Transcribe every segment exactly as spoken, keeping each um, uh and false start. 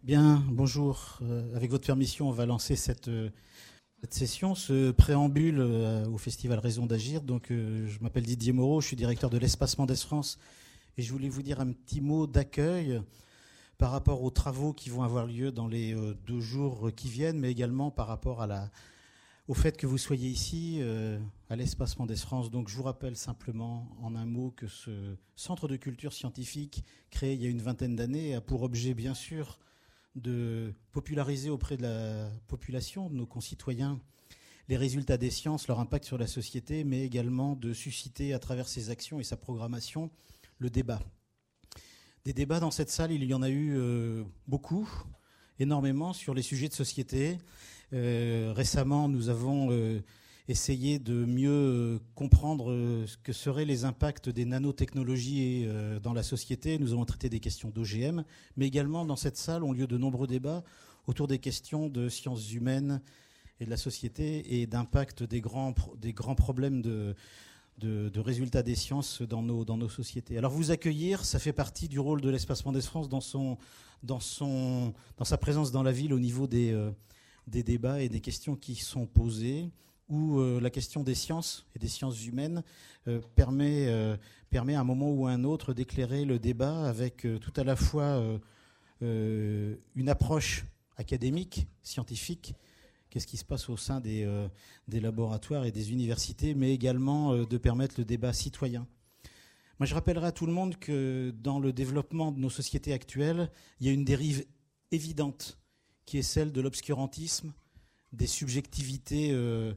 Bien, bonjour. Euh, avec votre permission, on va lancer cette, euh, cette session, ce préambule euh, au Festival Raison d'Agir. Donc, euh, je m'appelle Didier Moreau, je suis directeur de l'Espace Mendès France et je voulais vous dire un petit mot d'accueil par rapport aux travaux qui vont avoir lieu dans les euh, deux jours qui viennent, mais également par rapport à la, au fait que vous soyez ici euh, à l'Espace Mendès France. Donc, je vous rappelle simplement en un mot que ce centre de culture scientifique créé il y a une vingtaine d'années a pour objet, bien sûr, de populariser auprès de la population, de nos concitoyens, les résultats des sciences, leur impact sur la société, mais également de susciter à travers ses actions et sa programmation le débat. Des débats dans cette salle, il y en a eu euh, beaucoup, énormément, sur les sujets de société. Euh, récemment, nous avons euh, essayé de mieux euh, comprendre euh, ce que seraient les impacts des nanotechnologies euh, dans la société. Nous avons traité des questions d'O G M, mais également dans cette salle ont lieu de nombreux débats autour des questions de sciences humaines et de la société et d'impact des grands, des grands problèmes de, de, de résultats des sciences dans nos, dans nos sociétés. Alors vous accueillir, ça fait partie du rôle de l'Espace Mendès France dans, son, dans, son, dans sa présence dans la ville au niveau des, euh, des débats et des questions qui sont posées, où euh, la question des sciences et des sciences humaines euh, permet, euh, permet à un moment ou à un autre d'éclairer le débat avec euh, tout à la fois euh, euh, une approche académique, scientifique, qu'est-ce qui se passe au sein des, euh, des laboratoires et des universités, mais également euh, de permettre le débat citoyen. Moi, je rappellerai à tout le monde que dans le développement de nos sociétés actuelles, il y a une dérive évidente qui est celle de l'obscurantisme, des subjectivités, euh,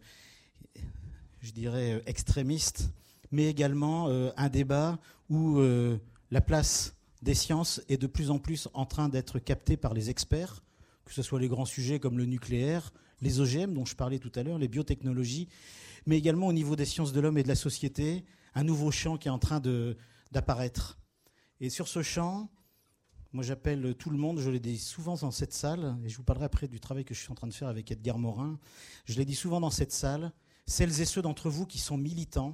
je dirais, extrémistes, mais également euh, un débat où euh, la place des sciences est de plus en plus en train d'être captée par les experts, que ce soit les grands sujets comme le nucléaire, les O G M dont je parlais tout à l'heure, les biotechnologies, mais également au niveau des sciences de l'homme et de la société, un nouveau champ qui est en train de, d'apparaître. Et sur ce champ, moi, j'appelle tout le monde, je l'ai dit souvent dans cette salle, et je vous parlerai après du travail que je suis en train de faire avec Edgar Morin. Je l'ai dit souvent dans cette salle, celles et ceux d'entre vous qui sont militants,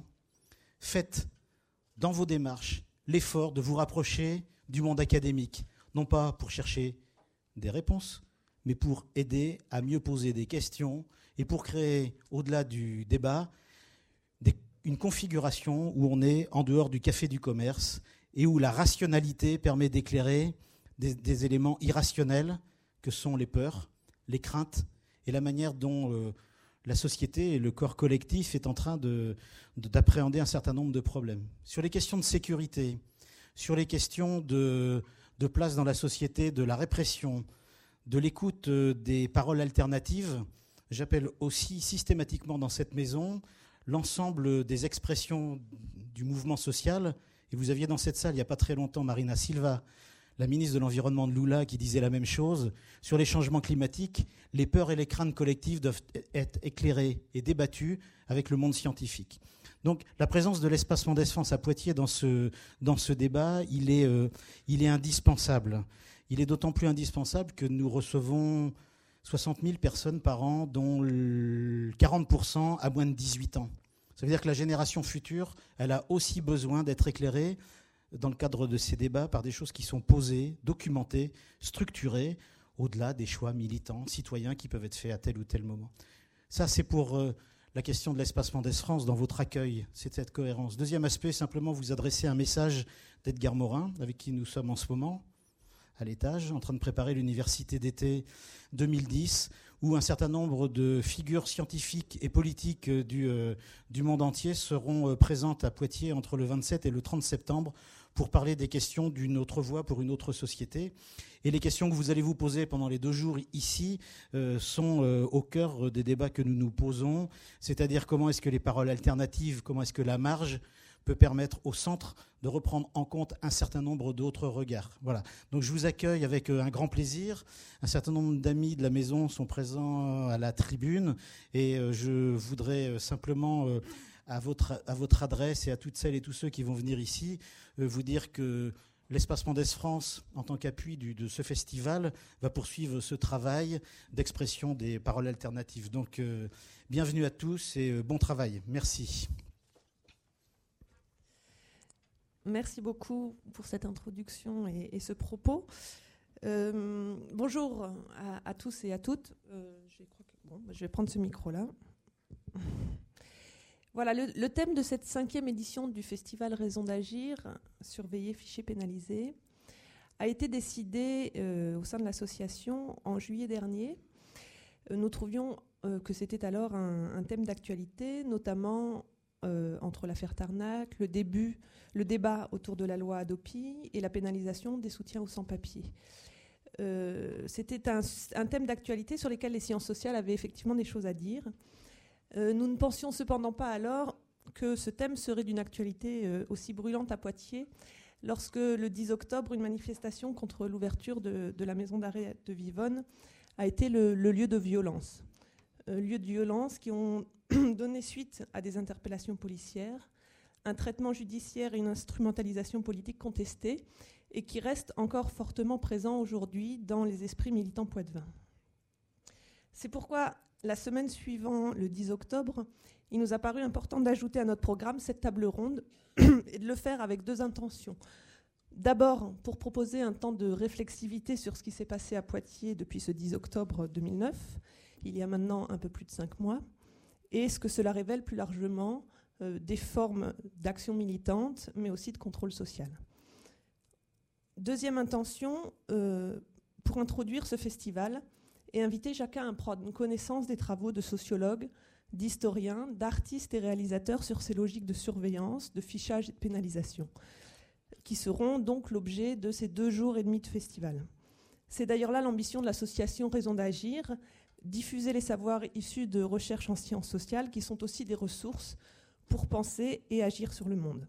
faites dans vos démarches l'effort de vous rapprocher du monde académique, non pas pour chercher des réponses, mais pour aider à mieux poser des questions et pour créer, au-delà du débat, des, une configuration où on est en dehors du café du commerce et où la rationalité permet d'éclairer Des, des éléments irrationnels que sont les peurs, les craintes et la manière dont euh, la société et le corps collectif est en train de, de, d'appréhender un certain nombre de problèmes. Sur les questions de sécurité, sur les questions de, de place dans la société, de la répression, de l'écoute euh, des paroles alternatives, j'appelle aussi systématiquement dans cette maison l'ensemble des expressions du mouvement social. Et vous aviez dans cette salle, il n'y a pas très longtemps, Marina Silva, la ministre de l'Environnement de Lula, qui disait la même chose. Sur les changements climatiques, les peurs et les craintes collectives doivent être éclairées et débattues avec le monde scientifique. Donc la présence de l'Espace Mendès France à Poitiers dans ce, dans ce débat, il est, euh, il est indispensable. Il est d'autant plus indispensable que nous recevons soixante mille personnes par an, dont quarante pour cent à moins de dix-huit ans. Ça veut dire que la génération future, elle a aussi besoin d'être éclairée dans le cadre de ces débats par des choses qui sont posées, documentées, structurées, au-delà des choix militants, citoyens qui peuvent être faits à tel ou tel moment. Ça, c'est pour euh, la question de l'Espace Mendès France dans votre accueil, c'est cette cohérence. Deuxième aspect, simplement vous adresser un message d'Edgar Morin, avec qui nous sommes en ce moment, à l'étage, en train de préparer l'université d'été deux mille dix, où un certain nombre de figures scientifiques et politiques du, euh, du monde entier seront euh, présentes à Poitiers entre le vingt-sept et le trente septembre pour parler des questions d'une autre voie pour une autre société. Et les questions que vous allez vous poser pendant les deux jours ici euh, sont euh, au cœur des débats que nous nous posons, c'est-à-dire comment est-ce que les paroles alternatives, comment est-ce que la marge peut permettre au centre de reprendre en compte un certain nombre d'autres regards. Voilà. Donc je vous accueille avec un grand plaisir. Un certain nombre d'amis de la maison sont présents à la tribune et je voudrais simplement, à votre, à votre adresse et à toutes celles et tous ceux qui vont venir ici, vous dire que l'Espace Mendès France, en tant qu'appui du, de ce festival, va poursuivre ce travail d'expression des paroles alternatives. Donc euh, bienvenue à tous et euh, bon travail. Merci. Merci beaucoup pour cette introduction et, et ce propos. Euh, bonjour à, à tous et à toutes. Euh, je, crois que, bon, je vais prendre ce micro-là. Voilà, le, le thème de cette cinquième édition du festival Raison d'agir, surveiller, ficher, pénaliser, a été décidé euh, au sein de l'association en juillet dernier. Euh, nous trouvions euh, que c'était alors un, un thème d'actualité, notamment euh, entre l'affaire Tarnac, le début, le débat autour de la loi Hadopi et la pénalisation des soutiens aux sans-papiers. Euh, c'était un, un thème d'actualité sur lequel les sciences sociales avaient effectivement des choses à dire. Euh, nous ne pensions cependant pas alors que ce thème serait d'une actualité euh, aussi brûlante à Poitiers lorsque le dix octobre, une manifestation contre l'ouverture de, de la maison d'arrêt de Vivonne a été le, le lieu de violence. Euh, lieux de violence qui ont donné suite à des interpellations policières, un traitement judiciaire et une instrumentalisation politique contestée et qui restent encore fortement présents aujourd'hui dans les esprits militants poitevins. C'est pourquoi la semaine suivant, le dix octobre, il nous a paru important d'ajouter à notre programme cette table ronde et de le faire avec deux intentions. D'abord, pour proposer un temps de réflexivité sur ce qui s'est passé à Poitiers depuis ce dix octobre deux mille neuf, il y a maintenant un peu plus de cinq mois, et ce que cela révèle plus largement euh, des formes d'action militante, mais aussi de contrôle social. Deuxième intention, euh, pour introduire ce festival, et inviter chacun à prendre une connaissance des travaux de sociologues, d'historiens, d'artistes et réalisateurs sur ces logiques de surveillance, de fichage et de pénalisation, qui seront donc l'objet de ces deux jours et demi de festival. C'est d'ailleurs là l'ambition de l'association Raison d'agir, diffuser les savoirs issus de recherches en sciences sociales, qui sont aussi des ressources pour penser et agir sur le monde.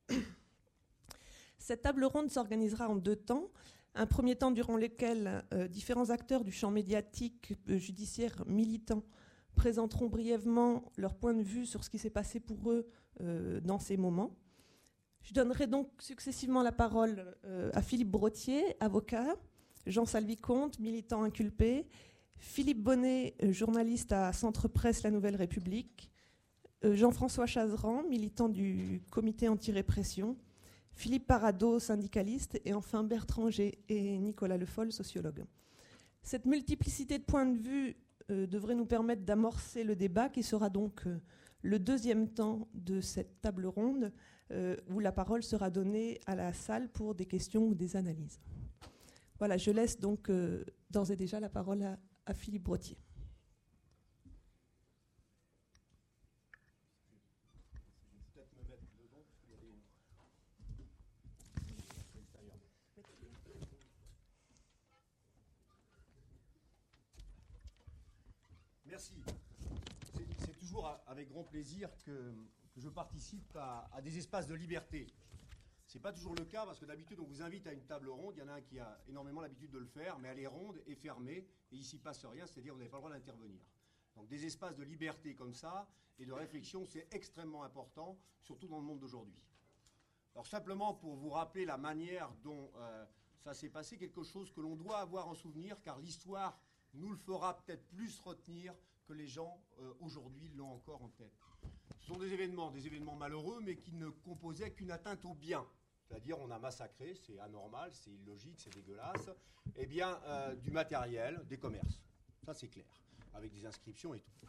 Cette table ronde s'organisera en deux temps. Un premier temps durant lequel euh, différents acteurs du champ médiatique, euh, judiciaire, militant présenteront brièvement leur point de vue sur ce qui s'est passé pour eux euh, dans ces moments. Je donnerai donc successivement la parole euh, à Philippe Brottier, avocat, Jean Salvicomte, militant inculpé, Philippe Bonnet, euh, journaliste à Centre Presse La Nouvelle République, euh, Jean-François Chazeran, militant du comité anti-répression, Philippe Parado, syndicaliste, et enfin Bertrand G et Nicolas Le Foll, sociologue. Cette multiplicité de points de vue euh, devrait nous permettre d'amorcer le débat qui sera donc euh, le deuxième temps de cette table ronde euh, où la parole sera donnée à la salle pour des questions ou des analyses. Voilà, je laisse donc euh, d'ores et déjà la parole à, à Philippe Brottier. Merci. C'est, c'est toujours avec grand plaisir que, que je participe à, à des espaces de liberté. Ce n'est pas toujours le cas parce que d'habitude on vous invite à une table ronde, il y en a un qui a énormément l'habitude de le faire, mais elle est ronde et fermée et ici ne passe rien, c'est-à-dire vous n'avez pas le droit d'intervenir. Donc des espaces de liberté comme ça et de réflexion, c'est extrêmement important, surtout dans le monde d'aujourd'hui. Alors simplement pour vous rappeler la manière dont euh, ça s'est passé, quelque chose que l'on doit avoir en souvenir, car l'histoire nous le fera peut-être plus retenir que les gens euh, aujourd'hui l'ont encore en tête. Ce sont des événements, des événements malheureux, mais qui ne composaient qu'une atteinte au bien. C'est-à-dire on a massacré, c'est anormal, c'est illogique, c'est dégueulasse, eh bien euh, du matériel, des commerces. Ça c'est clair, avec des inscriptions et tout.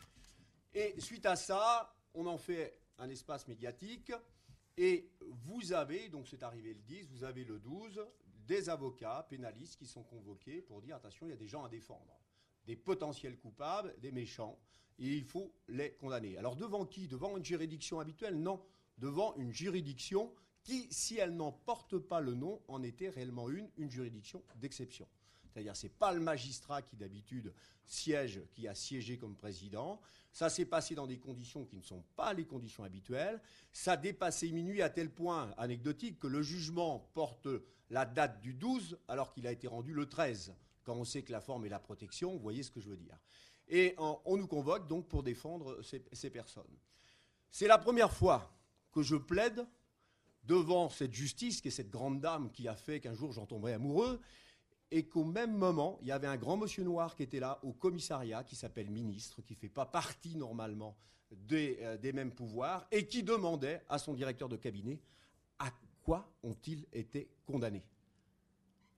Et suite à ça, on en fait un espace médiatique, et vous avez, donc c'est arrivé le dix, vous avez le douze, des avocats pénalistes qui sont convoqués pour dire attention, il y a des gens à défendre. Des potentiels coupables, des méchants, et il faut les condamner. Alors devant qui? Devant une juridiction habituelle? Non, devant une juridiction qui, si elle n'en porte pas le nom, en était réellement une, une juridiction d'exception. C'est-à-dire c'est pas le magistrat qui d'habitude siège, qui a siégé comme président. Ça s'est passé dans des conditions qui ne sont pas les conditions habituelles. Ça dépassait minuit à tel point anecdotique que le jugement porte la date du douze alors qu'il a été rendu le treize. Quand on sait que la forme est la protection, vous voyez ce que je veux dire. Et on, on nous convoque donc pour défendre ces, ces personnes. C'est la première fois que je plaide devant cette justice, qui est cette grande dame qui a fait qu'un jour j'en tomberai amoureux, et qu'au même moment, il y avait un grand monsieur noir qui était là au commissariat, qui s'appelle ministre, qui ne fait pas partie normalement des, euh, des mêmes pouvoirs, et qui demandait à son directeur de cabinet à quoi ont-ils été condamnés.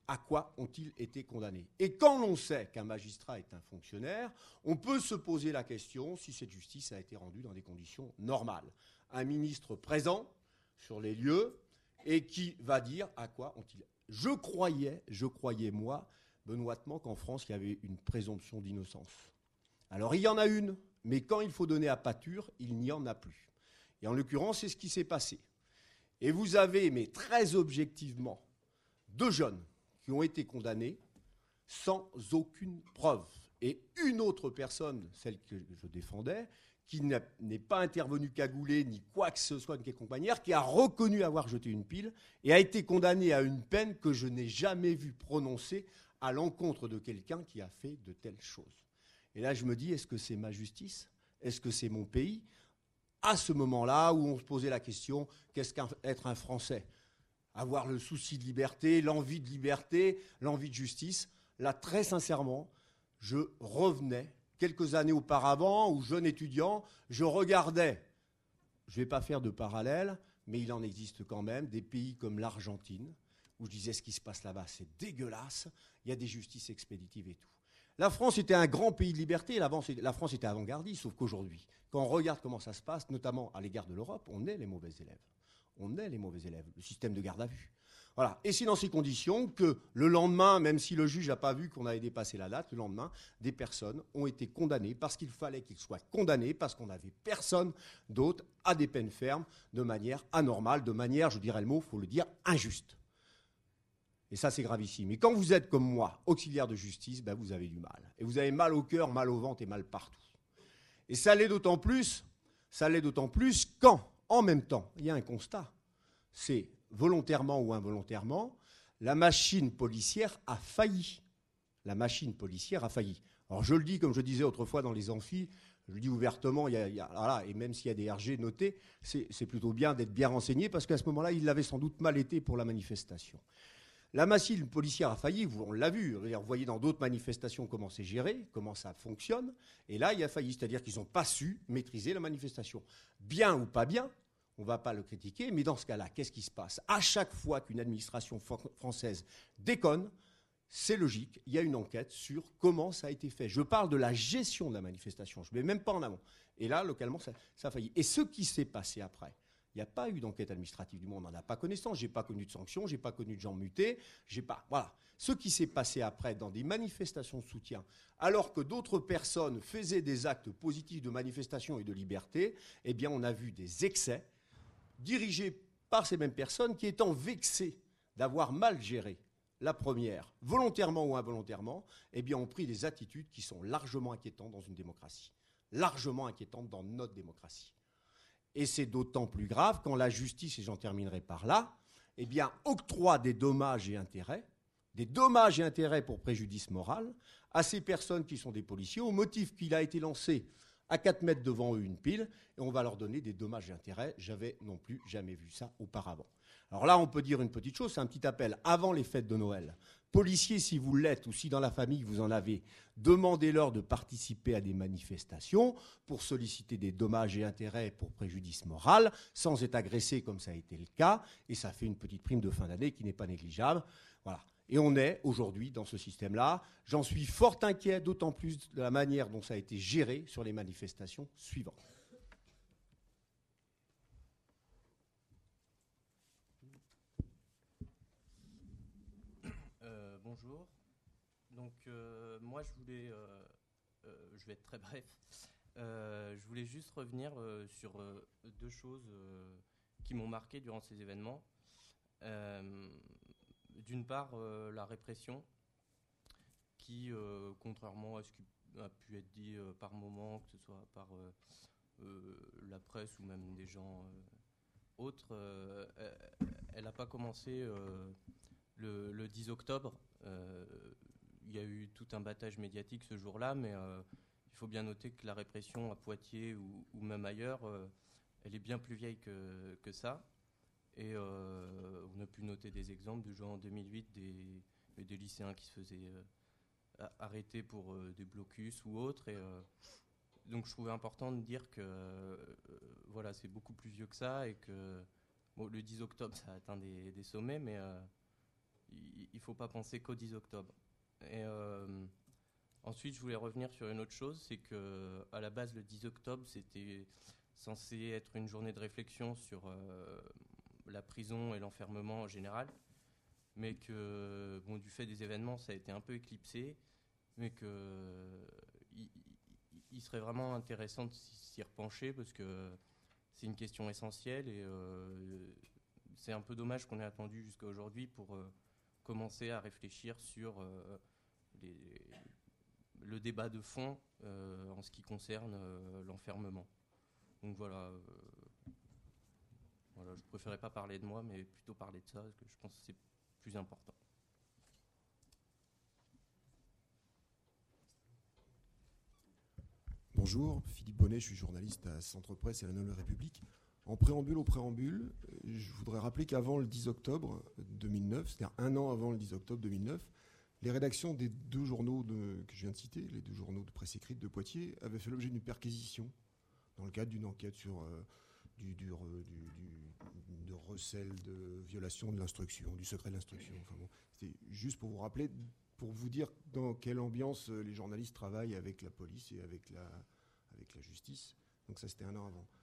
à quoi ont-ils été condamnés? Et quand l'on sait qu'un magistrat est un fonctionnaire, on peut se poser la question si cette justice a été rendue dans des conditions normales. Un ministre présent sur les lieux et qui va dire à quoi ont-ils... Je croyais, je croyais, moi, benoîtement, qu'en France, il y avait une présomption d'innocence. Alors, il y en a une, mais quand il faut donner à pâture, il n'y en a plus. Et en l'occurrence, c'est ce qui s'est passé. Et vous avez, mais très objectivement, deux jeunes qui ont été condamnés sans aucune preuve. Et une autre personne, celle que je défendais, qui n'est pas intervenue cagoulée ni quoi que ce soit de quelconque manière, qui a reconnu avoir jeté une pile et a été condamnée à une peine que je n'ai jamais vue prononcer à l'encontre de quelqu'un qui a fait de telles choses. Et là, je me dis, est-ce que c'est ma justice? Est-ce que c'est mon pays? À ce moment-là où on se posait la question, qu'est-ce qu'être un Français? Avoir le souci de liberté, l'envie de liberté, l'envie de justice. Là, très sincèrement, je revenais quelques années auparavant, où jeune étudiant, je regardais, je ne vais pas faire de parallèle, mais il en existe quand même, des pays comme l'Argentine, où je disais ce qui se passe là-bas, c'est dégueulasse, il y a des justices expéditives et tout. La France était un grand pays de liberté, la France était avant-gardiste, sauf qu'aujourd'hui, quand on regarde comment ça se passe, notamment à l'égard de l'Europe, on est les mauvais élèves. On est les mauvais élèves, le système de garde à vue. Voilà. Et c'est dans ces conditions que le lendemain, même si le juge n'a pas vu qu'on avait dépassé la date, le lendemain, des personnes ont été condamnées parce qu'il fallait qu'ils soient condamnés, parce qu'on n'avait personne d'autre à des peines fermes, de manière anormale, de manière, je dirais le mot, il faut le dire, injuste. Et ça, c'est gravissime. Et quand vous êtes comme moi, auxiliaire de justice, ben vous avez du mal. Et vous avez mal au cœur, mal au ventre et mal partout. Et ça l'est d'autant plus, ça l'est d'autant plus quand, en même temps, il y a un constat. C'est volontairement ou involontairement, la machine policière a failli. La machine policière a failli. Alors je le dis, comme je disais autrefois dans les amphis, je le dis ouvertement, il y a, il y a, voilà, et même s'il y a des R G notés, c'est, c'est plutôt bien d'être bien renseigné, parce qu'à ce moment-là, il l'avait sans doute mal été pour la manifestation. La machine policière a failli, on l'a vu, vous voyez dans d'autres manifestations comment c'est géré, comment ça fonctionne, et là, il a failli, c'est-à-dire qu'ils n'ont pas su maîtriser la manifestation. Bien ou pas bien, on ne va pas le critiquer, mais dans ce cas-là, qu'est-ce qui se passe? À chaque fois qu'une administration française déconne, c'est logique, il y a une enquête sur comment ça a été fait. Je parle de la gestion de la manifestation, je ne vais même pas en amont. Et là, localement, ça, ça a failli. Et ce qui s'est passé après, il n'y a pas eu d'enquête administrative du monde, on n'en a pas connaissance, je n'ai pas connu de sanctions, je n'ai pas connu de gens mutés, j'ai pas. Voilà. Ce qui s'est passé après dans des manifestations de soutien, alors que d'autres personnes faisaient des actes positifs de manifestation et de liberté, eh bien, on a vu des excès dirigés par ces mêmes personnes qui, étant vexées d'avoir mal géré la première, volontairement ou involontairement, eh bien, ont pris des attitudes qui sont largement inquiétantes dans une démocratie, largement inquiétantes dans notre démocratie. Et c'est d'autant plus grave quand la justice, et j'en terminerai par là, eh bien, octroie des dommages et intérêts, des dommages et intérêts pour préjudice moral à ces personnes qui sont des policiers, au motif qu'il a été lancé à quatre mètres devant eux une pile, et on va leur donner des dommages et intérêts. J'avais non plus jamais vu ça auparavant. Alors là, on peut dire une petite chose, c'est un petit appel avant les fêtes de Noël. Policiers, si vous l'êtes, ou si dans la famille vous en avez, demandez-leur de participer à des manifestations pour solliciter des dommages et intérêts pour préjudice moral, sans être agressés comme ça a été le cas, et ça fait une petite prime de fin d'année qui n'est pas négligeable. Voilà. Et on est aujourd'hui dans ce système-là. J'en suis fort inquiet, d'autant plus de la manière dont ça a été géré sur les manifestations suivantes. Euh, bonjour. Donc euh, moi je voulais, euh, euh, je vais être très bref. Euh, je voulais juste revenir euh, sur euh, deux choses euh, qui m'ont marqué durant ces événements. Euh, D'une part, euh, la répression, qui, euh, contrairement à ce qui a pu être dit euh, par moments, que ce soit par euh, euh, la presse ou même des gens euh, autres, euh, elle n'a pas commencé euh, le, le dix octobre. Euh, il y a eu tout un battage médiatique ce jour-là, mais euh, il faut bien noter que la répression à Poitiers ou, ou même ailleurs, euh, elle est bien plus vieille que, que ça. Et euh, on a pu noter des exemples de genre en deux mille huit des, des lycéens qui se faisaient euh, arrêter pour euh, des blocus ou autres. Et, euh, donc je trouvais important de dire que euh, voilà, c'est beaucoup plus vieux que ça et que bon, le dix octobre ça a atteint des, des sommets, mais euh, il ne faut pas penser qu'au dix octobre. Et euh, ensuite, je voulais revenir sur une autre chose, c'est qu'à la base, le dix octobre, c'était censé être une journée de réflexion sur euh, la prison et l'enfermement en général, mais que, bon, du fait des événements, ça a été un peu éclipsé, mais que il, il serait vraiment intéressant de s'y repencher parce que c'est une question essentielle et euh, c'est un peu dommage qu'on ait attendu jusqu'à aujourd'hui pour euh, commencer à réfléchir sur euh, les, le débat de fond euh, en ce qui concerne euh, l'enfermement. Donc voilà, euh, voilà, je préférais pas parler de moi, mais plutôt parler de ça, parce que je pense que c'est plus important. Bonjour, Philippe Bonnet, je suis journaliste à Centre Presse et à la Nouvelle République. En préambule au préambule, je voudrais rappeler qu'avant le dix octobre deux mille neuf, c'est-à-dire un an avant le dix octobre deux mille neuf, les rédactions des deux journaux de, que je viens de citer, les deux journaux de presse écrite de Poitiers, avaient fait l'objet d'une perquisition dans le cadre d'une enquête sur euh, du, du, du, du, de recel de violation de l'instruction, du secret de l'instruction. Enfin bon, c'était juste pour vous rappeler, pour vous dire dans quelle ambiance les journalistes travaillent avec la police et avec la, avec la justice. Donc ça, c'était un an avant.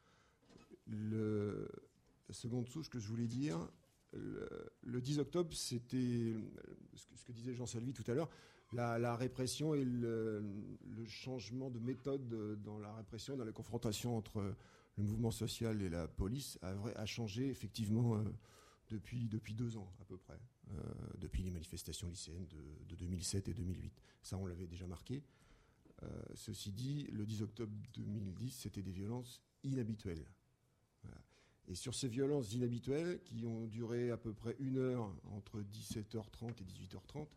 Le, la seconde souche que je voulais dire, le, le dix octobre, c'était ce que, ce que disait Jean Salvi tout à l'heure, la, la répression et le, le changement de méthode dans la répression, dans la confrontation entre le mouvement social et la police a, a changé effectivement euh, depuis, depuis deux ans à peu près, euh, depuis les manifestations lycéennes de, de deux mille sept et deux mille huit. Ça, on l'avait déjà marqué. Euh, ceci dit, le dix octobre deux mille dix, c'était des violences inhabituelles. Voilà. Et sur ces violences inhabituelles, qui ont duré à peu près une heure entre dix-sept heures trente et dix-huit heures trente,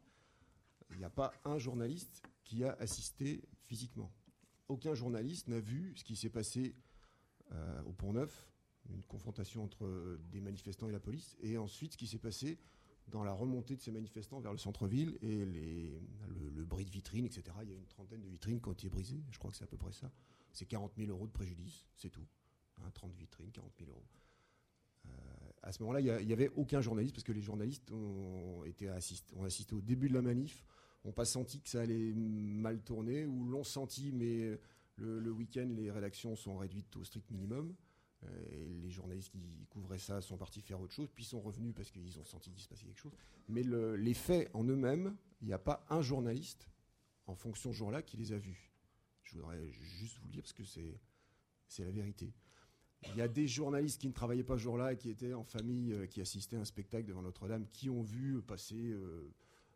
il n'y a pas un journaliste qui a assisté physiquement. Aucun journaliste n'a vu ce qui s'est passé euh, au Pont-Neuf, une confrontation entre des manifestants et la police, et ensuite ce qui s'est passé dans la remontée de ces manifestants vers le centre-ville et les, le, le bris de vitrines, et cetera. Il y a une trentaine de vitrines qui ont été brisées, je crois que c'est à peu près ça. C'est quarante mille euros de préjudice, c'est tout. Hein, trente vitrines, quarante mille euros. Euh, à ce moment-là, il n'y avait aucun journaliste, parce que les journalistes ont, été assist, ont assisté au début de la manif, n'ont pas senti que ça allait mal tourner, ou l'ont senti, mais le, le week-end, les rédactions sont réduites au strict minimum. Et les journalistes qui couvraient ça sont partis faire autre chose, puis sont revenus parce qu'ils ont senti qu'il se passait quelque chose. Mais le, les faits en eux-mêmes, il n'y a pas un journaliste en fonction ce jour-là qui les a vus. Je voudrais juste vous le dire parce que c'est, c'est la vérité. Il y a des journalistes qui ne travaillaient pas ce jour-là et qui étaient en famille, euh, qui assistaient à un spectacle devant Notre-Dame, qui ont vu passer euh,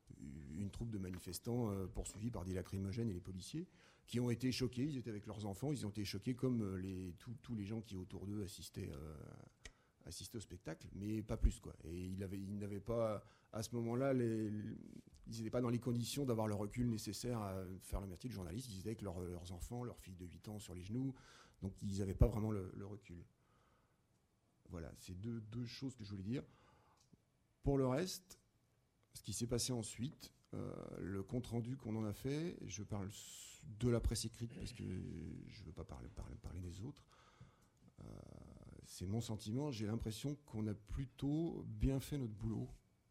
une troupe de manifestants euh, poursuivis par des lacrymogènes et les policiers, qui ont été choqués, ils étaient avec leurs enfants, ils ont été choqués comme les, tous les gens qui autour d'eux assistaient, euh, assistaient au spectacle, mais pas plus, quoi. Et ils, avaient, ils n'avaient pas, à ce moment-là, les, ils n'étaient pas dans les conditions d'avoir le recul nécessaire à faire le métier de journaliste. Ils étaient avec leur, leurs enfants, leur fille de huit ans sur les genoux, donc ils n'avaient pas vraiment le, le recul. Voilà, c'est deux, deux choses que je voulais dire. Pour le reste, ce qui s'est passé ensuite, euh, le compte-rendu qu'on en a fait, je parle de la presse écrite parce que je ne veux pas parler, parler, parler des autres, euh, c'est mon sentiment, j'ai l'impression qu'on a plutôt bien fait notre boulot.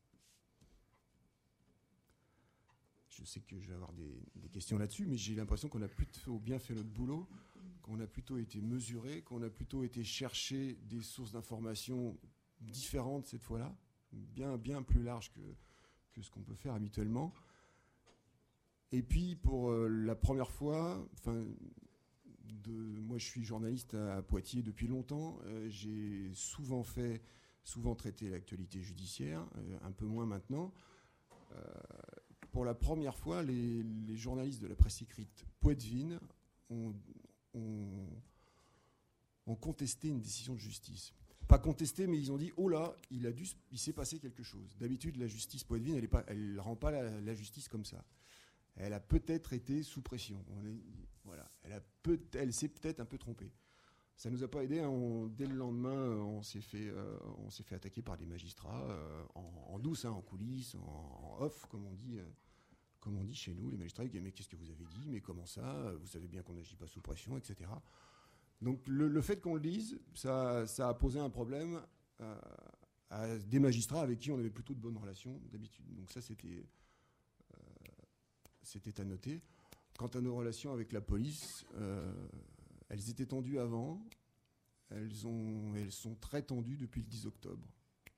Je sais que je vais avoir des, des questions là-dessus, mais j'ai l'impression qu'on a plutôt bien fait notre boulot, qu'on a plutôt été mesuré, qu'on a plutôt été chercher des sources d'informations différentes cette fois-là, bien, bien plus larges que, que ce qu'on peut faire habituellement. Et puis, pour euh, la première fois, enfin, de, moi je suis journaliste à, à Poitiers depuis longtemps, euh, j'ai souvent fait, souvent traité l'actualité judiciaire, euh, un peu moins maintenant. Euh, pour la première fois, les, les journalistes de la presse écrite poitevine ont, ont, ont contesté une décision de justice. Pas contesté, mais ils ont dit « Oh là, il, a dû, il s'est passé quelque chose ». D'habitude, la justice poitevine, elle ne rend pas la, la justice comme ça. Elle a peut-être été sous pression. On est, voilà, elle, a peut, elle s'est peut-être un peu trompée. Ça ne nous a pas aidé. Hein. On, dès le lendemain, on s'est fait, euh, on s'est fait attaquer par des magistrats, euh, en, en douce, hein, en coulisses, en, en off, comme on dit, euh, comme on dit chez nous. Les magistrats ils disent « Mais qu'est-ce que vous avez dit ? Mais comment ça ? Vous savez bien qu'on n'agit pas sous pression, et cetera » Donc le, le fait qu'on le dise, ça, ça a posé un problème euh, à des magistrats avec qui on avait plutôt de bonnes relations d'habitude. Donc ça, c'était, euh, c'était à noter. Quant à nos relations avec la police, euh, elles étaient tendues avant, elles, ont, elles sont très tendues depuis le dix octobre.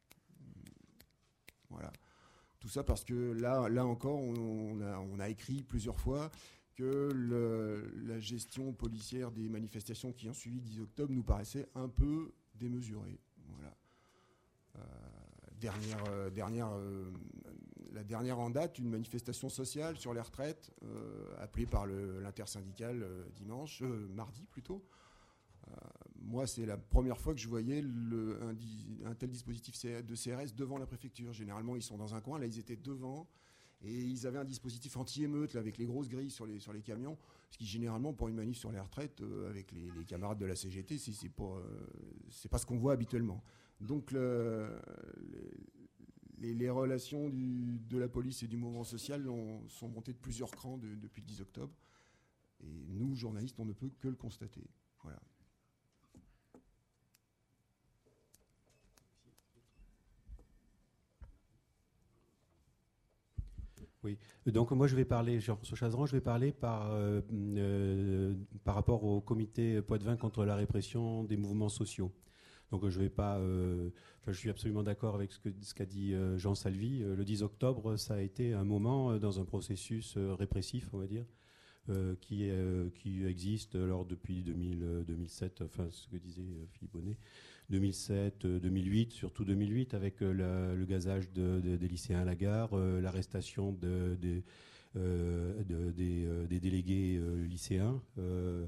Voilà. Tout ça parce que là, là encore, on, on, a, on a écrit plusieurs fois que le, la gestion policière des manifestations qui ont suivi le dix octobre nous paraissait un peu démesurée. Voilà. Euh, dernière, euh, dernière, euh, la dernière en date, une manifestation sociale sur les retraites, euh, appelée par le, l'intersyndicale euh, dimanche, euh, mardi plutôt. Euh, moi, c'est la première fois que je voyais le, un, un tel dispositif de C R S devant la préfecture. Généralement, ils sont dans un coin. Là, ils étaient devant. Et ils avaient un dispositif anti-émeute là, avec les grosses grilles sur les, sur les camions. Ce qui, généralement, pour une manif sur les retraites, euh, avec les, les camarades de la C G T, c'est, c'est, pas, euh, c'est pas ce qu'on voit habituellement. Donc, le, les, les relations du, de la police et du mouvement social ont, sont montées de plusieurs crans de, depuis le dix octobre. Et nous, journalistes, on ne peut que le constater. Voilà. Oui, donc moi je vais parler, Jean-François Chazran, je vais parler par, euh, euh, par rapport au comité Poitvin contre la répression des mouvements sociaux. Donc je vais pas, euh, enfin, je suis absolument d'accord avec ce, que, ce qu'a dit euh, Jean Salvi. Le dix octobre, ça a été un moment euh, dans un processus euh, répressif, on va dire, euh, qui, euh, qui existe alors depuis deux mille, euh, deux mille sept, enfin ce que disait euh, Philippe Bonnet, deux mille sept, euh, deux mille huit, surtout deux mille huit, avec euh, la, le gazage de, de, des lycéens à la gare, euh, l'arrestation de, de, euh, de, des, euh, des délégués euh, lycéens. Euh,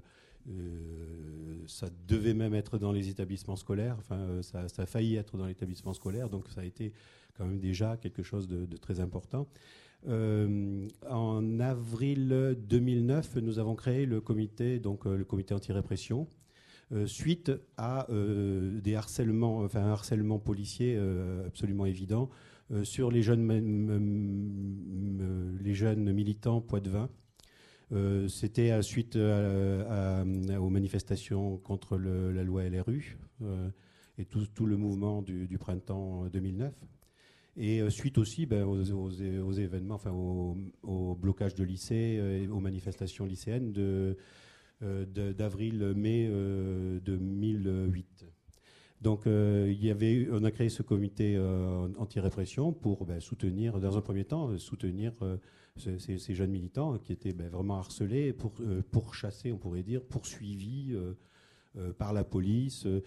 Euh, ça devait même être dans les établissements scolaires, enfin, euh, ça, ça a failli être dans l'établissement scolaire, donc ça a été quand même déjà quelque chose de, de très important. Euh, en avril deux mille neuf, nous avons créé le comité, donc euh, le comité anti-répression, euh, suite à euh, des harcèlements, enfin un harcèlement policier euh, absolument évident euh, sur les jeunes, m- m- m- les jeunes militants Poitvin. Euh, c'était à, suite à, à, aux manifestations contre le, la loi L R U euh, et tout, tout le mouvement du, du printemps deux mille neuf. Et euh, suite aussi ben, aux, aux, aux événements, enfin au, au blocage de lycées et aux manifestations lycéennes de, euh, de, d'avril-mai euh, deux mille huit. Donc euh, il y avait, on a créé ce comité euh, anti-répression pour ben, soutenir, dans un premier temps, soutenir euh, Ces, ces jeunes militants qui étaient ben, vraiment harcelés, pour, euh, pourchassés, on pourrait dire, poursuivis euh, euh, par la police, euh,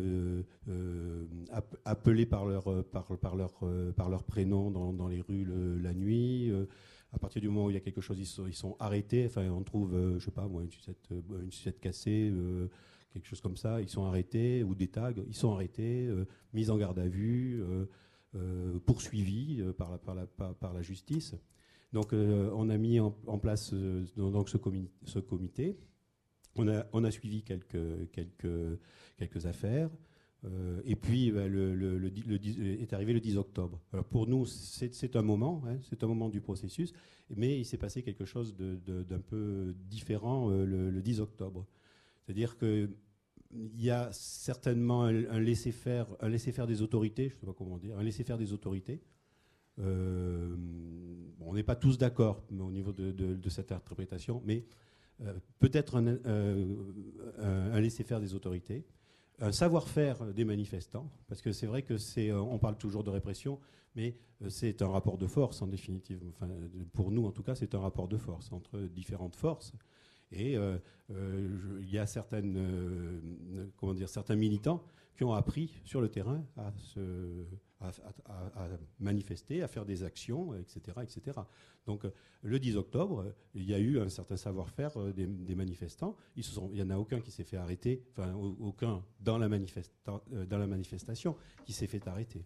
euh, appelés par leur, par, par leur, euh, par leur prénom dans, dans les rues le, la nuit. Euh, à partir du moment où il y a quelque chose, ils sont, ils sont arrêtés. Enfin, on trouve, euh, je sais pas moi, une sucette, une sucette cassée, euh, quelque chose comme ça. Ils sont arrêtés, ou des tags. Ils sont arrêtés, euh, mis en garde à vue, euh, euh, poursuivis euh, par, la, par, la, par, par la justice. Donc, euh, on a mis en, en place euh, donc ce, comi- ce comité. On a, on a suivi quelques, quelques, quelques affaires. Euh, et puis, bah, le, le, le, le, est arrivé le dix octobre. Alors, pour nous, c'est, c'est un moment, hein, c'est un moment du processus, mais il s'est passé quelque chose de, de, d'un peu différent euh, le, le dix octobre. C'est-à-dire qu'il y a certainement un, un laisser-faire, un laisser-faire des autorités, je ne sais pas comment dire, un laisser-faire des autorités. Euh, bon, on n'est pas tous d'accord au niveau de, de, de cette interprétation, mais euh, peut-être un, euh, un, un laisser-faire des autorités, un savoir-faire des manifestants, parce que c'est vrai que c'est, on parle toujours de répression, mais c'est un rapport de force en définitive. Enfin, pour nous, en tout cas, c'est un rapport de force entre différentes forces. Et il euh, euh, y a certaines, euh, comment dire, certains militants qui ont appris sur le terrain à se À, à, à manifester, à faire des actions, et cetera, et cetera. Donc, le dix octobre, il y a eu un certain savoir-faire des, des manifestants. Ils se sont, il n'y en a aucun qui s'est fait arrêter, enfin, aucun dans la, manifesta, dans la manifestation qui s'est fait arrêter.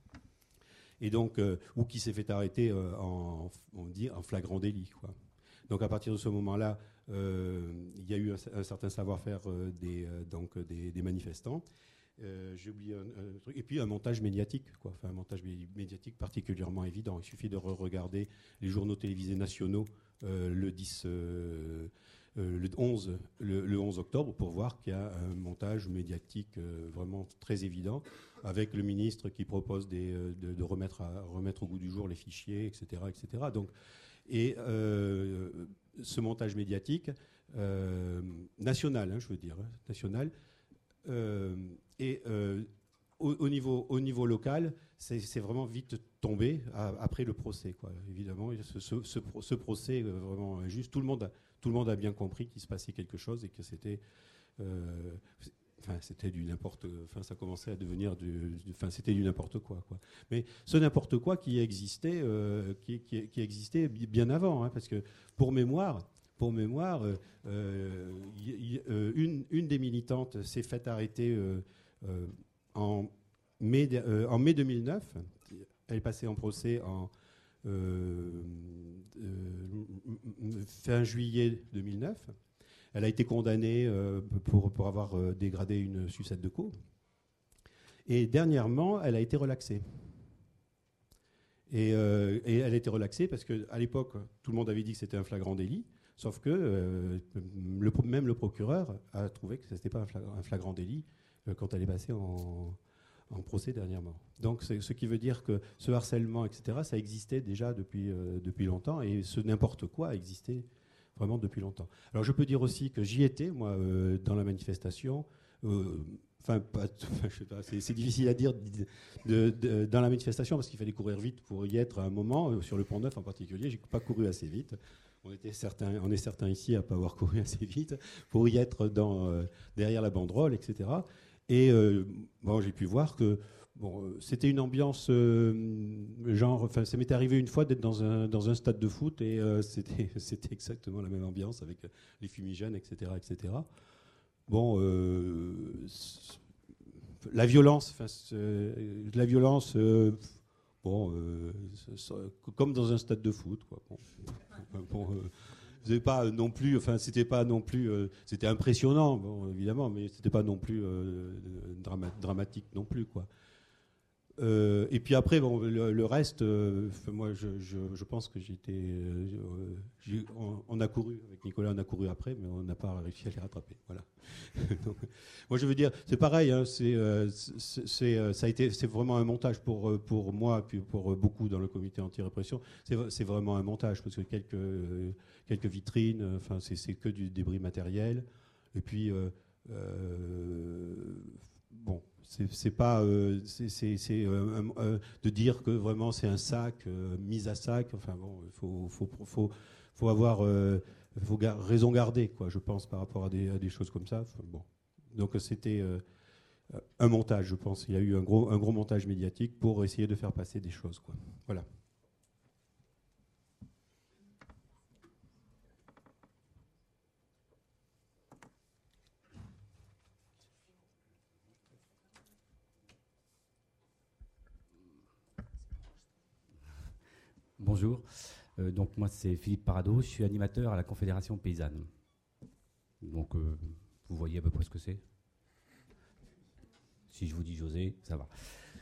Et donc, euh, ou qui s'est fait arrêter euh, en, on dit, en flagrant délit, quoi. Donc, à partir de ce moment-là, euh, il y a eu un, un certain savoir-faire euh, des, euh, donc, des, des manifestants. Euh, j'ai oublié un, un truc. Et puis un montage médiatique, quoi. Enfin, un montage médiatique particulièrement évident. Il suffit de re-regarder les journaux télévisés nationaux euh, le dix, euh, euh, le onze, le, le onze octobre pour voir qu'il y a un montage médiatique euh, vraiment très évident, avec le ministre qui propose des, de, de remettre, à, remettre au goût du jour les fichiers, et cetera, et cetera. Donc, et euh, ce montage médiatique euh, national, hein, je veux dire, hein, national. Euh, et euh, au, au, niveau, au niveau local, c'est, c'est vraiment vite tombé à, après le procès, quoi. Évidemment, ce, ce, ce, ce procès est vraiment injuste. Tout le monde a, tout le monde a bien compris qu'il se passait quelque chose et que c'était, euh, enfin, c'était du n'importe, enfin, ça commençait à devenir du, du, enfin, c'était du n'importe quoi, quoi. Mais ce n'importe quoi qui existait, euh, qui, qui, qui existait bien avant, hein, parce que pour mémoire. Pour mémoire, euh, y, y, euh, une, une des militantes s'est faite arrêter euh, euh, en, mai, euh, en mai deux mille neuf. Elle est passée en procès en euh, euh, fin juillet deux mille neuf. Elle a été condamnée euh, pour, pour avoir euh, dégradé une sucette de co. Et dernièrement, elle a été relaxée. Et, euh, et elle a été relaxée parce qu'à l'époque, tout le monde avait dit que c'était un flagrant délit. Sauf que euh, le, même le procureur a trouvé que ce n'était pas un flagrant, un flagrant délit euh, quand elle est passée en, en procès dernièrement. Donc, c'est ce qui veut dire que ce harcèlement, et cetera, ça existait déjà depuis, euh, depuis longtemps, et ce n'importe quoi existait vraiment depuis longtemps. Alors, je peux dire aussi que j'y étais, moi, euh, dans la manifestation. Euh, Enfin, pas, je sais pas, c'est, c'est difficile à dire de, de, de, dans la manifestation parce qu'il fallait courir vite pour y être à un moment, sur le Pont Neuf en particulier. J'ai pas couru assez vite. On, était certains, on est certains ici à ne pas avoir couru assez vite pour y être dans, euh, derrière la banderole, et cetera. Et euh, bon, j'ai pu voir que bon, euh, c'était une ambiance euh, genre. Enfin, ça m'est arrivé une fois d'être dans un, dans un stade de foot et euh, c'était, c'était exactement la même ambiance avec les fumigènes, et cetera, et cetera. Bon, euh, la violence, enfin, la violence, euh, bon, euh, comme dans un stade de foot, quoi. Bon, bon, euh, c'était pas non plus, enfin, c'était pas non plus, euh, c'était impressionnant, bon, évidemment, mais c'était pas non plus euh, drama- dramatique non plus, quoi. Euh, et puis après, bon, le, le reste, euh, moi, je, je, je pense que j'étais, euh, j'ai, on, on a couru avec Nicolas, on a couru après, mais on n'a pas réussi à les rattraper. Voilà. Donc, moi, je veux dire, c'est pareil. Hein, c'est, euh, c'est, c'est, ça a été, c'est vraiment un montage pour pour moi, puis pour beaucoup dans le comité anti-répression. C'est, c'est vraiment un montage parce que quelques euh, quelques vitrines, enfin, c'est, c'est que du débris matériel. Et puis, euh, euh, bon. C'est, c'est pas euh, c'est, c'est, c'est euh, euh, de dire que vraiment c'est un sac euh, mis à sac. Enfin bon, il faut faut faut faut avoir euh, faut gar- raison garder, quoi. Je pense par rapport à des, à des choses comme ça. Enfin, bon, donc c'était euh, un montage. Je pense il y a eu un gros un gros montage médiatique pour essayer de faire passer des choses, quoi. Voilà. Bonjour, euh, donc moi c'est Philippe Parado, je suis animateur à la Confédération Paysanne. Donc euh, vous voyez à peu près ce que c'est. Si je vous dis José, ça va.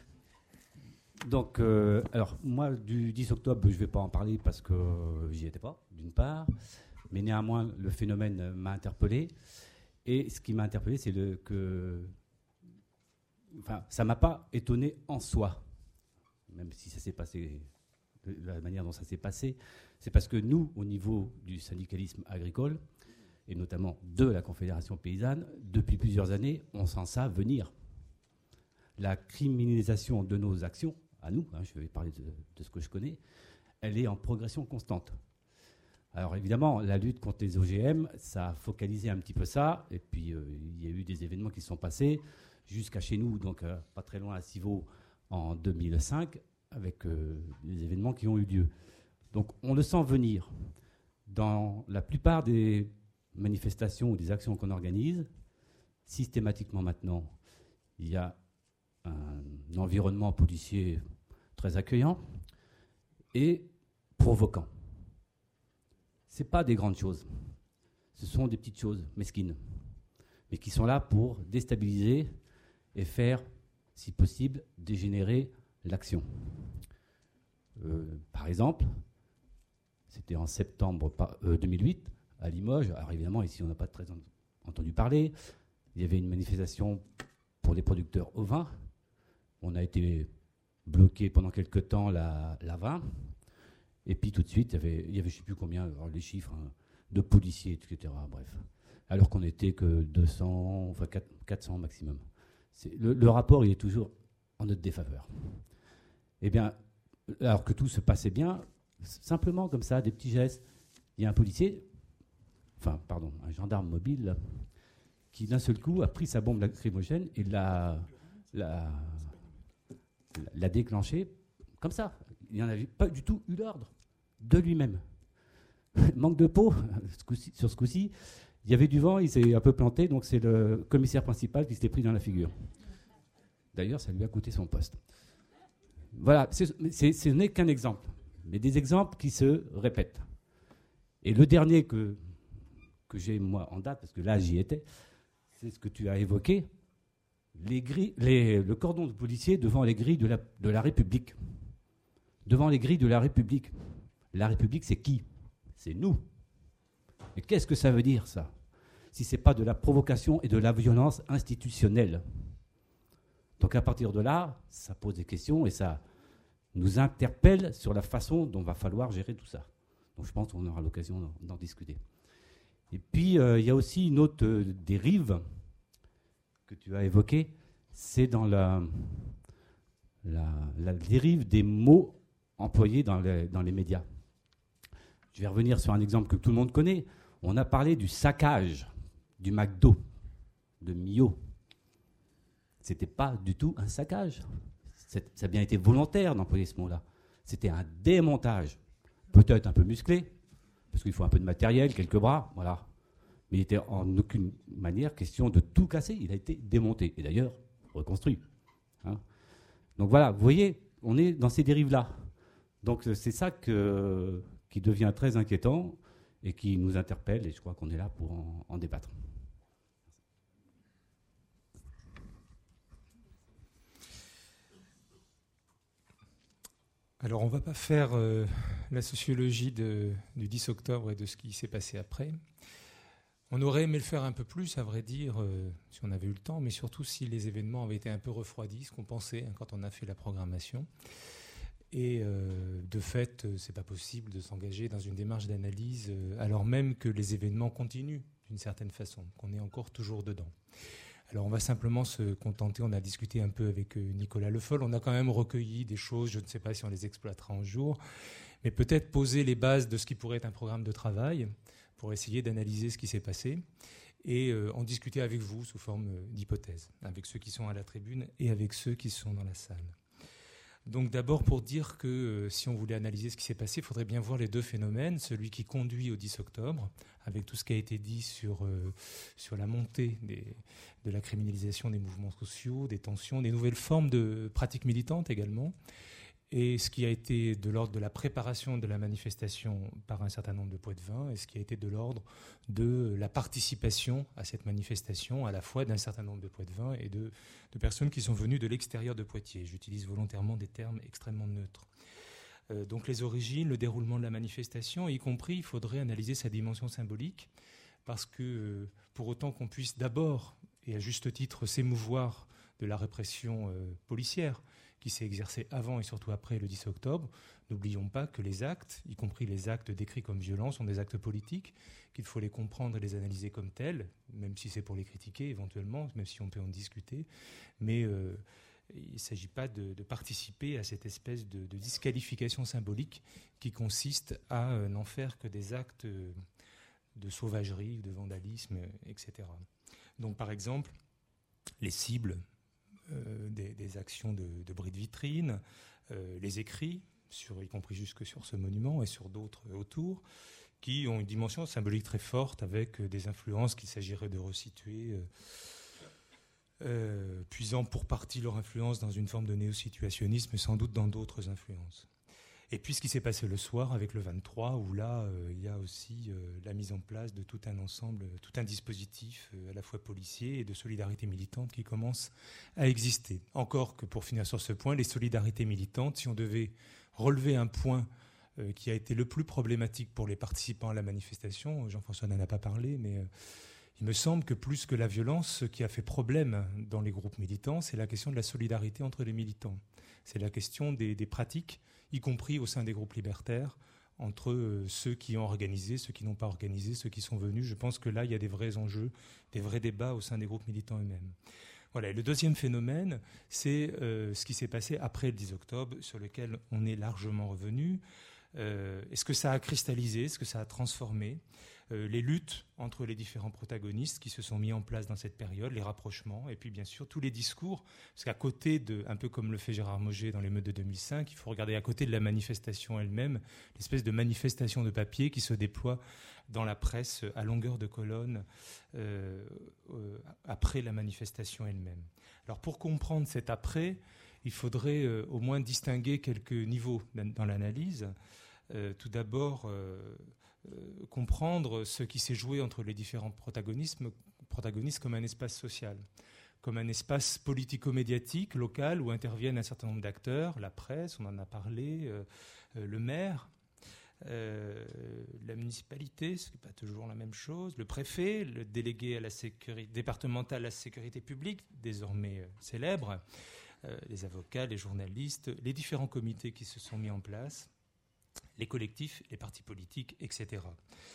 Donc, euh, alors moi du dix octobre, je ne vais pas en parler parce que euh, j'y étais pas, d'une part, mais néanmoins le phénomène m'a interpellé. Et ce qui m'a interpellé, c'est le, que, enfin, ça m'a pas étonné en soi, même si ça s'est passé. La manière dont ça s'est passé, c'est parce que nous, au niveau du syndicalisme agricole, et notamment de la Confédération paysanne, depuis plusieurs années, on s'en sait venir. La criminalisation de nos actions, à nous, hein, je vais parler de, de ce que je connais, elle est en progression constante. Alors évidemment, la lutte contre les O G M, ça a focalisé un petit peu ça, et puis euh, il y a eu des événements qui sont passés, jusqu'à chez nous, donc euh, pas très loin à Civaux, en deux mille cinq, avec euh, des événements qui ont eu lieu. Donc on le sent venir. Dans la plupart des manifestations ou des actions qu'on organise, systématiquement maintenant, il y a un environnement policier très accueillant et provoquant. Ce n'est pas des grandes choses. Ce sont des petites choses mesquines, mais qui sont là pour déstabiliser et faire, si possible, dégénérer l'action. Euh, par exemple, c'était en septembre deux mille huit, à Limoges. Alors évidemment, ici, on n'a pas très entendu parler. Il y avait une manifestation pour les producteurs ovins. On a été bloqué pendant quelque temps la, la vin. Et puis tout de suite, il y avait, il y avait je ne sais plus combien, alors les chiffres, hein, de policiers, et cetera. Bref. Alors qu'on n'était que deux cents, enfin quatre cents maximum. C'est, le, le rapport, il est toujours en notre défaveur. Eh bien, alors que tout se passait bien, simplement comme ça, des petits gestes. Il y a un policier, enfin, pardon, un gendarme mobile, là, qui d'un seul coup a pris sa bombe lacrymogène et l'a, l'a, l'a déclenchée comme ça. Il n'y en avait pas du tout eu l'ordre de lui-même. Manque de peau, ce coup-ci, sur ce coup-ci, il y avait du vent, il s'est un peu planté, donc c'est le commissaire principal qui s'était pris dans la figure. D'ailleurs, ça lui a coûté son poste. Voilà, c'est, c'est, ce n'est qu'un exemple, mais des exemples qui se répètent. Et le dernier que, que j'ai, moi, en date, parce que là, j'y étais, c'est ce que tu as évoqué, les grilles, les, le cordon de policiers devant les grilles de la, de la République. Devant les grilles de la République. La République, c'est qui ? C'est nous. Et qu'est-ce que ça veut dire, ça ? Si ce n'est pas de la provocation et de la violence institutionnelle. Donc à partir de là, ça pose des questions et ça nous interpelle sur la façon dont va falloir gérer tout ça. Donc je pense qu'on aura l'occasion d'en, d'en discuter. Et puis, il euh, y a aussi une autre euh, dérive que tu as évoquée, c'est dans la, la, la dérive des mots employés dans les, dans les médias. Je vais revenir sur un exemple que tout le monde connaît. On a parlé du saccage du McDo, de Mio. Ce n'était pas du tout un saccage. C'est, ça a bien été volontaire d'employer ce mot-là. C'était un démontage, peut-être un peu musclé, parce qu'il faut un peu de matériel, quelques bras, voilà. Mais il n'était en aucune manière question de tout casser. Il a été démonté, et d'ailleurs reconstruit. Hein. Donc voilà, vous voyez, on est dans ces dérives-là. Donc c'est ça que, qui devient très inquiétant et qui nous interpelle, et je crois qu'on est là pour en, en débattre. Alors on ne va pas faire euh, la sociologie de, du dix octobre et de ce qui s'est passé après. On aurait aimé le faire un peu plus, à vrai dire, euh, si on avait eu le temps, mais surtout si les événements avaient été un peu refroidis, ce qu'on pensait hein, quand on a fait la programmation. Et euh, de fait, euh, c'est pas possible de s'engager dans une démarche d'analyse euh, alors même que les événements continuent d'une certaine façon, qu'on est encore toujours dedans. Alors on va simplement se contenter, on a discuté un peu avec Nicolas Le Foll, on a quand même recueilli des choses, je ne sais pas si on les exploitera un jour, mais peut-être poser les bases de ce qui pourrait être un programme de travail pour essayer d'analyser ce qui s'est passé et euh, en discuter avec vous sous forme d'hypothèse, avec ceux qui sont à la tribune et avec ceux qui sont dans la salle. Donc d'abord pour dire que euh, si on voulait analyser ce qui s'est passé, il faudrait bien voir les deux phénomènes, celui qui conduit au dix octobre, avec tout ce qui a été dit sur, euh, sur la montée des, de la criminalisation des mouvements sociaux, des tensions, des nouvelles formes de pratiques militantes également, et ce qui a été de l'ordre de la préparation de la manifestation par un certain nombre de Poitevins, et ce qui a été de l'ordre de la participation à cette manifestation, à la fois d'un certain nombre de Poitevins et de, de personnes qui sont venues de l'extérieur de Poitiers. J'utilise volontairement des termes extrêmement neutres. Euh, donc les origines, le déroulement de la manifestation, y compris, il faudrait analyser sa dimension symbolique, parce que euh, pour autant qu'on puisse d'abord, et à juste titre, s'émouvoir de la répression euh, policière, qui s'est exercée avant et surtout après le dix octobre, n'oublions pas que les actes, y compris les actes décrits comme violents, sont des actes politiques, qu'il faut les comprendre et les analyser comme tels, même si c'est pour les critiquer éventuellement, même si on peut en discuter, mais euh, il ne s'agit pas de, de participer à cette espèce de, de disqualification symbolique qui consiste à euh, n'en faire que des actes euh, de sauvagerie, de vandalisme, et cetera. Donc par exemple, les cibles Euh, des, des actions de, de bris de vitrine, euh, les écrits, sur, y compris jusque sur ce monument et sur d'autres autour, qui ont une dimension symbolique très forte avec euh, des influences qu'il s'agirait de resituer, euh, euh, puisant pour partie leur influence dans une forme de néo-situationnisme et sans doute dans d'autres influences. Et puis ce qui s'est passé le soir avec le vingt-trois, où là, euh, il y a aussi euh, la mise en place de tout un ensemble, tout un dispositif euh, à la fois policier et de solidarité militante qui commence à exister. Encore que pour finir sur ce point, les solidarités militantes, si on devait relever un point euh, qui a été le plus problématique pour les participants à la manifestation, Jean-François n'en a pas parlé, mais... Euh, il me semble que plus que la violence, ce qui a fait problème dans les groupes militants, c'est la question de la solidarité entre les militants. C'est la question des, des pratiques, y compris au sein des groupes libertaires, entre euh, ceux qui ont organisé, ceux qui n'ont pas organisé, ceux qui sont venus. Je pense que là, il y a des vrais enjeux, des vrais débats au sein des groupes militants eux-mêmes. Voilà. Et le deuxième phénomène, c'est euh, ce qui s'est passé après le dix octobre, sur lequel on est largement revenu. Euh, est-ce que ça a cristallisé? Est-ce que ça a transformé euh, les luttes entre les différents protagonistes qui se sont mis en place dans cette période, les rapprochements, et puis bien sûr tous les discours, parce qu'à côté de, un peu comme le fait Gérard Mauger dans l'émeute de deux mille cinq, il faut regarder à côté de la manifestation elle-même, l'espèce de manifestation de papier qui se déploie dans la presse à longueur de colonne euh, euh, après la manifestation elle-même. Alors pour comprendre cet après, il faudrait euh, au moins distinguer quelques niveaux dans l'analyse. Euh, tout d'abord, euh, euh, comprendre ce qui s'est joué entre les différents protagonistes, protagonistes comme un espace social, comme un espace politico-médiatique local où interviennent un certain nombre d'acteurs, la presse, on en a parlé, euh, euh, le maire, euh, la municipalité, ce n'est pas toujours la même chose, le préfet, le délégué à la sécurité, départemental à la sécurité publique, désormais euh, célèbre, euh, les avocats, les journalistes, les différents comités qui se sont mis en place, les collectifs, les partis politiques, et cetera.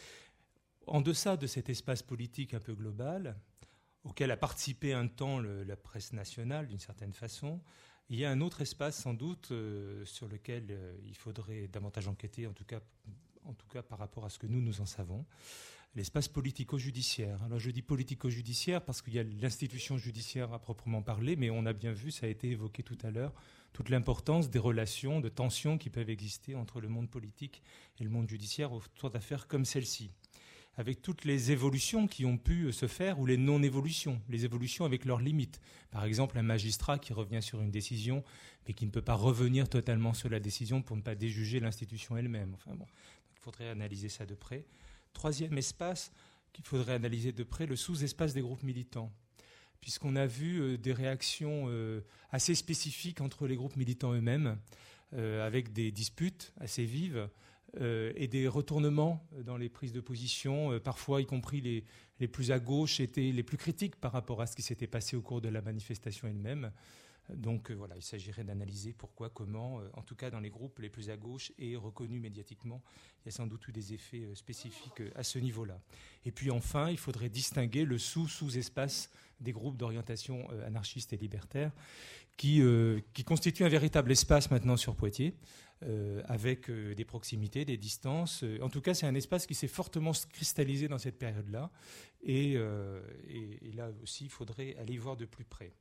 En deçà de cet espace politique un peu global, auquel a participé un temps le, la presse nationale d'une certaine façon, il y a un autre espace sans doute euh, sur lequel euh, il faudrait davantage enquêter, en tout cas, en tout cas par rapport à ce que nous, nous en savons, l'espace politico-judiciaire. Alors je dis politico-judiciaire parce qu'il y a l'institution judiciaire à proprement parler, mais on a bien vu, ça a été évoqué tout à l'heure, toute l'importance des relations, de tensions qui peuvent exister entre le monde politique et le monde judiciaire autour d'affaires comme celle-ci, avec toutes les évolutions qui ont pu se faire ou les non-évolutions, les évolutions avec leurs limites. Par exemple, un magistrat qui revient sur une décision, mais qui ne peut pas revenir totalement sur la décision pour ne pas déjuger l'institution elle-même. Enfin bon, il faudrait analyser ça de près. Troisième espace qu'il faudrait analyser de près, le sous-espace des groupes militants, puisqu'on a vu euh, des réactions euh, assez spécifiques entre les groupes militants eux-mêmes, euh, avec des disputes assez vives, Euh, et des retournements dans les prises de position, euh, parfois y compris les, les plus à gauche étaient les plus critiques par rapport à ce qui s'était passé au cours de la manifestation elle-même. Donc euh, voilà, il s'agirait d'analyser pourquoi, comment, euh, en tout cas dans les groupes les plus à gauche et reconnus médiatiquement, il y a sans doute eu des effets euh, spécifiques euh, à ce niveau-là. Et puis enfin, il faudrait distinguer le sous-sous-espace des groupes d'orientation euh, anarchiste et libertaire qui, euh, qui constituent un véritable espace maintenant sur Poitiers, Euh, avec euh, des proximités, des distances. En tout cas, c'est un espace qui s'est fortement cristallisé dans cette période-là. Et, euh, et, et là aussi, il faudrait aller y voir de plus près.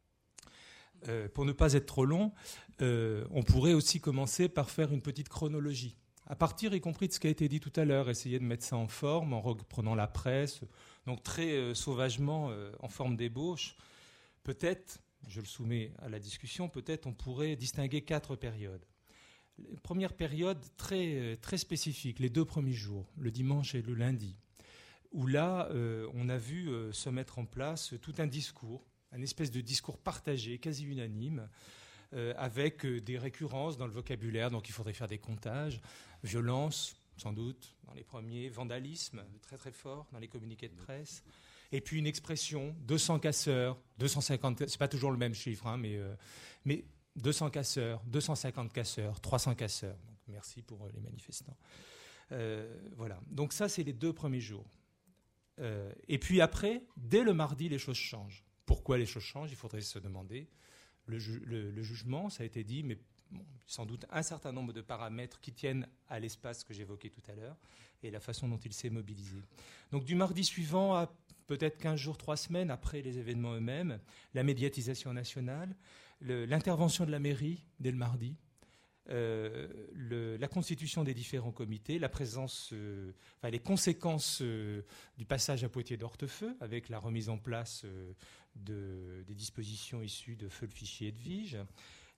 Euh, pour ne pas être trop long, euh, on pourrait aussi commencer par faire une petite chronologie, à partir y compris de ce qui a été dit tout à l'heure, essayer de mettre ça en forme, en reprenant la presse, donc très euh, sauvagement, euh, en forme d'ébauche. Peut-être, je le soumets à la discussion, peut-être on pourrait distinguer quatre périodes. Première période très, très spécifique, les deux premiers jours, le dimanche et le lundi, où là, euh, on a vu euh, se mettre en place tout un discours, un espèce de discours partagé, quasi unanime, euh, avec euh, des récurrences dans le vocabulaire, donc il faudrait faire des comptages, violence, sans doute, dans les premiers, vandalisme, très très fort, dans les communiqués de presse, et puis une expression, deux cents casseurs, deux cent cinquante, c'est pas toujours le même chiffre, hein, mais... Euh, mais deux cents casseurs, deux cent cinquante casseurs, trois cents casseurs. Donc, merci pour les manifestants. Euh, voilà. Donc ça, c'est les deux premiers jours. Euh, et puis après, dès le mardi, les choses changent. Pourquoi les choses changent? Il faudrait se demander. Le, ju- le, le jugement, ça a été dit, mais bon, sans doute un certain nombre de paramètres qui tiennent à l'espace que j'évoquais tout à l'heure et la façon dont il s'est mobilisé. Donc du mardi suivant à peut-être quinze jours, trois semaines après les événements eux-mêmes, la médiatisation nationale, le, l'intervention de la mairie dès le mardi, euh, le, la constitution des différents comités, la présence, euh, enfin, les conséquences euh, du passage à Poitiers d'Hortefeux avec la remise en place euh, de, des dispositions issues de Feu le Fichier et de Viges,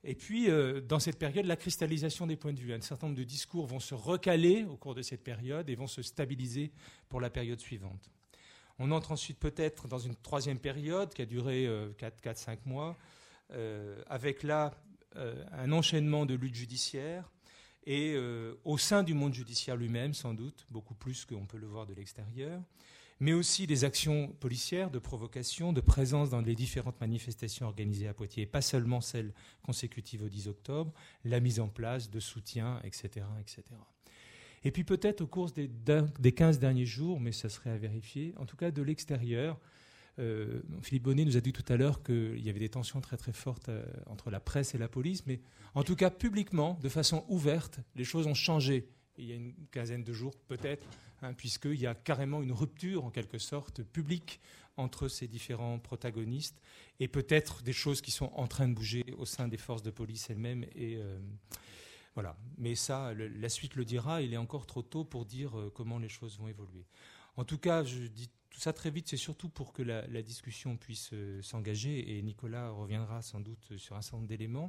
Et puis, euh, dans cette période, la cristallisation des points de vue. Un certain nombre de discours vont se recaler au cours de cette période et vont se stabiliser pour la période suivante. On entre ensuite peut-être dans une troisième période qui a duré euh, quatre à cinq mois, euh, avec là euh, un enchaînement de luttes judiciaires et euh, au sein du monde judiciaire lui-même, sans doute, beaucoup plus qu'on peut le voir de l'extérieur, mais aussi des actions policières, de provocation, de présence dans les différentes manifestations organisées à Poitiers, et pas seulement celles consécutives au dix octobre, la mise en place de soutien, et cetera, et cetera. Et puis peut-être au cours des, des quinze derniers jours, mais ça serait à vérifier, en tout cas de l'extérieur, euh, Philippe Bonnet nous a dit tout à l'heure qu'il y avait des tensions très très fortes euh, entre la presse et la police, mais en tout cas publiquement, de façon ouverte, les choses ont changé. Il y a une quinzaine de jours peut-être, hein, puisqu'il y a carrément une rupture en quelque sorte publique entre ces différents protagonistes et peut-être des choses qui sont en train de bouger au sein des forces de police elles-mêmes. Et euh, voilà. Mais ça, le, la suite le dira. Il est encore trop tôt pour dire euh, comment les choses vont évoluer. En tout cas, je dis tout ça très vite, c'est surtout pour que la, la discussion puisse euh, s'engager, et Nicolas reviendra sans doute sur un certain nombre d'éléments.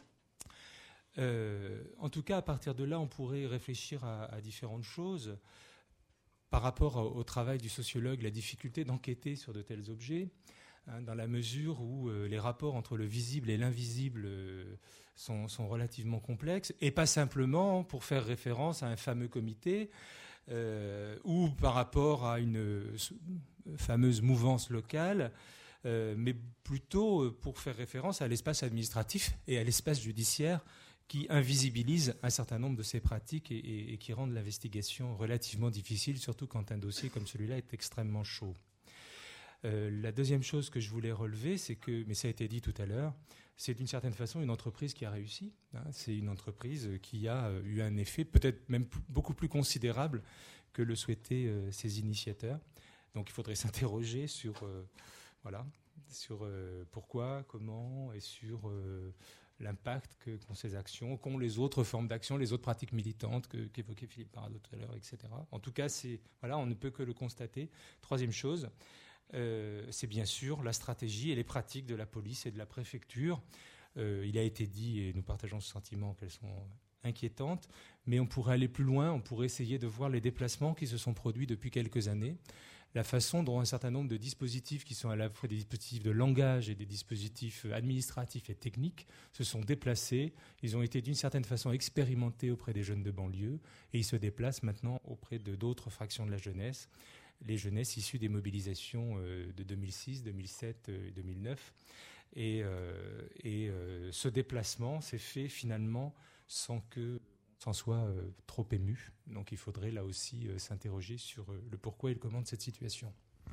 Euh, en tout cas, à partir de là, on pourrait réfléchir à, à différentes choses par rapport au, au travail du sociologue, la difficulté d'enquêter sur de tels objets, hein, dans la mesure où euh, les rapports entre le visible et l'invisible euh, sont, sont relativement complexes, et pas simplement pour faire référence à un fameux comité euh, ou par rapport à une euh, fameuse mouvance locale, euh, mais plutôt pour faire référence à l'espace administratif et à l'espace judiciaire qui invisibilise un certain nombre de ces pratiques et, et, et qui rendent l'investigation relativement difficile, surtout quand un dossier comme celui-là est extrêmement chaud. Euh, la deuxième chose que je voulais relever, c'est que, mais ça a été dit tout à l'heure, c'est d'une certaine façon une entreprise qui a réussi. Hein, c'est une entreprise qui a eu un effet peut-être même p- beaucoup plus considérable que le souhaitaient euh, ses initiateurs. Donc il faudrait s'interroger sur, euh, voilà, sur euh, pourquoi, comment et sur... Euh, l'impact que, qu'ont ces actions, qu'ont les autres formes d'action, les autres pratiques militantes que, qu'évoquait Philippe Parado tout à l'heure, et cetera. En tout cas, c'est, voilà, on ne peut que le constater. Troisième chose, euh, c'est bien sûr la stratégie et les pratiques de la police et de la préfecture. Euh, il a été dit, et nous partageons ce sentiment, qu'elles sont inquiétantes, mais on pourrait aller plus loin, on pourrait essayer de voir les déplacements qui se sont produits depuis quelques années, la façon dont un certain nombre de dispositifs qui sont à la fois des dispositifs de langage et des dispositifs administratifs et techniques se sont déplacés. Ils ont été d'une certaine façon expérimentés auprès des jeunes de banlieue et ils se déplacent maintenant auprès de d'autres fractions de la jeunesse, les jeunesses issues des mobilisations de deux mille six, deux mille sept et deux mille neuf. Et, euh, et euh, ce déplacement s'est fait finalement sans que s'en soit euh, trop ému. Donc il faudrait là aussi euh, s'interroger sur euh, le pourquoi et le comment de cette situation.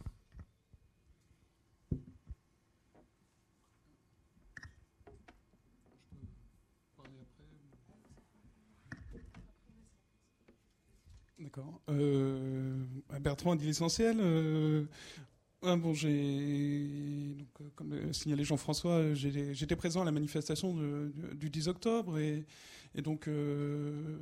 D'accord. Euh, Bertrand a dit l'essentiel. Euh, ah bon, j'ai, donc, euh, comme le signalait Jean-François, j'ai, j'étais présent à la manifestation de, de, du dix octobre et, et donc, euh,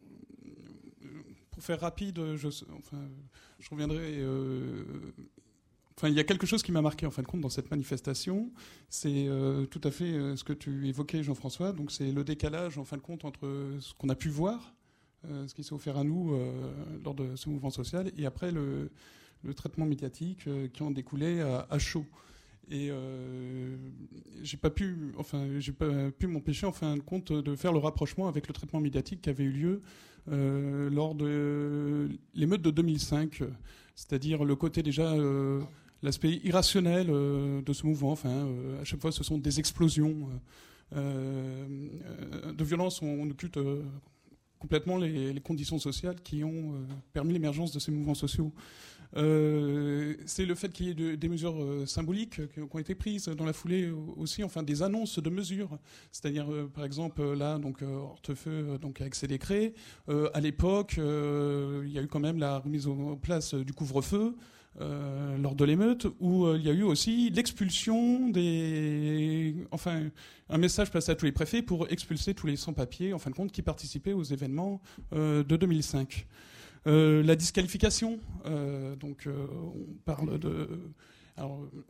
pour faire rapide, je, enfin, je reviendrai. Euh, Enfin, il y a quelque chose qui m'a marqué en fin de compte dans cette manifestation, c'est euh, tout à fait euh, ce que tu évoquais, Jean-François. Donc, c'est le décalage en fin de compte entre ce qu'on a pu voir, euh, ce qui s'est offert à nous euh, lors de ce mouvement social, et après le, le traitement médiatique euh, qui en découlait à, à chaud. Et euh, j'ai pas pu, enfin, j'ai pas pu m'empêcher en fin de compte de faire le rapprochement avec le traitement médiatique qui avait eu lieu euh, lors de l'émeute de deux mille cinq, c'est-à-dire le côté déjà euh, l'aspect irrationnel euh, de ce mouvement. Enfin, euh, à chaque fois, ce sont des explosions euh, euh, de violence. On, on occulte euh, complètement les, les conditions sociales qui ont euh, permis l'émergence de ces mouvements sociaux. Euh, c'est le fait qu'il y ait de, des mesures euh, symboliques qui, qui ont été prises dans la foulée aussi, enfin des annonces de mesures. C'est-à-dire, euh, par exemple, là, donc euh, Hortefeux, donc avec ses décrets. Euh, à l'époque, euh, il y a eu quand même la remise en place du couvre-feu. Euh, lors de l'émeute, où euh, il y a eu aussi l'expulsion des... Enfin, un message passé à tous les préfets pour expulser tous les sans-papiers, en fin de compte, qui participaient aux événements euh, de deux mille cinq. Euh, la disqualification, euh, donc euh, on parle de... Alors,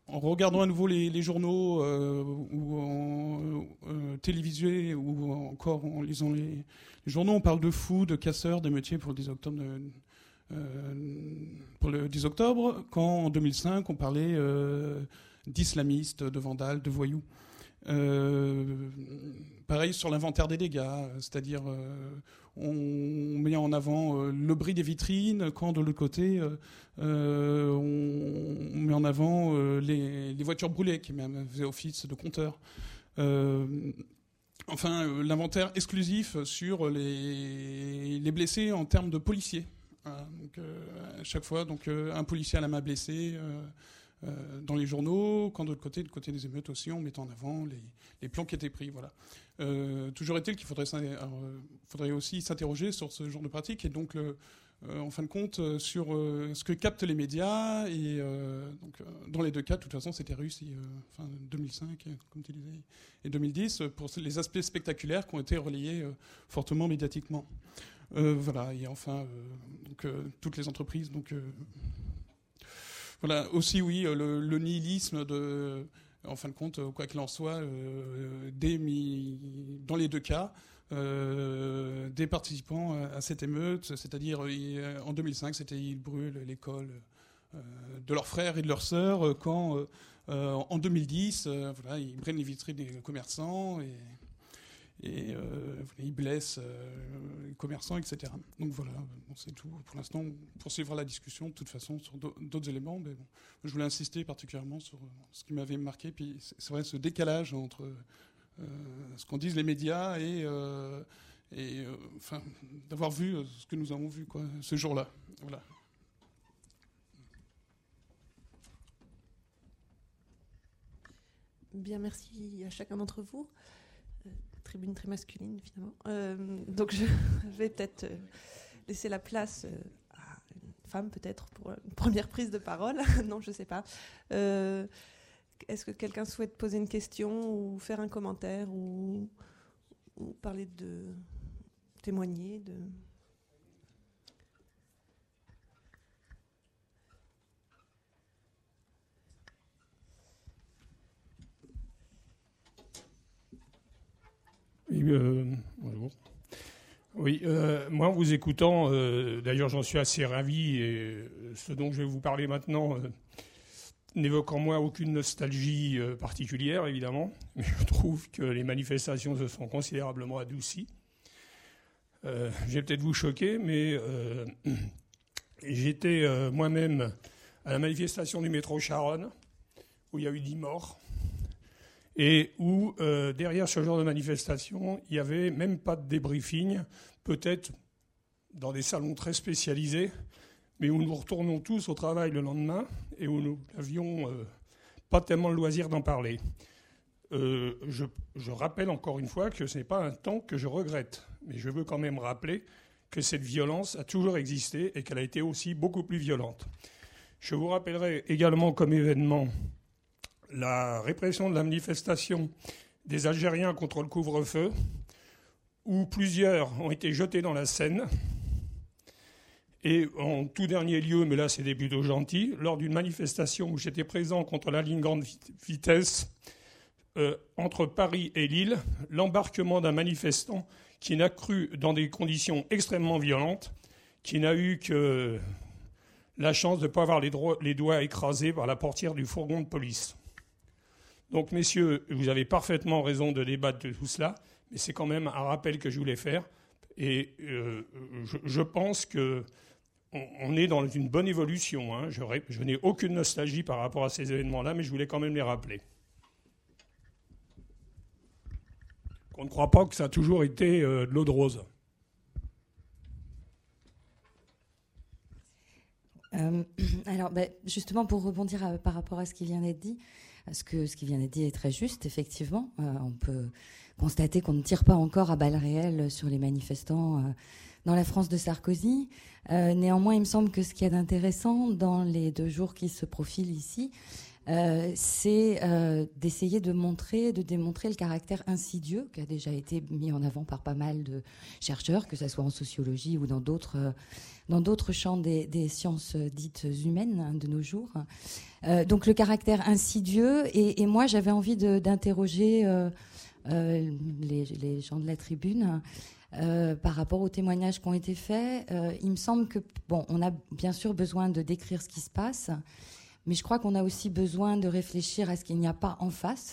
en regardant à nouveau les, les journaux euh, ou en euh, télévisués ou encore en lisant les, les journaux, on parle de fous, de casseurs, d'émeutiers pour le dix octobre. De, euh, pour le dix octobre, quand en deux mille cinq on parlait euh, d'islamistes, de vandales, de voyous. Euh, pareil sur l'inventaire des dégâts, c'est-à-dire euh, on met en avant euh, le bris des vitrines, quand de l'autre côté euh, on met en avant euh, les, les voitures brûlées qui même faisaient office de compteurs. Euh, enfin, euh, l'inventaire exclusif sur les, les blessés en termes de policiers. Voilà, donc, euh, à chaque fois, donc, euh, un policier à la main blessée. Euh, Euh, dans les journaux, quand de l'autre côté, du côté des émeutes aussi, on met en avant les, les plans qui étaient pris. Voilà. Euh, toujours est-il qu'il faudrait, alors, euh, faudrait aussi s'interroger sur ce genre de pratique et donc, le, euh, en fin de compte, euh, sur euh, ce que captent les médias. Et euh, donc, euh, dans les deux cas, de toute façon, c'était réussi. Euh, enfin, deux mille cinq, comme tu disais, et deux mille dix, pour les aspects spectaculaires qui ont été relayés euh, fortement médiatiquement. Euh, voilà. Et enfin, euh, donc, euh, toutes les entreprises. Donc, euh, Voilà, aussi, oui, le, le nihilisme, de, en fin de compte, quoi qu'il en soit, euh, des, dans les deux cas, euh, des participants à cette émeute, c'est-à-dire en deux mille cinq, c'était ils brûlent l'école euh, de leurs frères et de leurs sœurs, quand euh, en deux mille dix, euh, voilà, ils prennent les vitrines des commerçants et, et euh, ils blessent euh, les commerçants, et cetera. Donc voilà, bon, c'est tout. Pour l'instant, on poursuivra la discussion de toute façon sur d'autres éléments, mais bon, je voulais insister particulièrement sur ce qui m'avait marqué. Puis c'est vrai, ce décalage entre euh, ce qu'en disent les médias et, euh, et euh, enfin, d'avoir vu ce que nous avons vu quoi, ce jour-là. Voilà. Bien, merci à chacun d'entre vous. Tribune très masculine finalement. Euh, donc je vais peut-être laisser la place à une femme peut-être pour une première prise de parole. Non, je ne sais pas. Euh, est-ce que quelqu'un souhaite poser une question ou faire un commentaire ou, ou parler de témoigner de... Oui, euh, bonjour. Oui, euh, moi en vous écoutant, euh, d'ailleurs j'en suis assez ravi, et ce dont je vais vous parler maintenant euh, n'évoque en moi aucune nostalgie euh, particulière, évidemment, mais je trouve que les manifestations se sont considérablement adoucies. Euh, je vais peut-être vous choquer, mais euh, j'étais euh, moi-même à la manifestation du métro Charonne, où il y a eu dix morts. Et où, euh, derrière ce genre de manifestation, il n'y avait même pas de débriefing, peut-être dans des salons très spécialisés, mais où nous retournons tous au travail le lendemain et où nous n'avions euh, pas tellement le loisir d'en parler. Euh, je, je rappelle encore une fois que ce n'est pas un temps que je regrette, mais je veux quand même rappeler que cette violence a toujours existé et qu'elle a été aussi beaucoup plus violente. Je vous rappellerai également comme événement la répression de la manifestation des Algériens contre le couvre-feu, où plusieurs ont été jetés dans la Seine. Et en tout dernier lieu, mais là c'est des plutôt gentils, lors d'une manifestation où j'étais présent contre la ligne grande vitesse euh, entre Paris et Lille, l'embarquement d'un manifestant qui n'a cru dans des conditions extrêmement violentes, qui n'a eu que la chance de ne pas avoir les, droits, les doigts écrasés par la portière du fourgon de police. Donc, messieurs, vous avez parfaitement raison de débattre de tout cela, mais c'est quand même un rappel que je voulais faire. Et euh, je, je pense qu'on on est dans une bonne évolution. Hein. Je, je n'ai aucune nostalgie par rapport à ces événements-là, mais je voulais quand même les rappeler. On ne croit pas que ça a toujours été euh, de l'eau de rose. Euh, alors, bah, justement, pour rebondir à, par rapport à ce qui vient d'être dit, parce que ce qui vient d'être dit est très juste, effectivement. Euh, on peut constater qu'on ne tire pas encore à balles réelles sur les manifestants euh, dans la France de Sarkozy. Euh, néanmoins, il me semble que ce qu'il y a d'intéressant dans les deux jours qui se profilent ici, euh, c'est euh, d'essayer de montrer, de démontrer le caractère insidieux qui a déjà été mis en avant par pas mal de chercheurs, que ce soit en sociologie ou dans d'autres, euh, dans d'autres champs des, des sciences dites humaines hein, de nos jours. Euh, donc le caractère insidieux, et, et moi j'avais envie de, d'interroger euh, euh, les, les gens de la tribune euh, par rapport aux témoignages qui ont été faits. Euh, il me semble que, bon, on a bien sûr besoin de décrire ce qui se passe, mais je crois qu'on a aussi besoin de réfléchir à ce qu'il n'y a pas en face,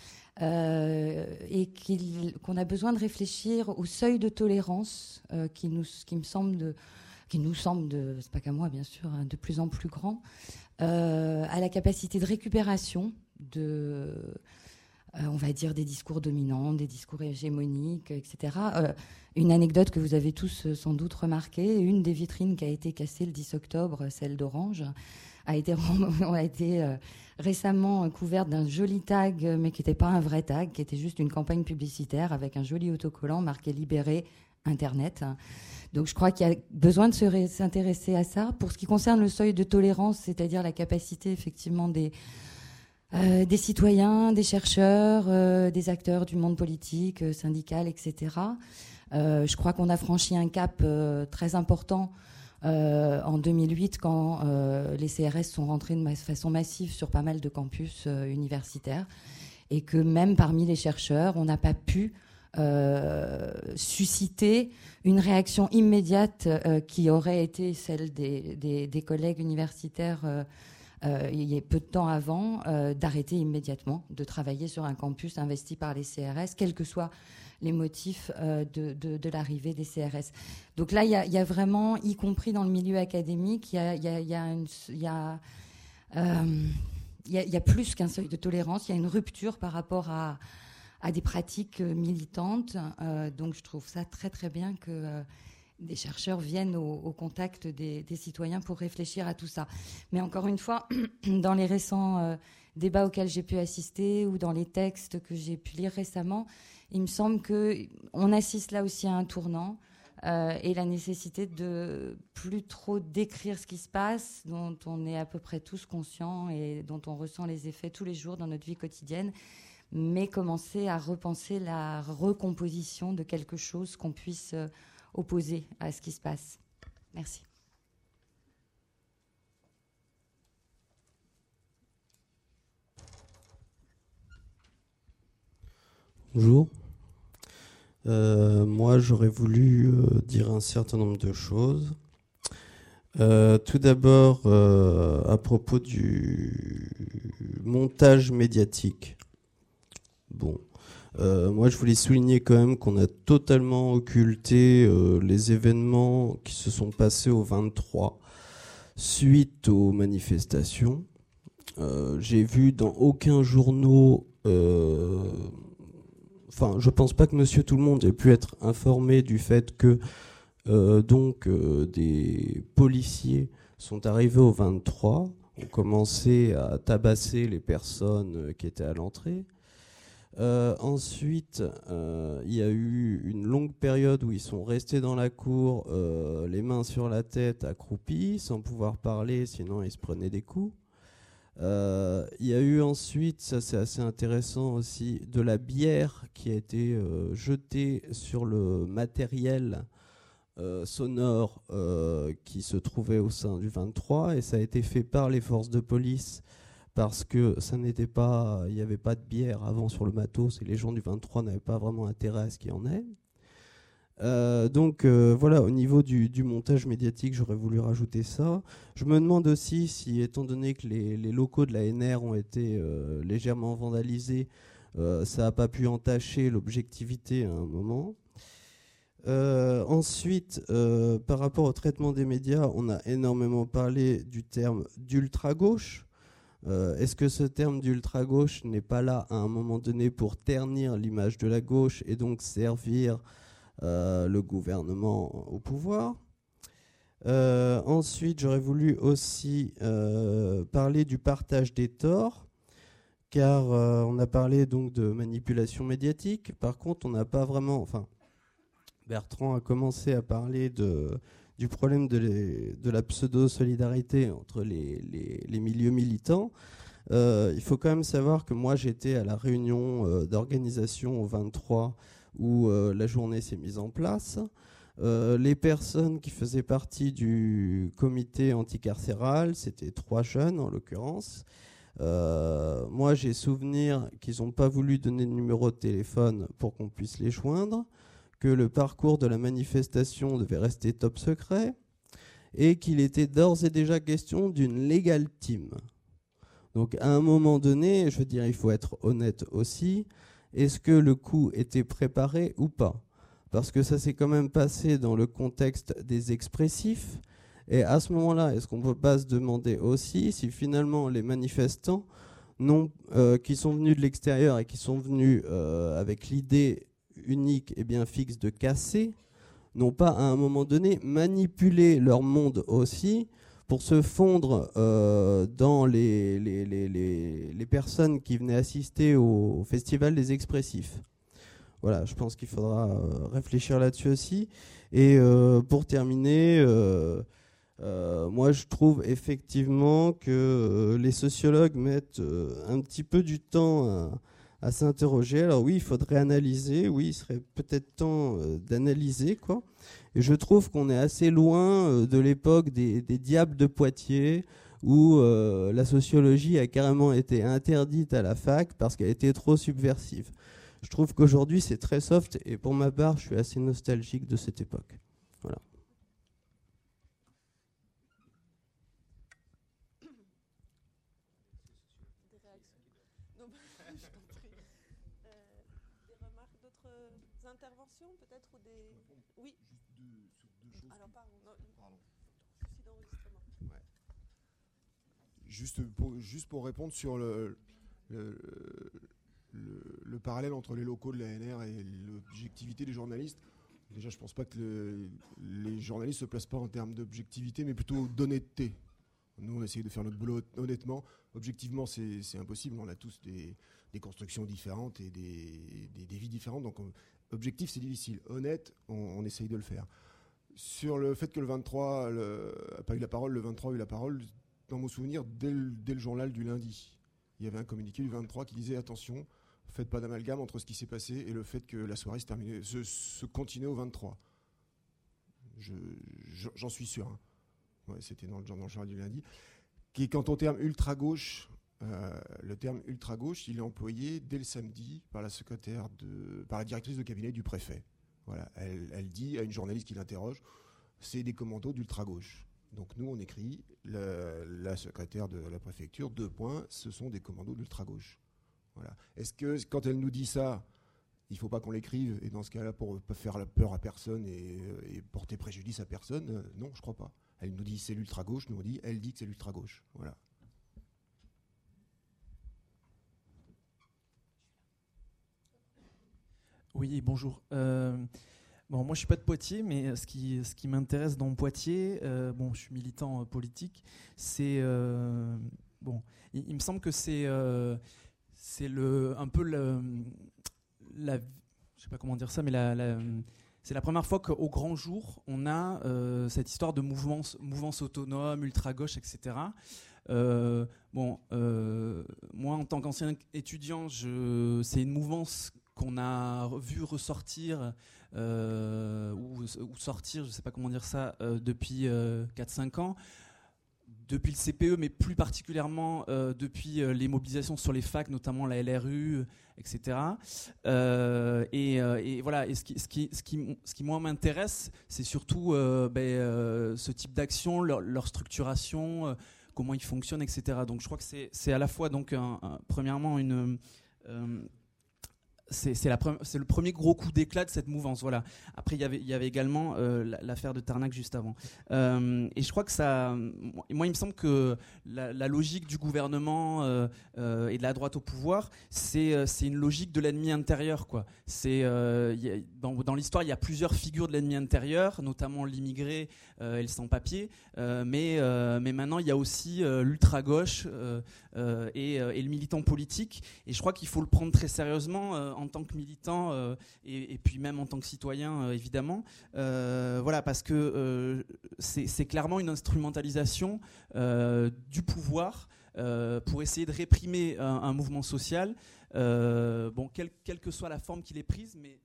euh, et qu'il, qu'on a besoin de réfléchir au seuil de tolérance euh, qui, nous, qui me semble de, qui nous semble, de, c'est pas qu'à moi bien sûr, hein, de plus en plus grand. Euh, à la capacité de récupération de, euh, on va dire, des discours dominants, des discours hégémoniques, et cetera. Euh, une anecdote que vous avez tous euh, sans doute remarquée, une des vitrines qui a été cassée le dix octobre, celle d'Orange, a été, a été euh, récemment couverte d'un joli tag, mais qui n'était pas un vrai tag, qui était juste une campagne publicitaire avec un joli autocollant marqué « Libérer Internet ». Donc je crois qu'il y a besoin de se ré- s'intéresser à ça. Pour ce qui concerne le seuil de tolérance, c'est-à-dire la capacité effectivement des, euh, des citoyens, des chercheurs, euh, des acteurs du monde politique, euh, syndical, et cetera. Euh, je crois qu'on a franchi un cap euh, très important euh, en deux mille huit quand euh, les C R S sont rentrés de ma- façon massive sur pas mal de campus euh, universitaires, et que même parmi les chercheurs, on n'a pas pu Euh, susciter une réaction immédiate euh, qui aurait été celle des, des, des collègues universitaires euh, euh, il y a peu de temps avant, euh, d'arrêter immédiatement de travailler sur un campus investi par les C R S, quels que soient les motifs euh, de, de, de l'arrivée des C R S. Donc là, il y a, y a vraiment, y compris dans le milieu académique, il y a, y a, y a, une, y a, euh, y a, y a plus qu'un seuil de tolérance, il y a une rupture par rapport à à des pratiques militantes. Euh, donc je trouve ça très très bien que euh, des chercheurs viennent au, au contact des, des citoyens pour réfléchir à tout ça. Mais encore une fois, dans les récents euh, débats auxquels j'ai pu assister ou dans les textes que j'ai pu lire récemment, il me semble qu'on assiste là aussi à un tournant euh, et la nécessité de plus trop décrire ce qui se passe, dont on est à peu près tous conscients et dont on ressent les effets tous les jours dans notre vie quotidienne, mais commencer à repenser la recomposition de quelque chose qu'on puisse euh, opposer à ce qui se passe. Merci. Bonjour. Euh, moi, j'aurais voulu euh, dire un certain nombre de choses. Euh, tout d'abord, euh, à propos du montage médiatique. Bon, euh, moi je voulais souligner quand même qu'on a totalement occulté euh, les événements qui se sont passés au vingt-trois suite aux manifestations. Euh, j'ai vu dans aucun journaux, euh, enfin je pense pas que Monsieur Tout-le-Monde ait pu être informé du fait que euh, donc euh, des policiers sont arrivés au vingt-trois, ont commencé à tabasser les personnes qui étaient à l'entrée. Euh, ensuite, euh, il y a eu une longue période où ils sont restés dans la cour, euh, les mains sur la tête, accroupis, sans pouvoir parler, sinon ils se prenaient des coups. Euh, il y a eu ensuite, ça c'est assez intéressant aussi, de la bière qui a été euh, jetée sur le matériel euh, sonore euh, qui se trouvait au sein du vingt-trois, et ça a été fait par les forces de police, parce que ça n'était pas, il n'y avait pas de bière avant sur le matos et les gens du vingt-trois n'avaient pas vraiment intérêt à ce qu'il y en ait. Euh, donc euh, voilà, au niveau du, du montage médiatique, j'aurais voulu rajouter ça. Je me demande aussi si, étant donné que les, les locaux de la N R ont été euh, légèrement vandalisés, euh, ça n'a pas pu entacher l'objectivité à un moment. Euh, ensuite, euh, par rapport au traitement des médias, on a énormément parlé du terme d'ultra-gauche. Euh, est-ce que ce terme d'ultra-gauche n'est pas là à un moment donné pour ternir l'image de la gauche et donc servir euh, le gouvernement au pouvoir ? euh, Ensuite, j'aurais voulu aussi euh, parler du partage des torts, car euh, on a parlé donc de manipulation médiatique. Par contre, on n'a pas vraiment... Enfin, Bertrand a commencé à parler de... du problème de, les, de la pseudo-solidarité entre les, les, les milieux militants. Euh, il faut quand même savoir que moi j'étais à la réunion euh, d'organisation au vingt-trois où euh, la journée s'est mise en place. Euh, les personnes qui faisaient partie du comité anticarcéral, c'était trois jeunes en l'occurrence. Euh, moi j'ai souvenir qu'ils n'ont pas voulu donner de numéro de téléphone pour qu'on puisse les joindre, que le parcours de la manifestation devait rester top secret et qu'il était d'ores et déjà question d'une legal team. Donc à un moment donné, je veux dire, il faut être honnête aussi, est-ce que le coup était préparé ou pas ? Parce que ça s'est quand même passé dans le contexte des expressifs, et à ce moment-là, est-ce qu'on ne peut pas se demander aussi si finalement les manifestants non, euh, qui sont venus de l'extérieur et qui sont venus euh, avec l'idée unique et bien fixe de casser, n'ont pas à un moment donné manipulé leur monde aussi pour se fondre euh, dans les, les, les, les, les personnes qui venaient assister au, au Festival des Expressifs. Voilà, je pense qu'il faudra euh, réfléchir là-dessus aussi. Et euh, pour terminer, euh, euh, moi je trouve effectivement que euh, les sociologues mettent euh, un petit peu du temps à, à s'interroger. Alors oui, il faudrait analyser, oui, il serait peut-être temps euh, d'analyser, quoi. Et je trouve qu'on est assez loin euh, de l'époque des, des diables de Poitiers, où euh, la sociologie a carrément été interdite à la fac parce qu'elle était trop subversive. Je trouve qu'aujourd'hui c'est très soft, et pour ma part je suis assez nostalgique de cette époque. Voilà. Des réactions. Non, je t'en prie. Euh, des remarques, d'autres interventions peut-être, ou des... Oui. Juste deux, sur deux choses. Alors pardon. Non, Pardon. souci d'enregistrement. Ouais. Juste pour, juste pour répondre sur le, le, le, le parallèle entre les locaux de l'A N R et l'objectivité des journalistes. Déjà, je ne pense pas que le, les journalistes ne se placent pas en termes d'objectivité, mais plutôt d'honnêteté. Nous, on essaye de faire notre boulot honnêtement. Objectivement, c'est, c'est impossible. On a tous des, des constructions différentes et des, des, des vies différentes. Donc, on, objectif, c'est difficile. Honnête, on, on essaye de le faire. Sur le fait que le vingt-trois n'a pas eu la parole, le vingt-trois a eu la parole, dans mon souvenir, dès le, dès le journal du lundi, il y avait un communiqué du vingt-trois qui disait « Attention, faites pas d'amalgame entre ce qui s'est passé et le fait que la soirée se, terminait, se, se continuait au vingt-trois. » Je, je, j'en suis sûr. Hein. Ouais, c'était dans le, dans le journal du lundi. Qui, quant au terme ultra-gauche, euh, le terme ultra-gauche, il est employé dès le samedi par la secrétaire de, par la directrice de cabinet du préfet. Voilà, elle, elle dit à une journaliste qui l'interroge, c'est des commandos d'ultra-gauche. Donc nous, on écrit, la, la secrétaire de la préfecture, deux points, ce sont des commandos d'ultra-gauche. Voilà. Est-ce que quand elle nous dit ça, il ne faut pas qu'on l'écrive, et dans ce cas-là, pour ne pas faire la peur à personne et, et porter préjudice à personne, euh, non, je ne crois pas. Elle nous dit c'est l'ultra-gauche, nous on dit, elle dit que c'est l'ultra-gauche. Voilà. Oui, bonjour. Euh, bon, moi, je suis pas de Poitiers, mais ce qui, ce qui m'intéresse dans Poitiers, euh, bon, je suis militant euh, politique, c'est euh, bon, il, il me semble que c'est euh, c'est le un peu le, la, je sais pas comment dire ça, mais la, la c'est la première fois qu'au grand jour, on a euh, cette histoire de mouvance, mouvance autonome, ultra-gauche, et cetera. Euh, bon, euh, moi, en tant qu'ancien étudiant, je, c'est une mouvance qu'on a vu ressortir euh, ou, ou sortir, je ne sais pas comment dire ça, euh, depuis euh, quatre cinq ans. Depuis le C P E, mais plus particulièrement euh, depuis euh, les mobilisations sur les facs, notamment la L R U, et cetera. Euh, et, euh, et voilà. Et ce qui, ce qui, ce qui, ce qui moi m'intéresse, c'est surtout euh, ben, euh, ce type d'action, leur, leur structuration, euh, comment ils fonctionnent, et cetera. Donc, je crois que c'est, c'est à la fois, donc, un, un, premièrement, une euh, C'est, c'est, la pre- c'est le premier gros coup d'éclat de cette mouvance. Voilà. Après, y avait, il y avait également euh, l'affaire de Tarnac juste avant. Euh, et je crois que ça. Moi, il me semble que la, la logique du gouvernement euh, euh, et de la droite au pouvoir, c'est, c'est une logique de l'ennemi intérieur, quoi. C'est, euh, y a, dans, dans l'histoire, il y a plusieurs figures de l'ennemi intérieur, notamment l'immigré euh, et le sans-papier. Euh, mais, euh, mais maintenant, il y a aussi euh, l'ultra-gauche euh, euh, et, euh, et le militant politique. Et je crois qu'il faut le prendre très sérieusement. Euh, en tant que militant euh, et, et puis même en tant que citoyen euh, évidemment euh, voilà, parce que euh, c'est, c'est clairement une instrumentalisation euh, du pouvoir euh, pour essayer de réprimer un, un mouvement social, euh, bon, quelle, quelle que soit la forme qu'il ait prise, mais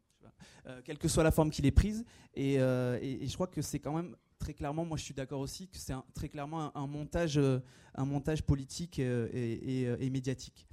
euh, quelle que soit la forme qu'il ait prise, et, euh, et, et je crois que c'est quand même très clairement, moi je suis d'accord aussi que c'est un, très clairement un, un montage, euh, un montage politique euh, et, et, et médiatique.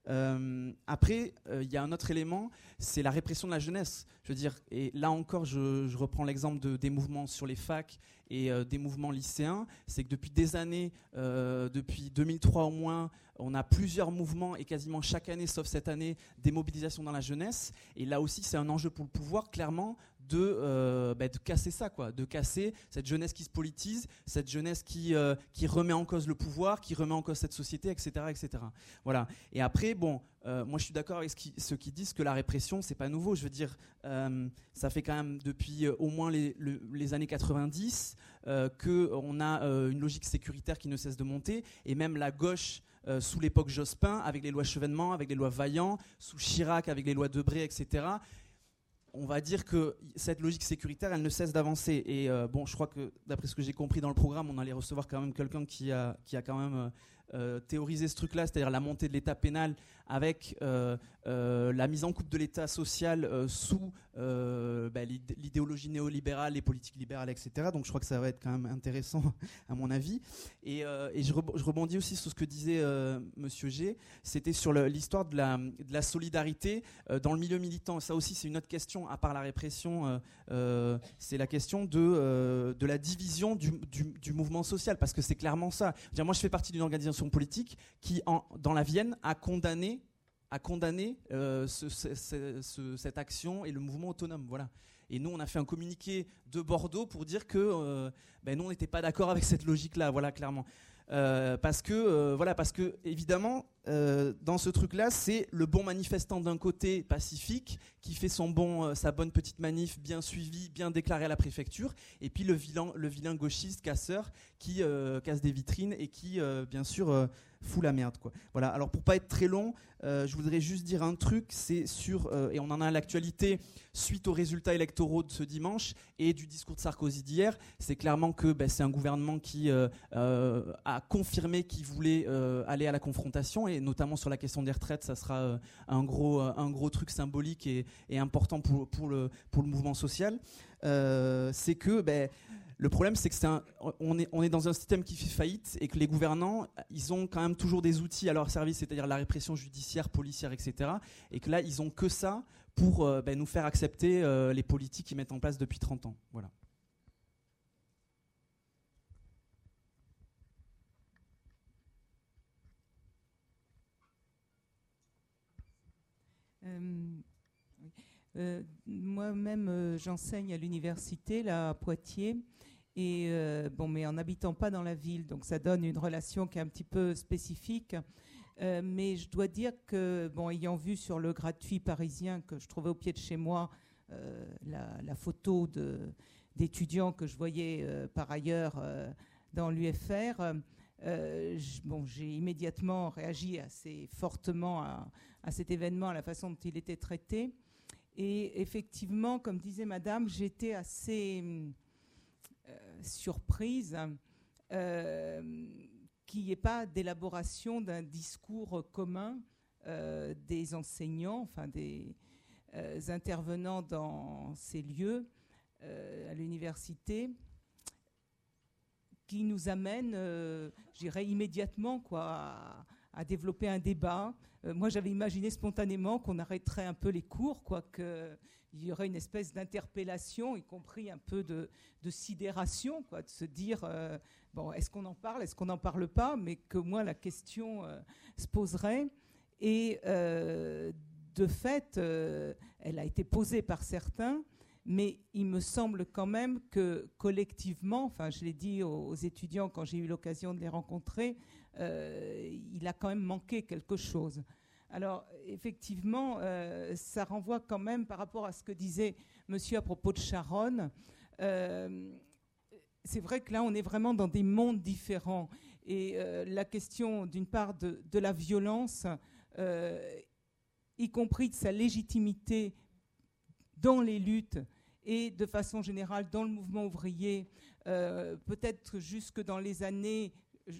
Euh, après, il euh, y a un autre élément, c'est la répression de la jeunesse. Je veux dire, et là encore, je, je reprends l'exemple de, des mouvements sur les facs et euh, des mouvements lycéens. C'est que depuis des années, euh, depuis deux mille trois au moins, on a plusieurs mouvements et quasiment chaque année, sauf cette année, des mobilisations dans la jeunesse. Et là aussi, c'est un enjeu pour le pouvoir, clairement, de, euh, bah, de casser ça, quoi, de casser cette jeunesse qui se politise, cette jeunesse qui, euh, qui remet en cause le pouvoir, qui remet en cause cette société, et cetera, et cetera. Voilà. Et après, bon, euh, moi je suis d'accord avec ce qui, ceux qui disent que la répression, c'est pas nouveau. Je veux dire, euh, ça fait quand même depuis euh, au moins les, le, les années quatre-vingt-dix euh, qu'on a euh, une logique sécuritaire qui ne cesse de monter, et même la gauche. Euh, sous l'époque Jospin, avec les lois Chevènement, avec les lois Vaillant, sous Chirac, avec les lois Debré, et cetera. On va dire que cette logique sécuritaire, elle ne cesse d'avancer. Et euh, bon, je crois que d'après ce que j'ai compris dans le programme, on allait recevoir quand même quelqu'un qui a, qui a quand même euh, euh, théorisé ce truc-là, c'est-à-dire la montée de l'État pénal avec euh, euh, la mise en coupe de l'État social euh, sous euh, bah, l'idéologie néolibérale, les politiques libérales, et cetera. Donc je crois que ça va être quand même intéressant à mon avis. Et, euh, et je, re- je rebondis aussi sur ce que disait euh, Monsieur G. C'était sur le, l'histoire de la, de la solidarité euh, dans le milieu militant. Ça aussi, c'est une autre question, à part la répression. Euh, euh, c'est la question de, euh, de la division du, du, du mouvement social, parce que c'est clairement ça. Je veux dire, moi, je fais partie d'une organisation politique qui, en, dans la Vienne, a condamné à condamner euh, ce, ce, ce, ce, cette action et le mouvement autonome. Voilà. Et nous, on a fait un communiqué de Bordeaux pour dire que euh, ben, nous, on n'était pas d'accord avec cette logique-là, voilà, clairement. Euh, parce que, euh, voilà, parce que évidemment, euh, dans ce truc-là, c'est le bon manifestant d'un côté pacifique qui fait son bon, euh, sa bonne petite manif bien suivie, bien déclarée à la préfecture, et puis le vilain, le vilain gauchiste casseur qui euh, casse des vitrines et qui, euh, bien sûr, euh, fout la merde, quoi. Voilà. Alors, pour pas être très long, euh, je voudrais juste dire un truc, c'est sur, euh, et on en a à l'actualité suite aux résultats électoraux de ce dimanche et du discours de Sarkozy d'hier, c'est clairement que ben, c'est un gouvernement qui euh, euh, a confirmé qu'il voulait euh, aller à la confrontation, et notamment sur la question des retraites, ça sera euh, un gros, un gros truc symbolique et, et important pour, pour, le, pour le mouvement social. Euh, c'est que ben, le problème, c'est que c'est un, on, est, on est dans un système qui fait faillite, et que les gouvernants, ils ont quand même toujours des outils à leur service, c'est-à-dire la répression judiciaire, policière, et cetera. Et que là, ils ont que ça pour euh, ben, nous faire accepter euh, les politiques qu'ils mettent en place depuis trente ans. Voilà. Euh, oui. euh, moi-même, euh, j'enseigne à l'université, là, à Poitiers. Et euh, bon, mais en n'habitant pas dans la ville, donc ça donne une relation qui est un petit peu spécifique. Euh, mais je dois dire que, bon, ayant vu sur le gratuit parisien que je trouvais au pied de chez moi euh, la, la photo de, d'étudiants que je voyais euh, par ailleurs euh, dans l'U F R, euh, j- bon, j'ai immédiatement réagi assez fortement à, à cet événement, à la façon dont il était traité. Et effectivement, comme disait Madame, j'étais assez euh, surprise euh, qu'il n'y ait pas d'élaboration d'un discours commun euh, des enseignants, enfin des euh, intervenants dans ces lieux euh, à l'université, qui nous amène, euh, je dirais, immédiatement quoi, à, à développer un débat. Euh, moi, j'avais imaginé spontanément qu'on arrêterait un peu les cours, quoi, qu'il y aurait une espèce d'interpellation, y compris un peu de, de sidération, quoi, de se dire, euh, bon, est-ce qu'on en parle, est-ce qu'on n'en parle pas, mais que moi, la question euh, se poserait. Et euh, de fait, euh, elle a été posée par certains, mais il me semble quand même que collectivement, enfin je l'ai dit aux, aux étudiants quand j'ai eu l'occasion de les rencontrer, euh, il a quand même manqué quelque chose. Alors effectivement, euh, ça renvoie quand même par rapport à ce que disait monsieur à propos de Charonne. Euh, c'est vrai que là on est vraiment dans des mondes différents, et euh, la question d'une part de, de la violence, euh, y compris de sa légitimité dans les luttes et de façon générale dans le mouvement ouvrier, euh, peut-être jusque dans les années,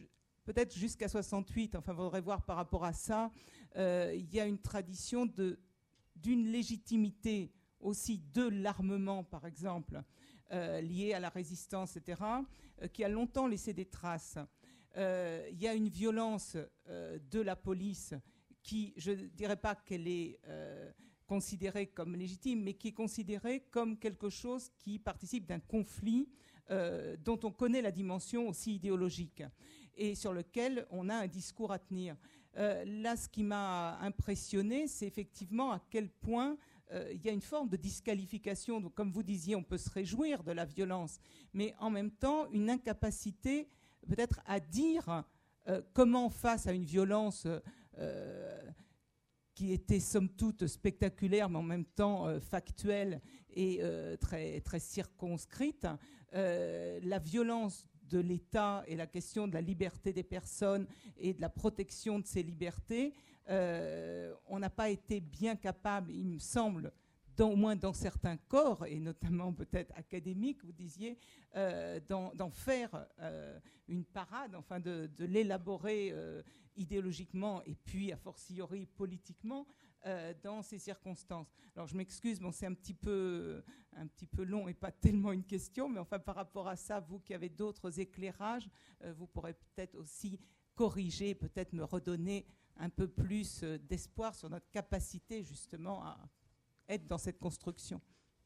peut-être jusqu'à soixante-huit, enfin, il faudrait voir par rapport à ça, euh, il y a une tradition de, d'une légitimité aussi de l'armement, par exemple, euh, lié à la résistance, et cetera, euh, qui a longtemps laissé des traces. Euh, il y a une violence euh, de la police qui, je ne dirais pas qu'elle est euh, considérée comme légitime, mais qui est considérée comme quelque chose qui participe d'un conflit euh, dont on connaît la dimension aussi idéologique et sur lequel on a un discours à tenir. Euh, là, ce qui m'a impressionné, c'est effectivement à quel point euh, il y a une forme de disqualification. Donc, comme vous disiez, on peut se réjouir de la violence, mais en même temps, une incapacité peut-être à dire euh, comment, face à une violence euh, qui était somme toute spectaculaire, mais en même temps euh, factuelle et euh, très, très circonscrite, euh, la violence de l'État et la question de la liberté des personnes et de la protection de ces libertés, euh, on n'a pas été bien capable, il me semble, dans, au moins dans certains corps, et notamment peut-être académiques, vous disiez, euh, d'en, d'en faire euh, une parade, enfin de, de l'élaborer euh, idéologiquement et puis a fortiori politiquement euh, dans ces circonstances. Alors je m'excuse, bon, c'est un petit peu, un petit peu long et pas tellement une question, mais enfin par rapport à ça, vous qui avez d'autres éclairages, euh, vous pourrez peut-être aussi corriger, peut-être me redonner un peu plus euh, d'espoir sur notre capacité justement à être dans cette construction.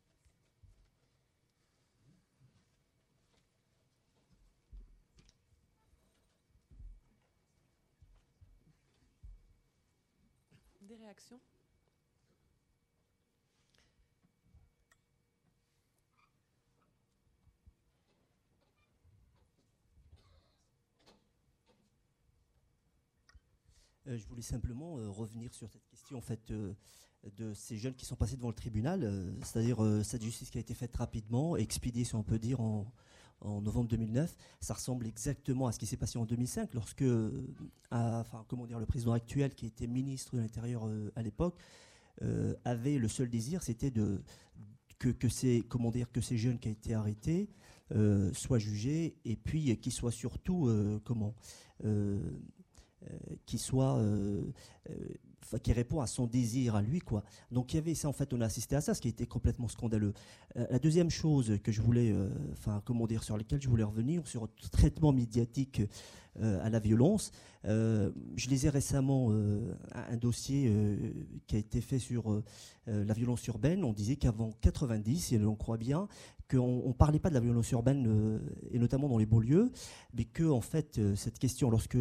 Des réactions ? Euh, je voulais simplement euh, revenir sur cette question en fait, euh, de ces jeunes qui sont passés devant le tribunal, euh, c'est-à-dire euh, cette justice qui a été faite rapidement, expédiée si on peut dire en, en novembre deux mille neuf. Ça ressemble exactement à ce qui s'est passé en deux mille cinq lorsque euh, à, enfin, comment dire, le président actuel qui était ministre de l'Intérieur euh, à l'époque euh, avait le seul désir, c'était de, que, que, ces, comment dire, que ces jeunes qui ont été arrêtés euh, soient jugés et puis euh, qu'ils soient surtout euh, comment euh, Euh, qui soit euh, euh, qui répond à son désir à lui, quoi. Donc il y avait ça, en fait, on a assisté à ça, ce qui était complètement scandaleux. Euh, la deuxième chose que je voulais, enfin euh, comment dire, sur laquelle je voulais revenir, sur le traitement médiatique euh, à la violence. Euh, je lisais récemment euh, un dossier euh, qui a été fait sur euh, la violence urbaine. On disait qu'avant quatre-vingt-dix, et on croit bien, qu'on ne parlait pas de la violence urbaine, euh, et notamment dans les banlieues, mais que en fait, euh, cette question, lorsque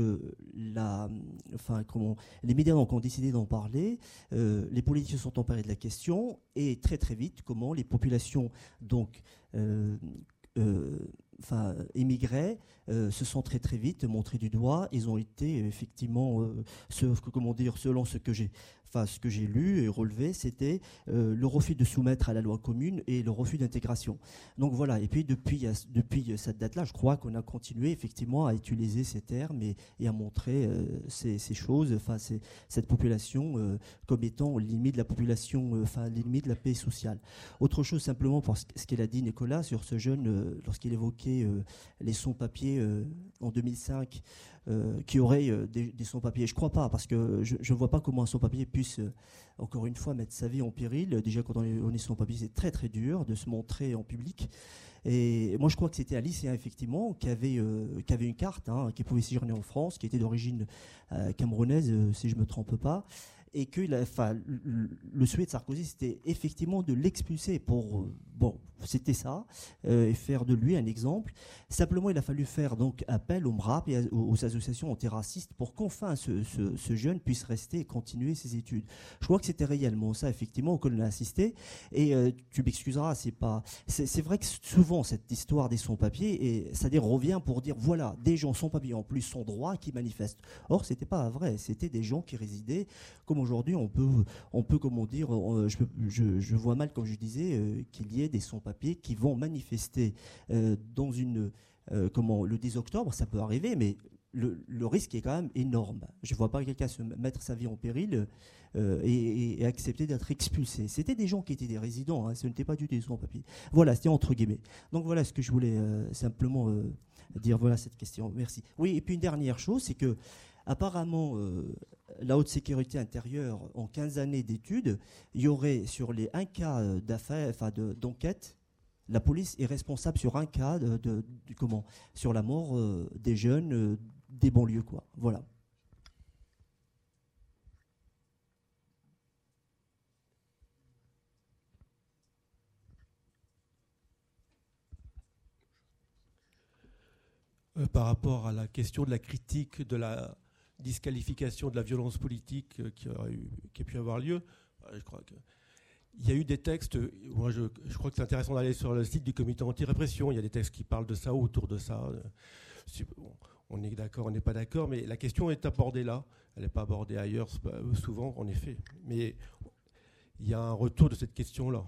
la, enfin, comment, les médias donc, ont décidé d'en parler, euh, les politiciens se sont emparés de la question, et très très vite, comment les populations donc, euh, euh, enfin, émigrés euh, se sont très très vite montrés du doigt. Ils ont été effectivement, euh, ce, comment dire, selon ce que j'ai, enfin ce que j'ai lu et relevé, c'était euh, le refus de soumettre à la loi commune et le refus d'intégration. Donc voilà. Et puis depuis depuis cette date-là, je crois qu'on a continué effectivement à utiliser ces termes et, et à montrer euh, ces, ces choses, enfin ces, cette population euh, comme étant limite de la population, euh, enfin limite de la paix sociale. Autre chose simplement pour ce, ce qu'il a dit Nicolas sur ce jeune euh, lorsqu'il évoquait euh, les sans-papiers euh, en deux mille cinq, euh, qui auraient euh, des, des sans-papiers. Je ne crois pas, parce que je ne vois pas comment un sans-papier puisse, euh, encore une fois, mettre sa vie en péril. Déjà, quand on est, on est sans-papier, c'est très très dur de se montrer en public. Et moi, je crois que c'était un lycéen, effectivement, qui avait, euh, qui avait une carte, hein, qui pouvait séjourner en France, qui était d'origine euh, camerounaise, euh, si je ne me trompe pas. Et que la, enfin, le, le souhait de Sarkozy, c'était effectivement de l'expulser pour, euh, bon, c'était ça, euh, et faire de lui un exemple. Simplement, il a fallu faire donc appel au M R A P et aux, aux associations antiracistes pour qu'enfin ce, ce, ce jeune puisse rester et continuer ses études. Je crois que c'était réellement ça, effectivement, auquel on a assisté. Et euh, tu m'excuseras, c'est pas, c'est, c'est vrai que souvent cette histoire des sans-papiers, et c'est-à-dire revient pour dire voilà, des gens sans-papiers en plus sont droits qui manifestent. Or, c'était pas vrai, c'était des gens qui résidaient. Comme aujourd'hui, on peut, on peut, comment dire, on, je, je, je vois mal, comme je disais, euh, qu'il y ait des sans-papiers qui vont manifester euh, dans une, euh, comment, le dix octobre, ça peut arriver, mais le, le risque est quand même énorme. Je ne vois pas quelqu'un se mettre sa vie en péril euh, et, et accepter d'être expulsé. C'était des gens qui étaient des résidents, hein, ce n'était pas du tout des sans-papiers. Voilà, c'était entre guillemets. Donc voilà ce que je voulais euh, simplement euh, dire, voilà cette question. Merci. Oui, et puis une dernière chose, c'est que apparemment, euh, la haute sécurité intérieure, en quinze années d'études, il y aurait sur les un cas d'affaires, enfin de, d'enquête, la police est responsable sur un cas de, de, de comment, sur la mort euh, des jeunes euh, des banlieues, quoi. Voilà. Euh, par rapport à la question de la critique de la disqualification de la violence politique euh, qui, aurait eu, qui a pu avoir lieu, euh, je crois que il y a eu des textes, moi je, je crois que c'est intéressant d'aller sur le site du comité anti-répression, il y a des textes qui parlent de ça, autour de ça. On est d'accord, on n'est pas d'accord, mais la question est abordée là, elle n'est pas abordée ailleurs souvent, en effet. Mais il y a un retour de cette question-là.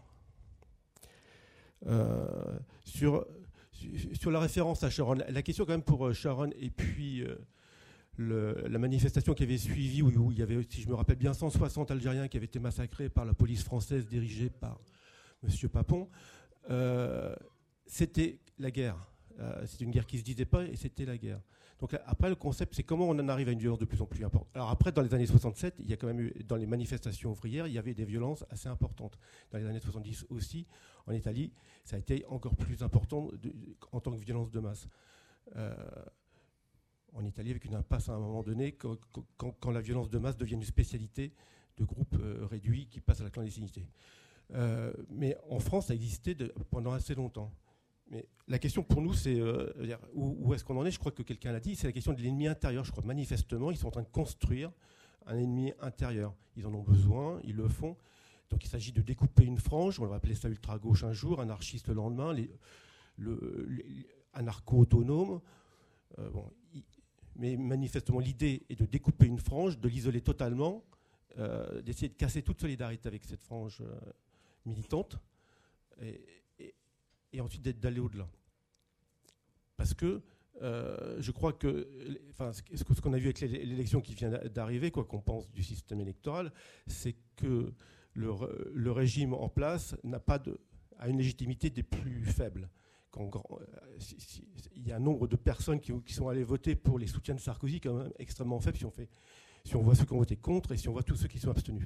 Euh, sur, sur la référence à Sharon, la question quand même pour Sharon et puis... Euh, Le, la manifestation qui avait suivi, où, où il y avait, si je me rappelle bien, cent soixante Algériens qui avaient été massacrés par la police française dirigée par M. Papon, euh, c'était la guerre. Euh, c'était une guerre qui ne se disait pas et c'était la guerre. Donc après, le concept, c'est comment on en arrive à une violence de plus en plus importante. Alors après, dans les années soixante-sept, il y a quand même eu, dans les manifestations ouvrières, il y avait des violences assez importantes. Dans les années soixante-dix aussi, en Italie, ça a été encore plus important de, en tant que violence de masse. Euh, En Italie, avec une impasse à un moment donné, quand, quand, quand la violence de masse devient une spécialité de groupes euh, réduits qui passent à la clandestinité. Euh, mais en France, ça existait de, pendant assez longtemps. Mais la question pour nous, c'est euh, où, où est-ce qu'on en est? Je crois que quelqu'un l'a dit, c'est la question de l'ennemi intérieur. Je crois que manifestement, ils sont en train de construire un ennemi intérieur. Ils en ont besoin, ils le font. Donc il s'agit de découper une frange, on va appeler ça ultra-gauche un jour, anarchiste le lendemain, les, le, les anarcho-autonomes. Euh, bon, il, mais manifestement, l'idée est de découper une frange, de l'isoler totalement, euh, d'essayer de casser toute solidarité avec cette frange euh, militante, et, et, et ensuite d'aller au-delà. Parce que euh, je crois que, enfin, ce qu'on a vu avec l'élection qui vient d'arriver, quoi qu'on pense du système électoral, c'est que le, le régime en place n'a pas de, a une légitimité des plus faibles. Quand, euh, si, si, il y a un nombre de personnes qui, qui sont allées voter pour les soutiens de Sarkozy quand même extrêmement faible si on, fait, si on voit ceux qui ont voté contre et si on voit tous ceux qui sont abstenus.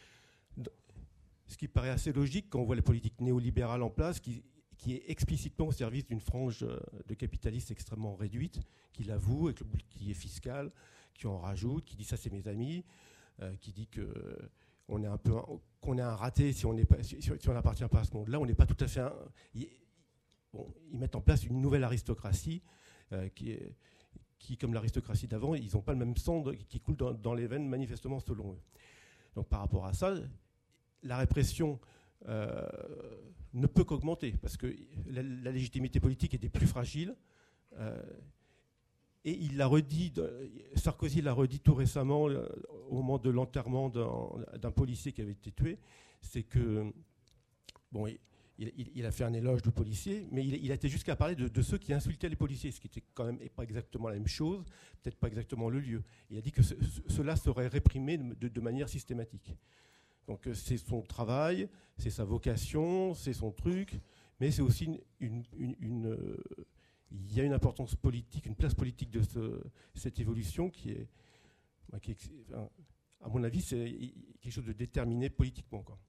Ce qui paraît assez logique quand on voit les politiques néolibérales en place, qui, qui est explicitement au service d'une frange de capitalistes extrêmement réduite, qui l'avoue, avec le bouclier fiscal, qui en rajoute, qui dit ça c'est mes amis, euh, qui dit que on est un peu un, qu'on est un raté si on n'appartient si, si pas à ce monde-là, on n'est pas tout à fait un, il, bon, ils mettent en place une nouvelle aristocratie euh, qui, est, qui, comme l'aristocratie d'avant, ils n'ont pas le même sang de, qui coule dans, dans les veines manifestement selon eux. Donc par rapport à ça, la répression euh, ne peut qu'augmenter parce que la, la légitimité politique était plus fragile. Euh, et il l'a redit, Sarkozy l'a redit tout récemment au moment de l'enterrement d'un, d'un policier qui avait été tué, c'est que bon. Il, Il, il, il a fait un éloge de policiers, mais il, il a été jusqu'à parler de, de ceux qui insultaient les policiers, ce qui était quand même pas exactement la même chose, peut-être pas exactement le lieu. Il a dit que ce, ce, cela serait réprimé de, de manière systématique. Donc c'est son travail, c'est sa vocation, c'est son truc, mais c'est aussi une, une, une, une euh, il y a une importance politique, une place politique de ce, cette évolution qui est, bah, qui est, à mon avis, c'est quelque chose de déterminé politiquement, quoi.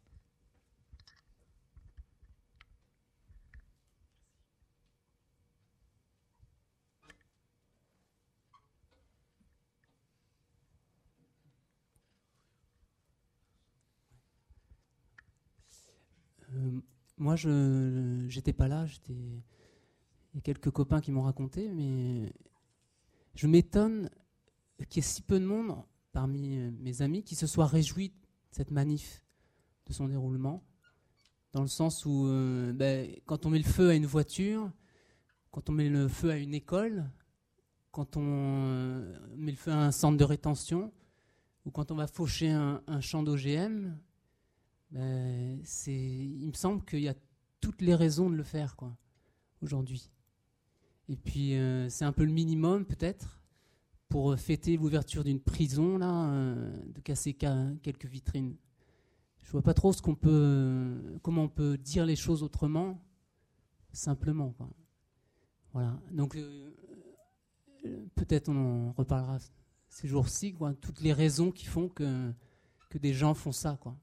Euh, moi, je n'étais pas là. J'étais... Il y a quelques copains qui m'ont raconté, mais je m'étonne qu'il y ait si peu de monde parmi mes amis qui se soient réjouis de cette manif, de son déroulement, dans le sens où euh, ben, quand on met le feu à une voiture, quand on met le feu à une école, quand on euh, met le feu à un centre de rétention, ou quand on va faucher un, un champ d'O G M, ben, c'est, il me semble qu'il y a toutes les raisons de le faire, quoi, aujourd'hui. Et puis, euh, c'est un peu le minimum, peut-être, pour fêter l'ouverture d'une prison, là, euh, de casser ca- quelques vitrines. Je vois pas trop ce qu'on peut, comment on peut dire les choses autrement, simplement, quoi. Voilà. Donc, euh, euh, peut-être on en reparlera ces jours-ci, quoi. Toutes les raisons qui font que, que des gens font ça, quoi.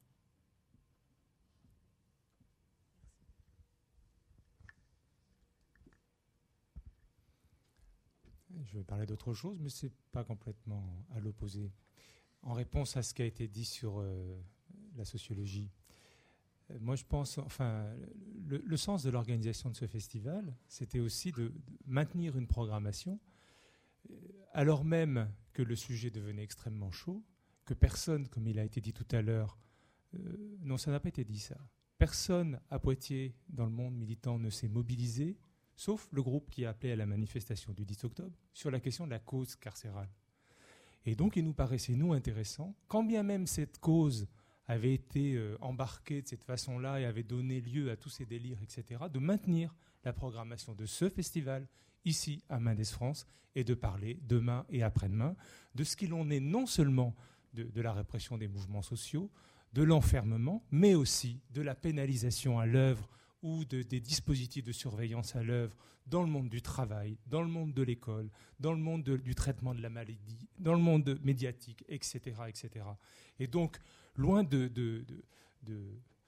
Je vais parler d'autre chose, mais ce n'est pas complètement à l'opposé. En réponse à ce qui a été dit sur euh, la sociologie, euh, moi je pense, enfin, le, le sens de l'organisation de ce festival, c'était aussi de, de maintenir une programmation, euh, alors même que le sujet devenait extrêmement chaud, que personne, comme il a été dit tout à l'heure, euh, non, ça n'a pas été dit ça, personne à Poitiers, dans le monde militant, ne s'est mobilisé, sauf le groupe qui a appelé à la manifestation du dix octobre, sur la question de la cause carcérale. Et donc, il nous paraissait, nous, intéressant, quand bien même cette cause avait été euh, embarquée de cette façon-là et avait donné lieu à tous ces délires, et cetera, de maintenir la programmation de ce festival ici, à Mendes France, et de parler demain et après-demain de ce qu'il en est non seulement de, de la répression des mouvements sociaux, de l'enfermement, mais aussi de la pénalisation à l'œuvre ou de, des dispositifs de surveillance à l'œuvre dans le monde du travail, dans le monde de l'école, dans le monde de, du traitement de la maladie, dans le monde de, médiatique, et cetera, et cetera. Et donc, loin de, de, de, de,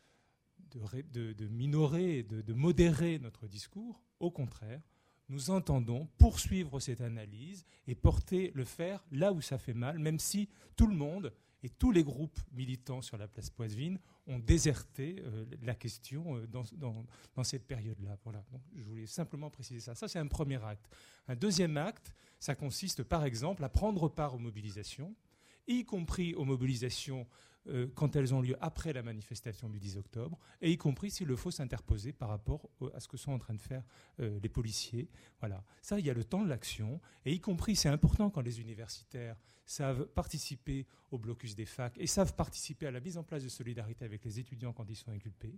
de, de, de minorer, de, de modérer notre discours, au contraire, nous entendons poursuivre cette analyse et porter le fer là où ça fait mal, même si tout le monde et tous les groupes militants sur la place Poitevine ont déserté euh, la question euh, dans, dans, dans cette période-là. Voilà. Donc, je voulais simplement préciser ça. Ça, c'est un premier acte. Un deuxième acte, ça consiste par exemple à prendre part aux mobilisations, y compris aux mobilisations euh, quand elles ont lieu après la manifestation du dix octobre, et y compris s'il le faut s'interposer par rapport au, à ce que sont en train de faire euh, les policiers. Voilà. Ça, il y a le temps de l'action, et y compris, c'est important quand les universitaires savent participer au blocus des facs et savent participer à la mise en place de solidarité avec les étudiants quand ils sont inculpés.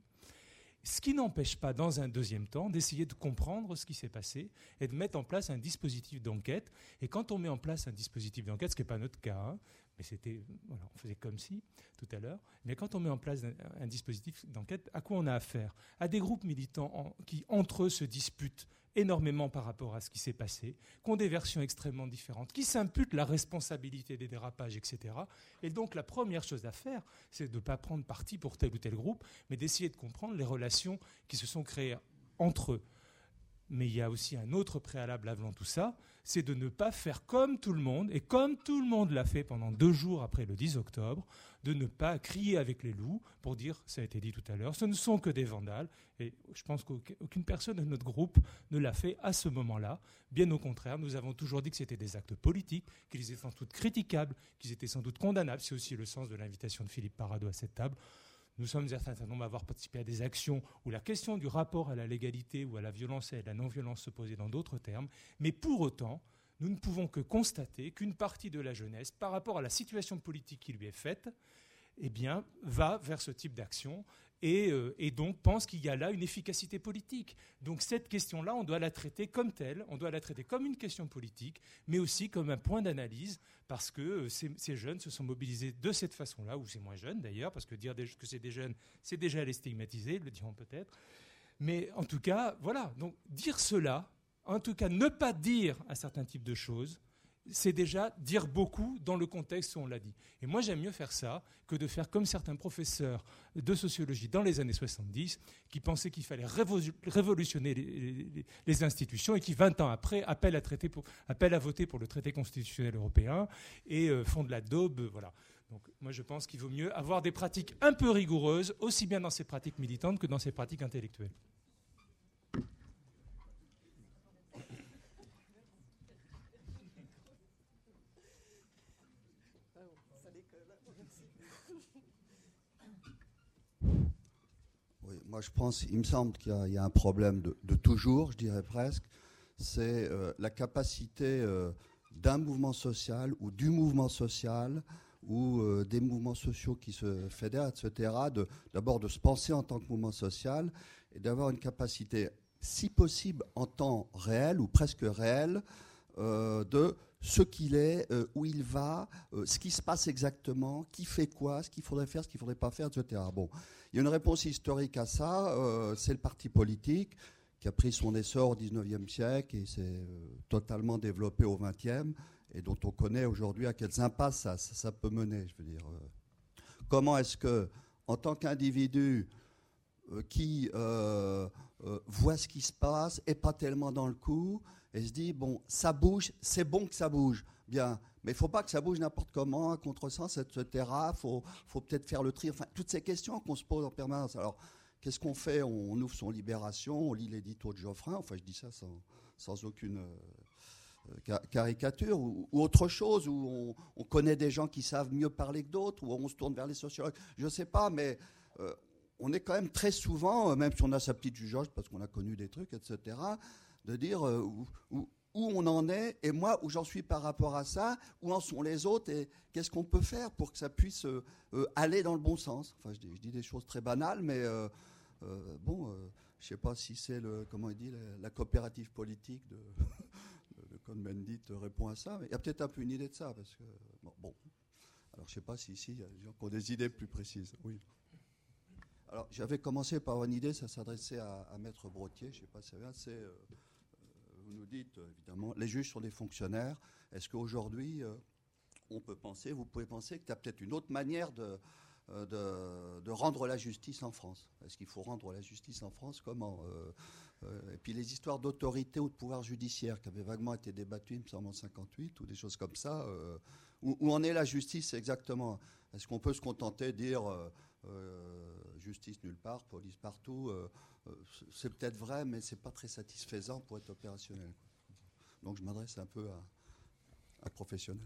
Ce qui n'empêche pas, dans un deuxième temps, d'essayer de comprendre ce qui s'est passé et de mettre en place un dispositif d'enquête. Et quand on met en place un dispositif d'enquête, ce qui n'est pas notre cas, hein, mais c'était, voilà, on faisait comme si tout à l'heure, mais quand on met en place un, un dispositif d'enquête, à quoi on a affaire? À des groupes militants en, qui, entre eux, se disputent énormément par rapport à ce qui s'est passé, qui ont des versions extrêmement différentes, qui s'imputent la responsabilité des dérapages, et cetera. Et donc la première chose à faire, c'est de ne pas prendre parti pour tel ou tel groupe, mais d'essayer de comprendre les relations qui se sont créées entre eux. Mais il y a aussi un autre préalable avant tout ça, c'est de ne pas faire comme tout le monde, et comme tout le monde l'a fait pendant deux jours après le dix octobre, de ne pas crier avec les loups pour dire, ça a été dit tout à l'heure, ce ne sont que des vandales. Et je pense qu'aucune personne de notre groupe ne l'a fait à ce moment-là. Bien au contraire, nous avons toujours dit que c'était des actes politiques, qu'ils étaient sans doute critiquables, qu'ils étaient sans doute condamnables. C'est aussi le sens de l'invitation de Philippe Parado à cette table. Nous sommes un certain nombre à avoir participé à des actions où la question du rapport à la légalité ou à la violence et à la non-violence se posait dans d'autres termes. Mais pour autant, nous ne pouvons que constater qu'une partie de la jeunesse, par rapport à la situation politique qui lui est faite, eh bien, va vers ce type d'action et, euh, et donc pense qu'il y a là une efficacité politique. Donc cette question-là, on doit la traiter comme telle, on doit la traiter comme une question politique, mais aussi comme un point d'analyse, parce que euh, ces, ces jeunes se sont mobilisés de cette façon-là, ou c'est moins jeunes d'ailleurs, parce que dire des, que c'est des jeunes, c'est déjà les stigmatiser, le diront peut-être. Mais en tout cas, voilà, donc dire cela, en tout cas ne pas dire un certain type de choses, c'est déjà dire beaucoup dans le contexte où on l'a dit. Et moi, j'aime mieux faire ça que de faire comme certains professeurs de sociologie dans les années soixante-dix qui pensaient qu'il fallait révolutionner les, les, les institutions et qui, vingt ans après, appellent à, traiter pour, appellent à voter pour le traité constitutionnel européen et euh, font de la daube. Euh, voilà. Donc, moi, je pense qu'il vaut mieux avoir des pratiques un peu rigoureuses, aussi bien dans ces pratiques militantes que dans ces pratiques intellectuelles. Oui, moi je pense, il me semble qu'il y a, il y a un problème de, de toujours, je dirais presque, c'est euh, la capacité euh, d'un mouvement social ou du mouvement social ou euh, des mouvements sociaux qui se fédèrent, et cetera, de, d'abord de se penser en tant que mouvement social et d'avoir une capacité, si possible en temps réel ou presque réel, euh, de ce qu'il est, euh, où il va, euh, ce qui se passe exactement, qui fait quoi, ce qu'il faudrait faire, ce qu'il ne faudrait pas faire, et cetera. Bon, il y a une réponse historique à ça, euh, c'est le parti politique qui a pris son essor au dix-neuvième siècle et s'est euh, totalement développé au vingtième, et dont on connaît aujourd'hui à quelles impasses ça, ça, ça peut mener. Je veux dire, euh, comment est-ce que, en tant qu'individu euh, qui euh, euh, voit ce qui se passe et pas tellement dans le coup, et se dit, bon, ça bouge, c'est bon que ça bouge, bien, mais il ne faut pas que ça bouge n'importe comment, à contresens, et cetera. Il faut, faut peut-être faire le tri. Enfin, toutes ces questions qu'on se pose en permanence. Alors, qu'est-ce qu'on fait? on, on ouvre son Libération, on lit l'édito de Geoffrin, enfin, je dis ça sans, sans aucune euh, caricature, ou, ou autre chose, où on, on connaît des gens qui savent mieux parler que d'autres, où on se tourne vers les sociologues. Je ne sais pas, mais euh, on est quand même très souvent, même si on a sa petite jugeoge, parce qu'on a connu des trucs, et cetera, de dire euh, où, où, où on en est, et moi, où j'en suis par rapport à ça, où en sont les autres, et qu'est-ce qu'on peut faire pour que ça puisse euh, euh, aller dans le bon sens. Enfin, je dis, je dis des choses très banales, mais euh, euh, bon, euh, je ne sais pas si c'est, le, comment il dit, la, la coopérative politique de, de Cohn-Bendit répond à ça, mais il y a peut-être un peu une idée de ça, parce que, bon, bon. Alors je ne sais pas si ici, il y a des gens qui ont des idées plus précises. Oui. Alors, j'avais commencé par une idée, ça s'adressait à, à Maître Brottier, je ne sais pas si c'est bien, c'est... Euh, vous nous dites, évidemment, les juges sont des fonctionnaires. Est-ce qu'aujourd'hui, euh, on peut penser, vous pouvez penser qu'il y a peut-être une autre manière de, euh, de, de rendre la justice en France? Est-ce qu'il faut rendre la justice en France? Comment euh, euh, Et puis les histoires d'autorité ou de pouvoir judiciaire qui avaient vaguement été débattues, il me semble, en cinquante-huit, ou des choses comme ça. Euh, où, où en est la justice exactement? Est-ce qu'on peut se contenter de dire euh, euh, justice nulle part, police partout? euh, C'est peut-être vrai, mais ce n'est pas très satisfaisant pour être opérationnel. Donc je m'adresse un peu à, à professionnels.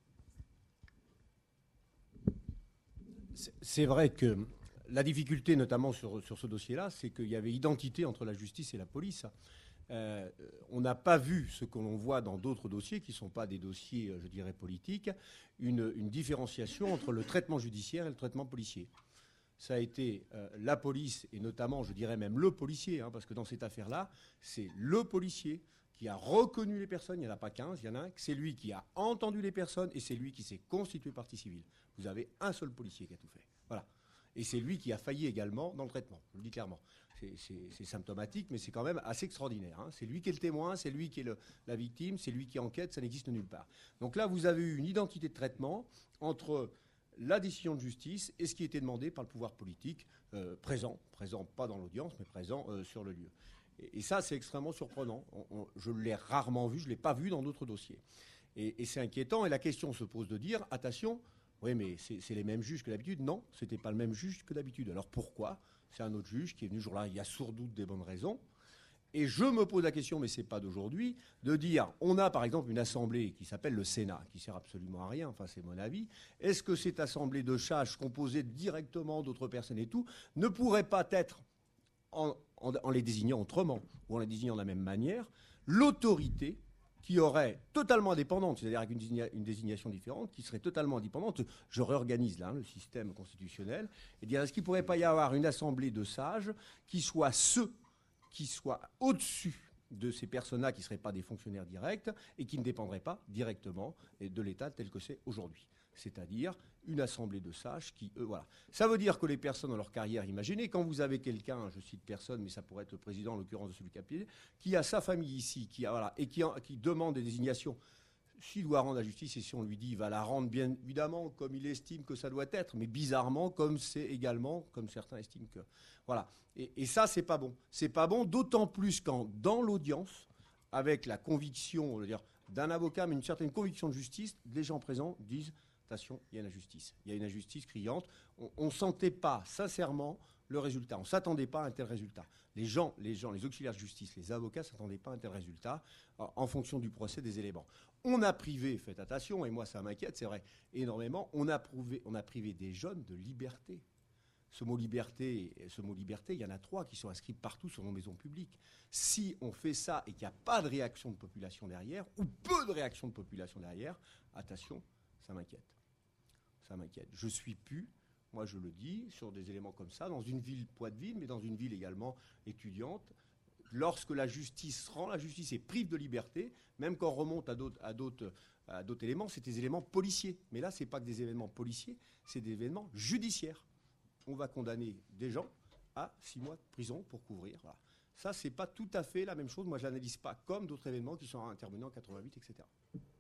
C'est vrai que la difficulté, notamment sur, sur ce dossier-là, c'est qu'il y avait identité entre la justice et la police. Euh, on n'a pas vu ce que l'on voit dans d'autres dossiers, qui ne sont pas des dossiers, je dirais, politiques, une, une différenciation entre le traitement judiciaire et le traitement policier. Ça a été euh, la police, et notamment, je dirais même le policier, hein, parce que dans cette affaire-là, c'est le policier qui a reconnu les personnes, il n'y en a pas quinze, il y en a un, c'est lui qui a entendu les personnes, et c'est lui qui s'est constitué partie civile. Vous avez un seul policier qui a tout fait. Voilà. Et c'est lui qui a failli également dans le traitement, je le dis clairement. C'est, c'est, c'est symptomatique, mais c'est quand même assez extraordinaire. Hein. C'est lui qui est le témoin, c'est lui qui est le, la victime, c'est lui qui enquête, ça n'existe nulle part. Donc là, vous avez eu une identité de traitement entre la décision de justice et ce qui était demandé par le pouvoir politique euh, présent, présent pas dans l'audience, mais présent euh, sur le lieu. Et, et ça, c'est extrêmement surprenant. On, on, je l'ai rarement vu, je ne l'ai pas vu dans d'autres dossiers. Et, et c'est inquiétant, et la question se pose de dire, attention, oui, mais c'est, c'est les mêmes juges que d'habitude. Non, ce n'était pas le même juge que d'habitude. Alors pourquoi? C'est un autre juge qui est venu ce jour-là, il y a sourd doute des bonnes raisons. Et je me pose la question, mais ce n'est pas d'aujourd'hui, de dire, on a par exemple une assemblée qui s'appelle le Sénat, qui ne sert absolument à rien, enfin c'est mon avis. Est-ce que cette assemblée de sages composée directement d'autres personnes et tout, ne pourrait pas être, en, en, en les désignant autrement, ou en les désignant de la même manière, l'autorité qui aurait totalement indépendante, c'est-à-dire avec une, désigna, une désignation différente, qui serait totalement indépendante, je réorganise là hein, le système constitutionnel, et dire, est-ce qu'il ne pourrait pas y avoir une assemblée de sages qui soit ceux qui soient au-dessus de ces personnes-là qui ne seraient pas des fonctionnaires directs et qui ne dépendraient pas directement de l'État tel que c'est aujourd'hui. C'est-à-dire une assemblée de sages qui, eux, voilà. Ça veut dire que les personnes dans leur carrière, imaginez, quand vous avez quelqu'un, je cite personne, mais ça pourrait être le président, en l'occurrence de celui qui a pied, qui a sa famille ici, qui a, voilà, et qui, qui demande des désignations. S'il doit rendre la justice, et si on lui dit, il va la rendre bien évidemment comme il estime que ça doit être, mais bizarrement, comme c'est également, comme certains estiment que... Voilà. Et, et ça, c'est pas bon. C'est pas bon, d'autant plus quand, dans l'audience, avec la conviction, on va dire, d'un avocat, mais une certaine conviction de justice, les gens présents disent, attention, il y a une injustice. Il y a une injustice criante. On ne sentait pas, sincèrement, le résultat. On ne s'attendait pas à un tel résultat. Les gens, les gens, les auxiliaires de justice, les avocats ne s'attendaient pas à un tel résultat en fonction du procès des éléments. On a privé, faites attention, et moi ça m'inquiète, c'est vrai, énormément, on a, prouvé, on a privé des jeunes de liberté. Ce mot liberté, ce mot liberté, il y en a trois qui sont inscrits partout sur nos maisons publiques. Si on fait ça et qu'il n'y a pas de réaction de population derrière, ou peu de réaction de population derrière, attention, ça m'inquiète. Ça m'inquiète. Je suis plus, moi je le dis, sur des éléments comme ça, dans une ville Poiteville, mais dans une ville également étudiante, lorsque la justice rend la justice et prive de liberté, même quand on remonte à d'autres, à d'autres, à d'autres éléments, c'est des éléments policiers. Mais là, ce n'est pas que des événements policiers, c'est des événements judiciaires. On va condamner des gens à six mois de prison pour couvrir. Voilà. Ça, ce n'est pas tout à fait la même chose. Moi, je ne l'analyse pas comme d'autres événements qui sont intervenus en quatre-vingt-huit, et cetera.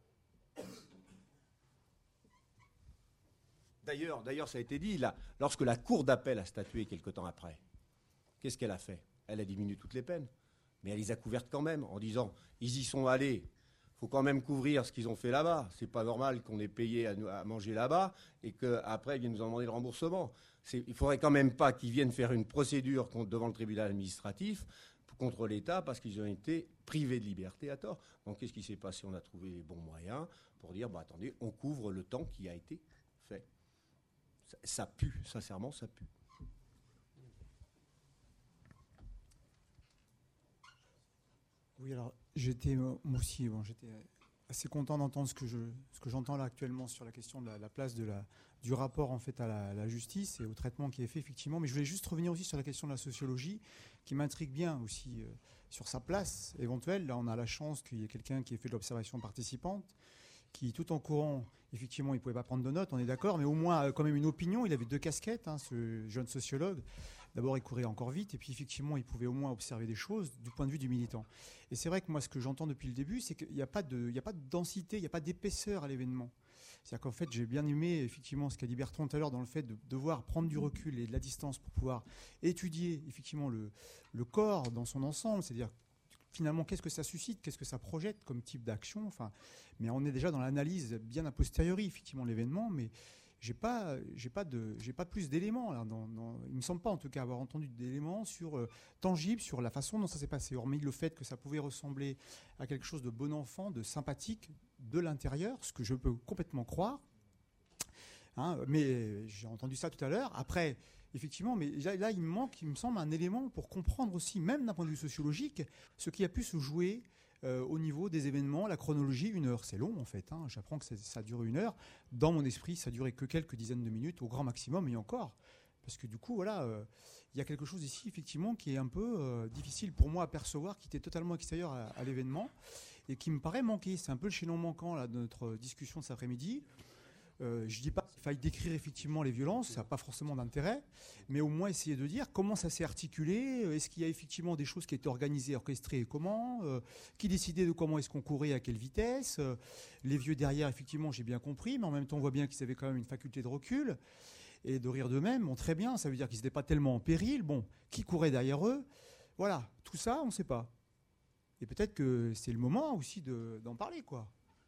D'ailleurs, d'ailleurs, ça a été dit, là, lorsque la Cour d'appel a statué quelque temps après, qu'est-ce qu'elle a fait? Elle a diminué toutes les peines, mais elle les a couvertes quand même, en disant, ils y sont allés, il faut quand même couvrir ce qu'ils ont fait là-bas. C'est pas normal qu'on ait payé à, à manger là-bas et qu'après, ils viennent nous en demander le remboursement. C'est, il faudrait quand même pas qu'ils viennent faire une procédure contre, devant le tribunal administratif contre l'État parce qu'ils ont été privés de liberté à tort. Donc, qu'est-ce qui s'est passé? On a trouvé les bons moyens pour dire, bah, attendez, on couvre le temps qui a été fait. Ça, ça pue, sincèrement, ça pue. Oui, alors j'étais moi aussi, bon, j'étais assez content d'entendre ce que je, ce que j'entends là actuellement sur la question de la, la place de la, du rapport en fait à la, la justice et au traitement qui est fait effectivement. Mais je voulais juste revenir aussi sur la question de la sociologie, qui m'intrigue bien aussi euh, sur sa place éventuelle. Là, on a la chance qu'il y ait quelqu'un qui ait fait de l'observation participante, qui, tout en courant, effectivement, il ne pouvait pas prendre de notes, on est d'accord, mais au moins a quand même une opinion. Il avait deux casquettes, hein, ce jeune sociologue. D'abord, il courait encore vite, et puis effectivement, il pouvait au moins observer des choses du point de vue du militant. Et c'est vrai que moi, ce que j'entends depuis le début, c'est qu'il n'y a pas de, il n'y a pas de densité, il n'y a pas d'épaisseur à l'événement. C'est-à-dire qu'en fait, j'ai bien aimé effectivement ce qu'a dit Bertrand tout à l'heure dans le fait de devoir prendre du recul et de la distance pour pouvoir étudier effectivement le, le corps dans son ensemble, c'est-à-dire finalement, qu'est-ce que ça suscite, qu'est-ce que ça projette comme type d'action. Enfin, mais on est déjà dans l'analyse bien a posteriori, effectivement, l'événement, mais j'ai pas, j'ai pas de, j'ai pas plus d'éléments là. Dans, dans, il me semble pas, en tout cas, avoir entendu d'éléments sur euh, tangibles sur la façon dont ça s'est passé. Hormis le fait que ça pouvait ressembler à quelque chose de bon enfant, de sympathique de l'intérieur, ce que je peux complètement croire. Hein, mais j'ai entendu ça tout à l'heure. Après. Effectivement, mais là, là, il me manque, il me semble, un élément pour comprendre aussi, même d'un point de vue sociologique, ce qui a pu se jouer euh, au niveau des événements. La chronologie, une heure, c'est long en fait. Hein. J'apprends que ça a duré une heure. Dans mon esprit, ça a duré que quelques dizaines de minutes, au grand maximum, et encore. Parce que du coup, voilà, euh, il y a quelque chose ici, effectivement, qui est un peu euh, difficile pour moi à percevoir, qui était totalement extérieur à, à l'événement, et qui me paraît manquer. C'est un peu le chaînon manquant là, de notre discussion de cet après-midi. Euh, je ne dis pas qu'il faille décrire effectivement les violences, ça n'a pas forcément d'intérêt, mais au moins essayer de dire comment ça s'est articulé, est-ce qu'il y a effectivement des choses qui étaient organisées, orchestrées et comment, euh, qui décidait de comment est-ce qu'on courait, à quelle vitesse, euh, les vieux derrière, effectivement, j'ai bien compris, mais en même temps on voit bien qu'ils avaient quand même une faculté de recul et de rire d'eux-mêmes, bon, très bien, ça veut dire qu'ils n'étaient pas tellement en péril, bon, qui courait derrière eux, voilà, tout ça on ne sait pas. Et peut-être que c'est le moment aussi de, d'en parler, quoi.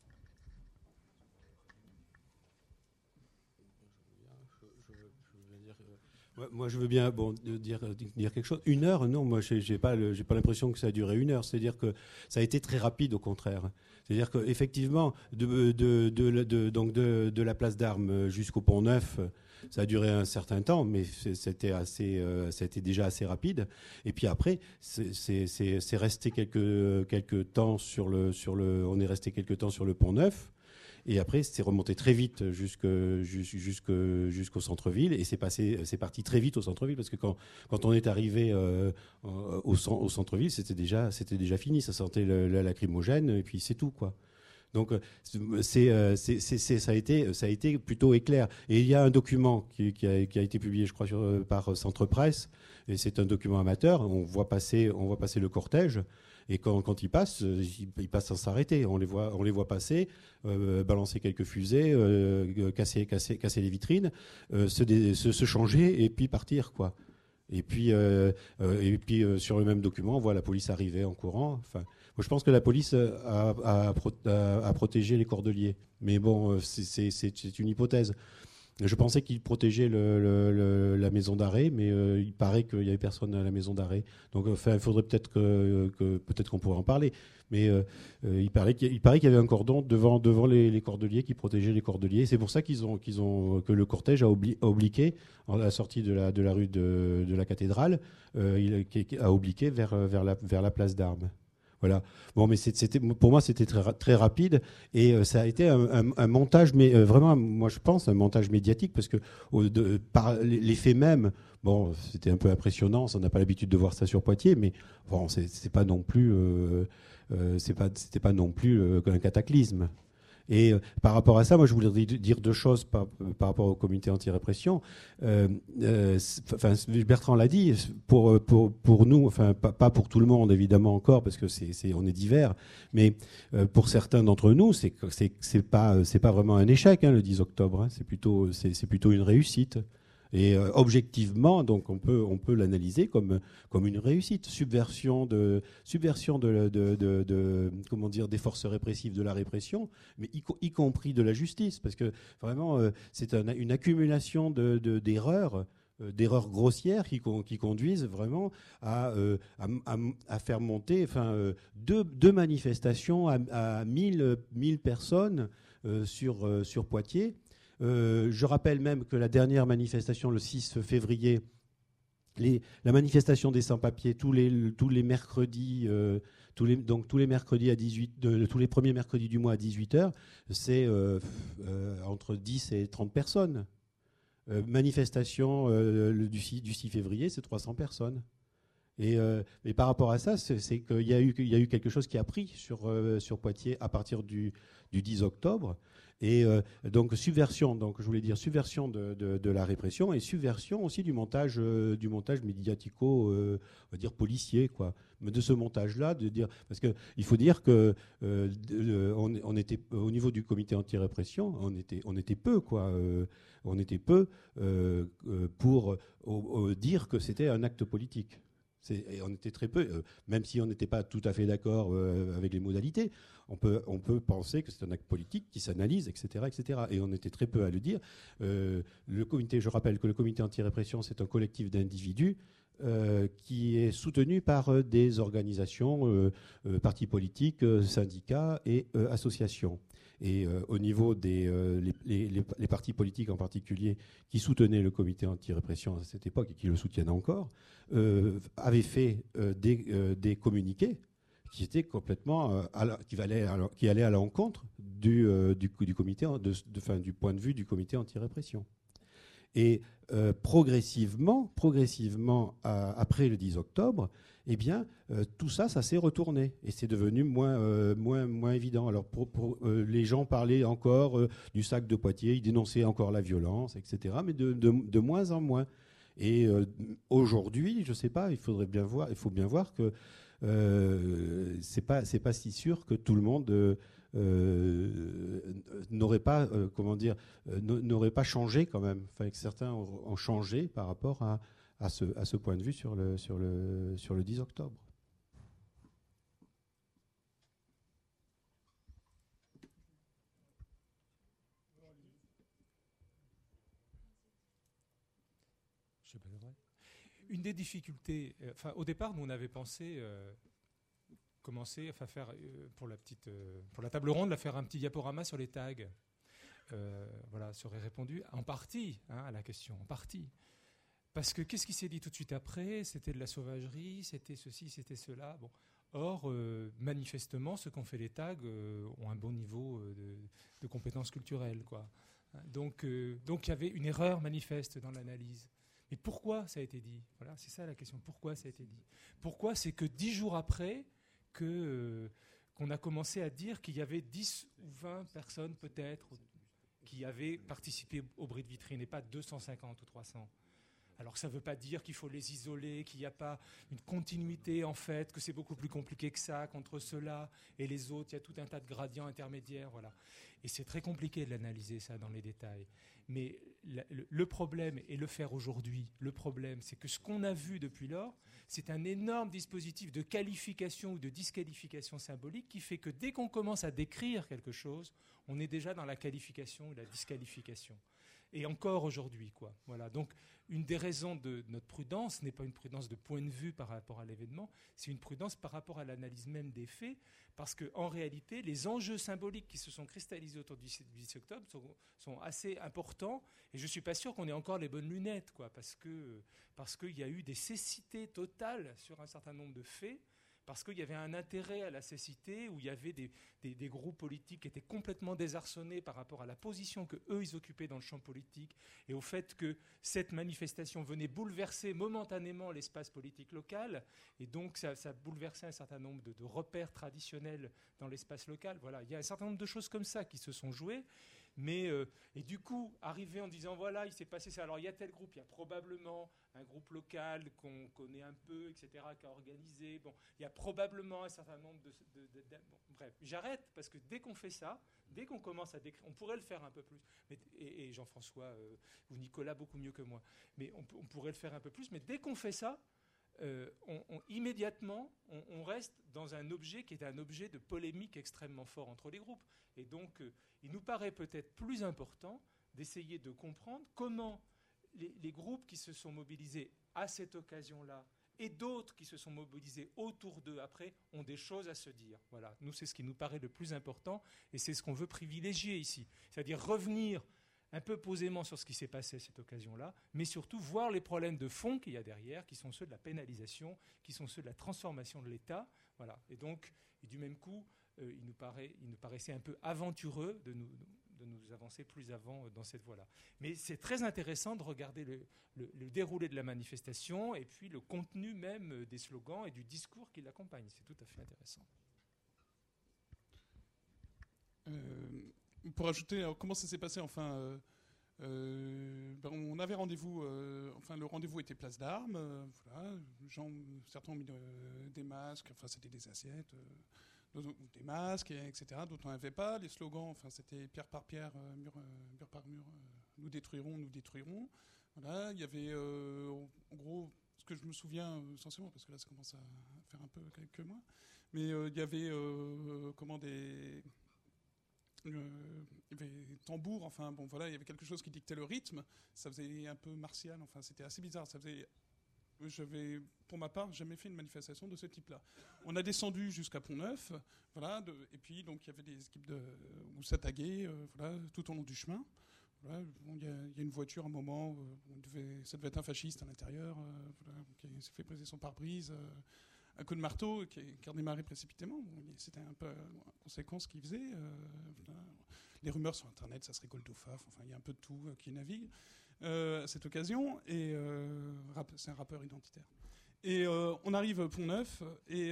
Moi, je veux bien bon, dire, dire quelque chose. Une heure, non, moi, j'ai pas, le, j'ai pas l'impression que ça a duré une heure. C'est-à-dire que ça a été très rapide, au contraire. C'est-à-dire qu'effectivement, de, de, de, de, donc de, de la place d'Armes jusqu'au Pont Neuf, ça a duré un certain temps, mais c'était assez, euh, ça a été déjà assez rapide. Et puis après, c'est, c'est, c'est, c'est resté quelques, quelques temps sur le, sur le, on est resté quelques temps sur le Pont Neuf. Et après, c'est remonté très vite jusque, jusque, jusqu'au centre-ville. Et c'est, passé, c'est parti très vite au centre-ville, parce que quand, quand on est arrivé euh, au, au centre-ville, c'était déjà, c'était déjà fini. Ça sentait le, le lacrymogène, et puis c'est tout, quoi. Donc, c'est, c'est, c'est, c'est, ça, a été, ça a été plutôt éclair. Et il y a un document qui, qui, a, qui a été publié, je crois, sur, par Centre Presse. Et c'est un document amateur. On voit passer, on voit passer le cortège. Et quand, quand ils passent, ils passent sans s'arrêter. On les voit, on les voit passer, euh, balancer quelques fusées, euh, casser, casser, casser les vitrines, euh, se, dé, se, se changer et puis partir, quoi. Et puis, euh, euh, et puis euh, sur le même document, on voit la police arriver en courant. Enfin, moi, je pense que la police a, a, a, a protégé les cordeliers. Mais bon, c'est, c'est, c'est, c'est une hypothèse. Je pensais qu'ils protégeaient le, le, le, la maison d'arrêt, mais euh, il paraît qu'il n'y avait personne à la maison d'arrêt. Donc, enfin, il faudrait peut-être que, que peut-être qu'on pourrait en parler. Mais euh, il, paraît qu'il, il paraît qu'il y avait un cordon devant, devant les, les cordeliers qui protégeait les cordeliers. C'est pour ça qu'ils ont, qu'ils ont, que le cortège a, obli, a obliqué, à la sortie de la, de la rue de, de la cathédrale, euh, il a obliqué vers, vers, la, vers la place d'Armes. Voilà. Bon, mais c'était, pour moi, c'était très, très rapide et euh, ça a été un, un, un montage, mais euh, vraiment, moi, je pense, un montage médiatique parce que au, de, par les faits mêmes, bon, c'était un peu impressionnant. On n'a pas l'habitude de voir ça sur Poitiers, mais bon, c'est, c'est pas non plus, euh, euh, c'est pas, c'était pas non plus euh, un cataclysme. Et euh, par rapport à ça, moi, je voulais dire deux choses par, par rapport au comité anti-répression. Euh, euh, enfin, Bertrand l'a dit, pour, pour, pour nous, enfin, pas, pas pour tout le monde, évidemment, encore, parce que c'est, c'est, on est divers, mais euh, pour certains d'entre nous, c'est, c'est, c'est, pas, c'est pas vraiment un échec, hein, le dix octobre. Hein, c'est, plutôt, c'est, c'est plutôt une réussite. Et euh, objectivement, donc on peut on peut l'analyser comme comme une réussite, subversion de subversion de, de, de, de comment dire des forces répressives de la répression, mais y, y compris de la justice, parce que vraiment euh, c'est un, une accumulation de, de d'erreurs. d'erreurs grossières qui, qui conduisent vraiment à, euh, à, à, à faire monter enfin, euh, deux, deux manifestations à, à mille, mille personnes euh, sur, euh, sur Poitiers. Euh, je rappelle même que la dernière manifestation, le six février, les, la manifestation des sans-papiers, tous les, tous les mercredis, euh, tous les, donc tous les mercredis à dix-huit, de, tous les premiers mercredis du mois à dix-huit heures, c'est euh, euh, entre dix et trente personnes. Euh, manifestation euh, le, du, six, du six février, c'est trois cents personnes. Et, euh, et par rapport à ça, c'est, c'est qu'il y a eu, il y a eu quelque chose qui a pris sur, euh, sur Poitiers à partir du, du dix octobre. Et euh, donc subversion, donc je voulais dire subversion de, de, de la répression et subversion aussi du montage, euh, du montage médiatico, euh, on va dire policier, quoi. Mais de ce montage-là, de dire parce que il faut dire que euh, de, on, on était au niveau du comité anti-répression, on était, on était peu, quoi. Euh, on était peu euh, pour euh, dire que c'était un acte politique. C'est, et on était très peu, euh, même si on n'était pas tout à fait d'accord euh, avec les modalités, on peut, on peut penser que c'est un acte politique qui s'analyse, et cetera, et cetera. Et on était très peu à le dire. Euh, le comité, je rappelle que le comité anti-répression, c'est un collectif d'individus euh, qui est soutenu par euh, des organisations, euh, euh, partis politiques, euh, syndicats et euh, associations. Et euh, au niveau des euh, les, les, les partis politiques en particulier qui soutenaient le comité anti-répression à cette époque et qui le soutiennent encore, euh, avaient fait euh, des, euh, des communiqués qui étaient complètement euh, à la, qui, allaient à, qui allaient à l'encontre du, euh, du, du comité de, de, fin, du point de vue du comité anti-répression. Et euh, progressivement, progressivement à, après le dix octobre, eh bien, euh, tout ça, ça s'est retourné et c'est devenu moins, euh, moins, moins évident. Alors, pour, pour, euh, les gens parlaient encore euh, du sac de Poitiers, ils dénonçaient encore la violence, et cetera, mais de, de, de moins en moins. Et euh, aujourd'hui, je ne sais pas, il faudrait bien voir, il faut bien voir que euh, c'est pas, c'est pas si sûr que tout le monde euh, euh, n'aurait pas, euh, comment dire, euh, n'aurait pas changé quand même. Enfin, que certains ont, ont changé par rapport à À ce, à ce point de vue sur le, sur le, sur le dix octobre. Je sais pas, une des difficultés, euh, enfin, au départ, nous on avait pensé euh, commencer, enfin faire euh, pour la petite, euh, pour la table ronde, la faire un petit diaporama sur les tags. Euh, voilà, serait répondu en partie hein, à la question, en partie. Parce que qu'est-ce qui s'est dit tout de suite après ? C'était de la sauvagerie, c'était ceci, c'était cela. Bon. Or, euh, manifestement, ceux qui ont fait les tags euh, ont un bon niveau euh, de, de compétences culturelles, quoi. Donc, euh, donc, il y avait une erreur manifeste dans l'analyse. Mais pourquoi ça a été dit ? Voilà, c'est ça la question. Pourquoi ça a été dit ? Pourquoi c'est que dix jours après que, euh, qu'on a commencé à dire qu'il y avait dix ou vingt personnes peut-être qui avaient participé au bris de vitrine et pas deux cent cinquante ou trois cents. Alors ça ne veut pas dire qu'il faut les isoler, qu'il n'y a pas une continuité en fait, que c'est beaucoup plus compliqué que ça, qu'entre ceux-là et les autres, il y a tout un tas de gradients intermédiaires, voilà. Et c'est très compliqué de l'analyser ça dans les détails. Mais le, le problème, et le faire aujourd'hui, le problème, c'est que ce qu'on a vu depuis lors, c'est un énorme dispositif de qualification ou de disqualification symbolique qui fait que dès qu'on commence à décrire quelque chose, on est déjà dans la qualification ou la disqualification. Et encore aujourd'hui, quoi. Voilà. Donc, une des raisons de notre prudence n'est pas une prudence de point de vue par rapport à l'événement, c'est une prudence par rapport à l'analyse même des faits, parce qu'en réalité, les enjeux symboliques qui se sont cristallisés autour du dix octobre sont, sont assez importants, et je ne suis pas sûr qu'on ait encore les bonnes lunettes, quoi, parce que, parce qu'il y a eu des cécités totales sur un certain nombre de faits, parce qu'il y avait un intérêt à la cécité, où il y avait des, des, des groupes politiques qui étaient complètement désarçonnés par rapport à la position qu'eux, ils occupaient dans le champ politique, et au fait que cette manifestation venait bouleverser momentanément l'espace politique local, et donc ça, ça bouleversait un certain nombre de, de repères traditionnels dans l'espace local. Voilà, il y a un certain nombre de choses comme ça qui se sont jouées. Mais, euh, et du coup, arriver en disant, voilà, il s'est passé ça. Alors, il y a tel groupe, il y a probablement un groupe local qu'on connaît un peu, et cetera, qui a organisé. Bon, il y a probablement un certain nombre de... de, de, de bon, bref, j'arrête, parce que dès qu'on fait ça, dès qu'on commence à décrire, on pourrait le faire un peu plus. Mais, et, et Jean-François euh, ou Nicolas beaucoup mieux que moi. Mais on, on pourrait le faire un peu plus. Mais dès qu'on fait ça, Euh, on, on, immédiatement, on, on reste dans un objet qui est un objet de polémique extrêmement fort entre les groupes. Et donc, euh, il nous paraît peut-être plus important d'essayer de comprendre comment les, les groupes qui se sont mobilisés à cette occasion-là et d'autres qui se sont mobilisés autour d'eux après ont des choses à se dire. Voilà, nous, c'est ce qui nous paraît le plus important et c'est ce qu'on veut privilégier ici. C'est-à-dire revenir un peu posément sur ce qui s'est passé à cette occasion-là, mais surtout voir les problèmes de fond qu'il y a derrière, qui sont ceux de la pénalisation, qui sont ceux de la transformation de l'État. Voilà. Et donc, et du même coup, euh, il, nous paraît, il nous paraissait un peu aventureux de nous, de nous avancer plus avant dans cette voie-là. Mais c'est très intéressant de regarder le, le, le déroulé de la manifestation et puis le contenu même des slogans et du discours qui l'accompagne. C'est tout à fait intéressant. Euh... Pour ajouter, alors, comment ça s'est passé, enfin, euh, euh, ben on avait rendez-vous, euh, enfin, le rendez-vous était place d'Armes, euh, voilà, gens, certains ont mis de, des masques, enfin, c'était des assiettes, euh, des masques, et, etc., d'autres n'en avaient pas, les slogans, enfin, c'était pierre par pierre, euh, mur, euh, mur par mur, euh, nous détruirons, nous détruirons, voilà, il y avait, euh, en gros, ce que je me souviens, euh, essentiellement, parce que là, ça commence à faire un peu quelques mois, mais euh, il y avait, euh, comment, des... Euh, il y avait tambour, enfin bon voilà, il y avait quelque chose qui dictait le rythme, ça faisait un peu martial, enfin c'était assez bizarre, ça faisait... J'avais, pour ma part, jamais fait une manifestation de ce type-là. On a descendu jusqu'à Pont-Neuf, voilà, de, et puis donc il y avait des équipes de, où ça taguait, euh, voilà, tout au long du chemin. Voilà, bon, il y, y a une voiture à un moment, euh, on devait, ça devait être un fasciste à l'intérieur, euh, voilà, qui s'est fait briser son pare-brise. Euh, un coup de marteau qui, qui a redémarré précipitamment. Bon, c'était un peu en conséquence qu'il faisait. Euh, voilà. Les rumeurs sur Internet, ça serait Goldofaf. Enfin, il y a un peu de tout euh, qui navigue euh, à cette occasion. Et euh, rap, c'est un rappeur identitaire. Et euh, on arrive à Pont-Neuf. Et,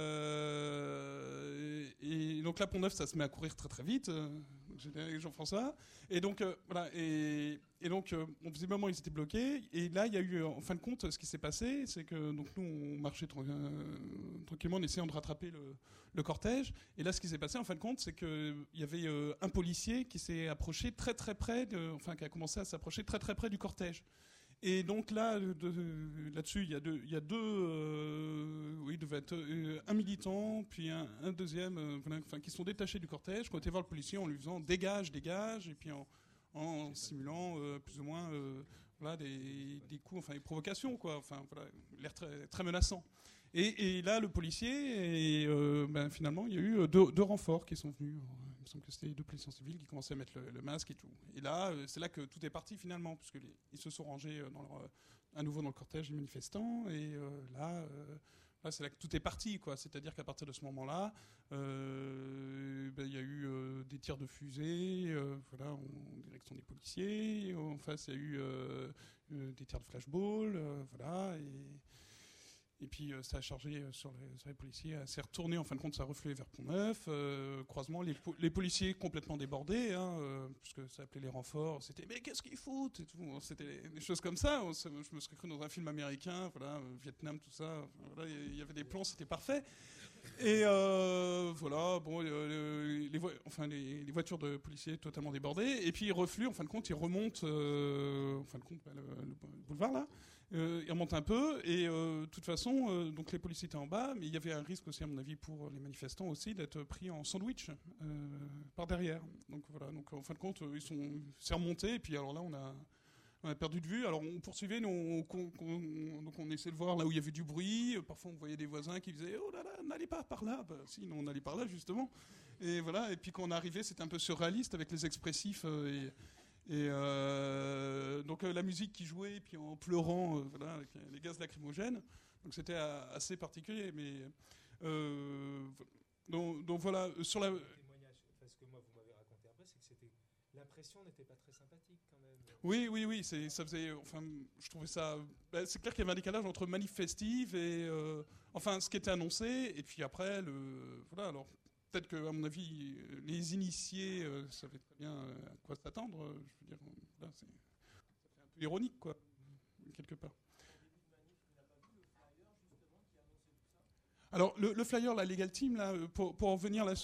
euh, et, et donc là, Pont-Neuf, ça se met à courir très très vite. Euh, J'étais avec Jean-François. Et donc, euh, voilà. Et, et donc, euh, on faisait moment, ils étaient bloqués. Et là, il y a eu, en fin de compte, ce qui s'est passé, c'est que donc nous, on marchait tra- euh, tranquillement en essayant de rattraper le, le cortège. Et là, ce qui s'est passé, en fin de compte, c'est qu'il y avait euh, un policier qui s'est approché très très près, de, enfin, qui a commencé à s'approcher très très près du cortège. Et donc là, de, de, là-dessus, il y a deux, il y a deux, euh, oui, il devait être euh, un militant, puis un, un deuxième, euh, voilà, enfin, qui sont détachés du cortège, qui ont été voir le policier en lui faisant dégage, dégage, et puis en, en simulant euh, plus ou moins, euh, voilà, des, des coups, enfin, des provocations, quoi, enfin, voilà, l'air très, très menaçant. Et, et là, le policier, et euh, ben, finalement, il y a eu deux, deux renforts qui sont venus. Il me semble que c'était les deux policiers civils qui commençaient à mettre le, le masque et tout. Et là, c'est là que tout est parti finalement, puisque les, ils se sont rangés dans leur, à nouveau dans le cortège des manifestants. Et euh, là, euh, là, c'est là que tout est parti, quoi. C'est-à-dire qu'à partir de ce moment-là, euh, ben, il y a eu euh, des tirs de fusée, euh, voilà, en direction des policiers. En face, il y a eu euh, euh, des tirs de flashball, euh, voilà. Et Et puis euh, ça a chargé euh, sur, les, sur les policiers, ça s'est retourné, en fin de compte ça a reflué vers Pont-Neuf, euh, croisement, les, po- les policiers complètement débordés, hein, euh, puisque ça appelait les renforts, c'était « mais qu'est-ce qu'ils foutent ?» et tout, c'était des, des choses comme ça, on, je me serais cru dans un film américain, voilà, euh, Vietnam, tout ça, voilà, il y avait des plans, c'était parfait. Et euh, voilà, bon, euh, les, vo- enfin, les, les voitures de policiers totalement débordées, et puis ils refluent, en fin de compte, ils remontent, euh, en fin de compte, bah, le, le boulevard là, Euh, il remonte un peu et euh, de toute façon, euh, donc les policiers étaient en bas, mais il y avait un risque aussi, à mon avis, pour les manifestants aussi, d'être pris en sandwich euh, par derrière. Donc voilà, donc en fin de compte, ils sont, c'est remonté et puis alors là, on a, on a perdu de vue. Alors on poursuivait, nous, on, on, on, donc on essayait de voir là où il y avait du bruit. Parfois, on voyait des voisins qui disaient oh là là, n'allez pas par là. Bah, si, non, on allait par là justement. Et voilà. Et puis quand on arrivait, c'était un peu surréaliste avec les expressifs euh, et Et euh, donc euh, la musique qui jouait, puis en pleurant, euh, voilà, avec les gaz lacrymogènes. Donc c'était euh, assez particulier. Mais Euh, donc, donc voilà, sur la... Parce que moi, vous m'avez raconté après, c'est que c'était... l'impression n'était pas très sympathique quand même. Oui, oui, oui, c'est, ça faisait... Enfin, je trouvais ça... Ben, c'est clair qu'il y avait un décalage entre manifestive et... Euh, enfin, ce qui était annoncé, et puis après, le... Voilà, alors... Peut-être qu'à mon avis, les initiés euh, savaient très bien à quoi s'attendre. Je veux dire, là, c'est, c'est un peu ironique, quoi, quelque part. Alors, le, le flyer, la Legal Team, là, pour, pour en venir là.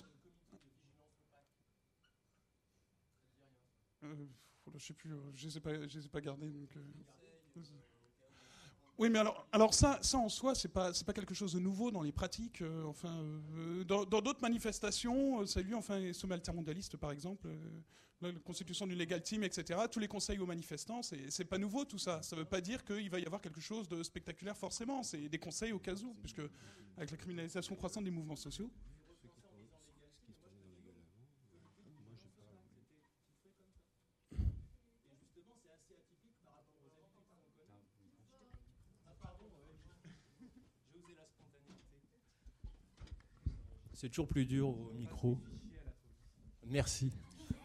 Euh, je sais plus, je les ai pas, je les ai pas gardés. Donc, euh, oui, mais alors, alors ça, ça en soi, c'est pas, c'est pas quelque chose de nouveau dans les pratiques. Euh, enfin, euh, dans, dans d'autres manifestations, euh, ça a eu, enfin, les sommets altermondialistes, par exemple, euh, la constitution d'une Legal Team, et cetera. Tous les conseils aux manifestants, c'est, c'est pas nouveau tout ça. Ça veut pas dire qu'il va y avoir quelque chose de spectaculaire forcément. C'est des conseils au cas où, puisque avec la criminalisation croissante des mouvements sociaux. C'est toujours plus dur au micro. Merci.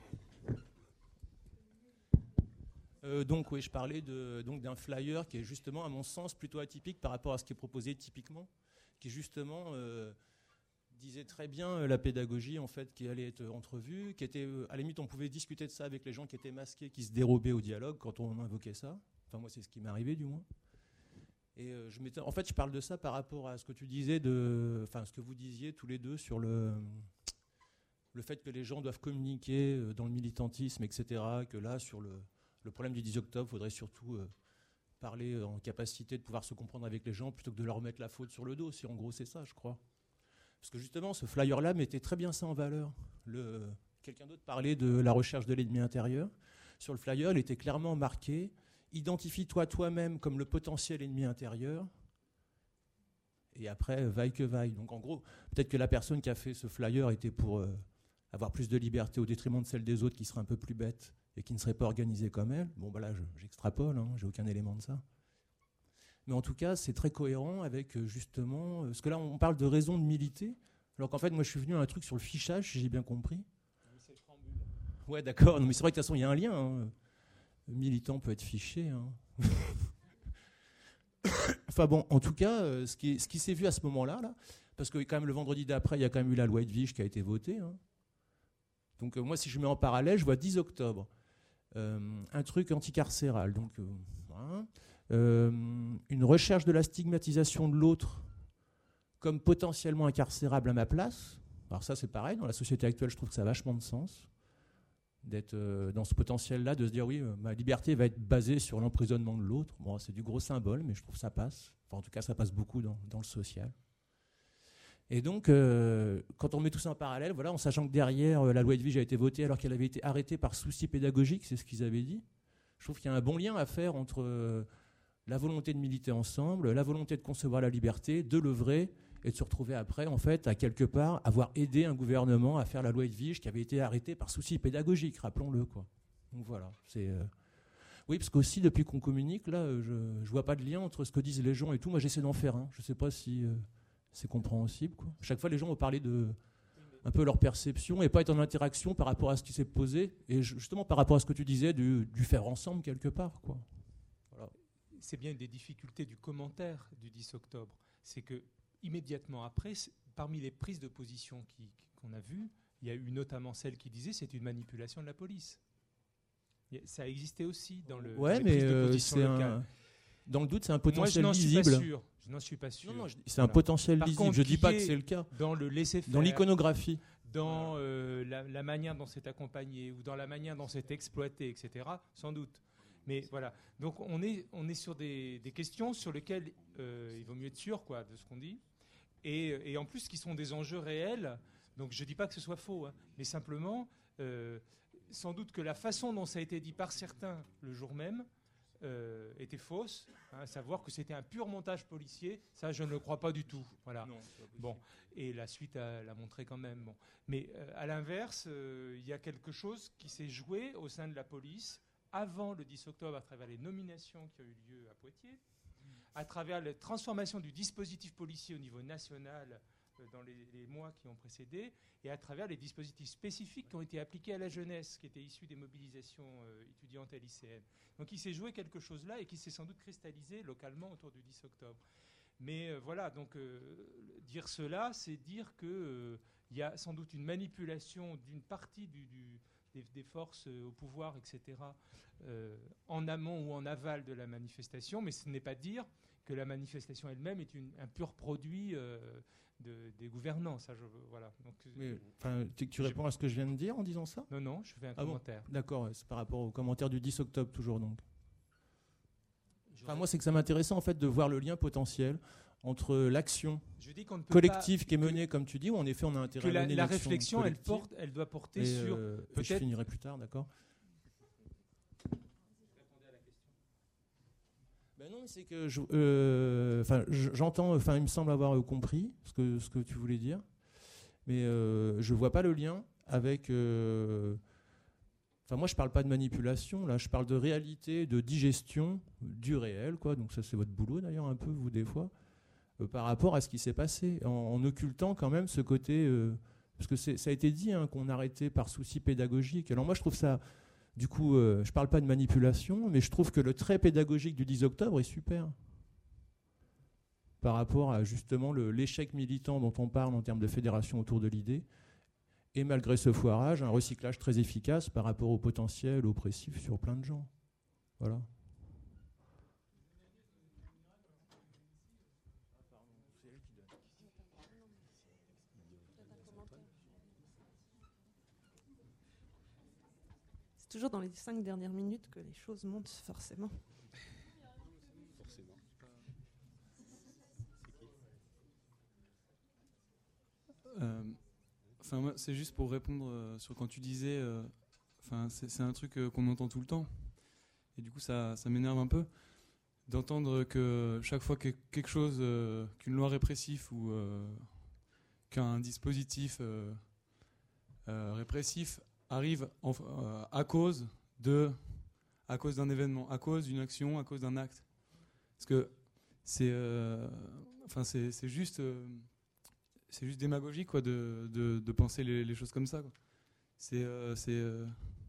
Euh, donc oui, je parlais de, donc, d'un flyer qui est justement, à mon sens, plutôt atypique par rapport à ce qui est proposé typiquement, qui justement euh, disait très bien euh, la pédagogie en fait qui allait être entrevue, qui était, euh, à la limite, on pouvait discuter de ça avec les gens qui étaient masqués, qui se dérobaient au dialogue quand on invoquait ça. Enfin moi, c'est ce qui m'est arrivé du moins. Et euh, je m'étais, en fait, je parle de ça par rapport à ce que tu disais, de, enfin, ce que vous disiez tous les deux sur le, le fait que les gens doivent communiquer dans le militantisme, et cetera. Que là, sur le, le problème du dix octobre, il faudrait surtout euh, parler en capacité de pouvoir se comprendre avec les gens plutôt que de leur mettre la faute sur le dos. Si en gros, c'est ça, je crois. Parce que justement, ce flyer-là mettait très bien ça en valeur. Le, quelqu'un d'autre parlait de la recherche de l'ennemi intérieur. Sur le flyer, il était clairement marqué. Identifie-toi toi-même comme le potentiel ennemi intérieur et après, vaille que vaille. Donc en gros, peut-être que la personne qui a fait ce flyer était pour euh, avoir plus de liberté au détriment de celle des autres qui serait un peu plus bête et qui ne serait pas organisée comme elle. Bon, bah là, je, j'extrapole, hein, j'ai aucun élément de ça. Mais en tout cas, c'est très cohérent avec justement... Parce que là, on parle de raison de militer, alors qu'en fait, moi, je suis venu à un truc sur le fichage, si j'ai bien compris. C'est le préambule. Ouais, d'accord. Non, mais c'est vrai que de toute façon, il y a un lien, hein. Le militant peut être fiché. Hein. Enfin bon, en tout cas, euh, ce, qui, ce qui s'est vu à ce moment-là, là, parce que quand même le vendredi d'après, il y a quand même eu la loi Edwige qui a été votée. Hein. Donc euh, moi, si je mets en parallèle, je vois dix octobre, euh, un truc anticarcéral, donc euh, hein, euh, une recherche de la stigmatisation de l'autre comme potentiellement incarcérable à ma place. Alors ça, c'est pareil, dans la société actuelle, je trouve que ça a vachement de sens d'être euh, dans ce potentiel-là, de se dire oui, euh, ma liberté va être basée sur l'emprisonnement de l'autre. Bon, c'est du gros symbole, mais je trouve que ça passe. Enfin, en tout cas, ça passe beaucoup dans, dans le social. Et donc, euh, quand on met tout ça en parallèle, voilà, en sachant que derrière, euh, la loi Edwige a été votée alors qu'elle avait été arrêtée par souci pédagogique, c'est ce qu'ils avaient dit. Je trouve qu'il y a un bon lien à faire entre euh, la volonté de militer ensemble, la volonté de concevoir la liberté, de l'œuvrer, et de se retrouver après, en fait, à quelque part, avoir aidé un gouvernement à faire la loi Edwige qui avait été arrêtée par souci pédagogique, rappelons-le, quoi. Donc voilà, c'est... Euh... Oui, parce qu'aussi, depuis qu'on communique, là, je ne vois pas de lien entre ce que disent les gens et tout. Moi, j'essaie d'en faire un. Je ne sais pas si euh, c'est compréhensible, quoi. Chaque fois, les gens vont parler de un peu leur perception et pas être en interaction par rapport à ce qui s'est posé, et justement par rapport à ce que tu disais du, du faire ensemble, quelque part, quoi. Voilà. C'est bien une des difficultés du commentaire du dix octobre. C'est que immédiatement après, parmi les prises de position qui, qu'on a vues, il y a eu notamment celle qui disait c'est une manipulation de la police. Ça a existé aussi dans le. Ouais, les mais prises de euh, position c'est locales. un... dans le doute, c'est un potentiel Moi, je n'en lisible. suis pas sûr. Je n'en suis pas sûr. Non, non, je... c'est voilà. un potentiel Par lisible. contre, Je dis pas que est c'est le cas. Dans le laisser-faire. Dans l'iconographie. Dans euh, la, la manière dont c'est accompagné ou dans la manière dont c'est exploité, et cetera. Sans doute. Mais voilà. Donc on est on est sur des, des questions sur lesquelles euh, il vaut mieux être sûr, quoi, de ce qu'on dit. Et, et en plus, qui sont des enjeux réels. Donc je ne dis pas que ce soit faux, hein, mais simplement, euh, sans doute que la façon dont ça a été dit par certains le jour même euh, était fausse. Hein, à savoir que c'était un pur montage policier, ça je ne le crois pas du tout. Voilà. Non, bon, et la suite a, l'a montré quand même. Bon. Mais euh, à l'inverse, euh, il y a quelque chose qui s'est joué au sein de la police avant le dix octobre à travers les nominations qui ont eu lieu à Poitiers, à travers la transformation du dispositif policier au niveau national euh, dans les, les mois qui ont précédé, et à travers les dispositifs spécifiques qui ont été appliqués à la jeunesse, qui étaient issus des mobilisations euh, étudiantes et lycéennes. Donc il s'est joué quelque chose là et qui s'est sans doute cristallisé localement autour du dix octobre. Mais euh, voilà, donc euh, dire cela, c'est dire qu'il euh, y a sans doute une manipulation d'une partie du, du, des, des forces euh, au pouvoir, et cetera, euh, en amont ou en aval de la manifestation, mais ce n'est pas dire que la manifestation elle-même est une, un pur produit euh, de, des gouvernants. Ça, je, voilà. Donc, Mais, enfin, tu, tu réponds à ce que je viens de dire en disant ça ? Non, non, je fais un ah commentaire. Bon, d'accord, c'est par rapport au commentaire du dix octobre toujours donc. Enfin, moi, c'est que ça m'intéressait en fait de voir le lien potentiel entre l'action collective qui est menée, comme tu dis, où en effet on a intérêt que à mener la, la l'action réflexion, elle, collective. porte, elle doit porter Et sur. Euh, peut-être. Je finirai plus tard, d'accord. Ben non, mais c'est que je, euh, enfin, j'entends, enfin, il me semble avoir compris ce que ce que tu voulais dire, mais euh, je vois pas le lien avec. Euh, Enfin, moi, je parle pas de manipulation, là, je parle de réalité, de digestion du réel, quoi. Donc ça, c'est votre boulot, d'ailleurs, un peu, vous, des fois, euh, par rapport à ce qui s'est passé, en, en occultant quand même ce côté... Euh, parce que ça a été dit, hein, qu'on arrêtait par souci pédagogique. Alors moi, je trouve ça... Du coup, euh, je parle pas de manipulation, mais je trouve que le trait pédagogique du dix octobre est super. Par rapport à, justement, le, l'échec militant dont on parle en termes de fédération autour de l'idée. Et malgré ce foirage, un recyclage très efficace par rapport au potentiel oppressif sur plein de gens. Voilà. C'est toujours dans les cinq dernières minutes que les choses montent forcément. Forcément. Euh, Enfin, moi, c'est juste pour répondre euh, sur quand tu disais, euh, enfin, c'est, c'est un truc euh, qu'on entend tout le temps, et du coup, ça, ça m'énerve un peu d'entendre que chaque fois que quelque chose, euh, qu'une loi répressive ou euh, qu'un dispositif euh, euh, répressif arrive en, euh, à cause de, à cause d'un événement, à cause d'une action, à cause d'un acte, parce que c'est, euh, enfin, c'est, c'est juste. Euh, C'est juste démagogique, quoi, de, de, de penser les, les choses comme ça, quoi. C'est, euh, c'est, euh,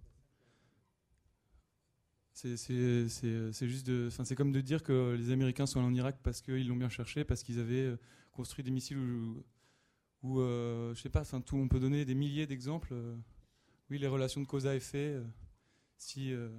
c'est, c'est, c'est, c'est juste de, enfin, c'est comme de dire que les Américains sont allés en Irak parce qu'ils l'ont bien cherché, parce qu'ils avaient construit des missiles ou, ou euh, je sais pas, enfin, tout, on peut donner des milliers d'exemples. Euh, oui, les relations de cause à effet. Euh, si euh,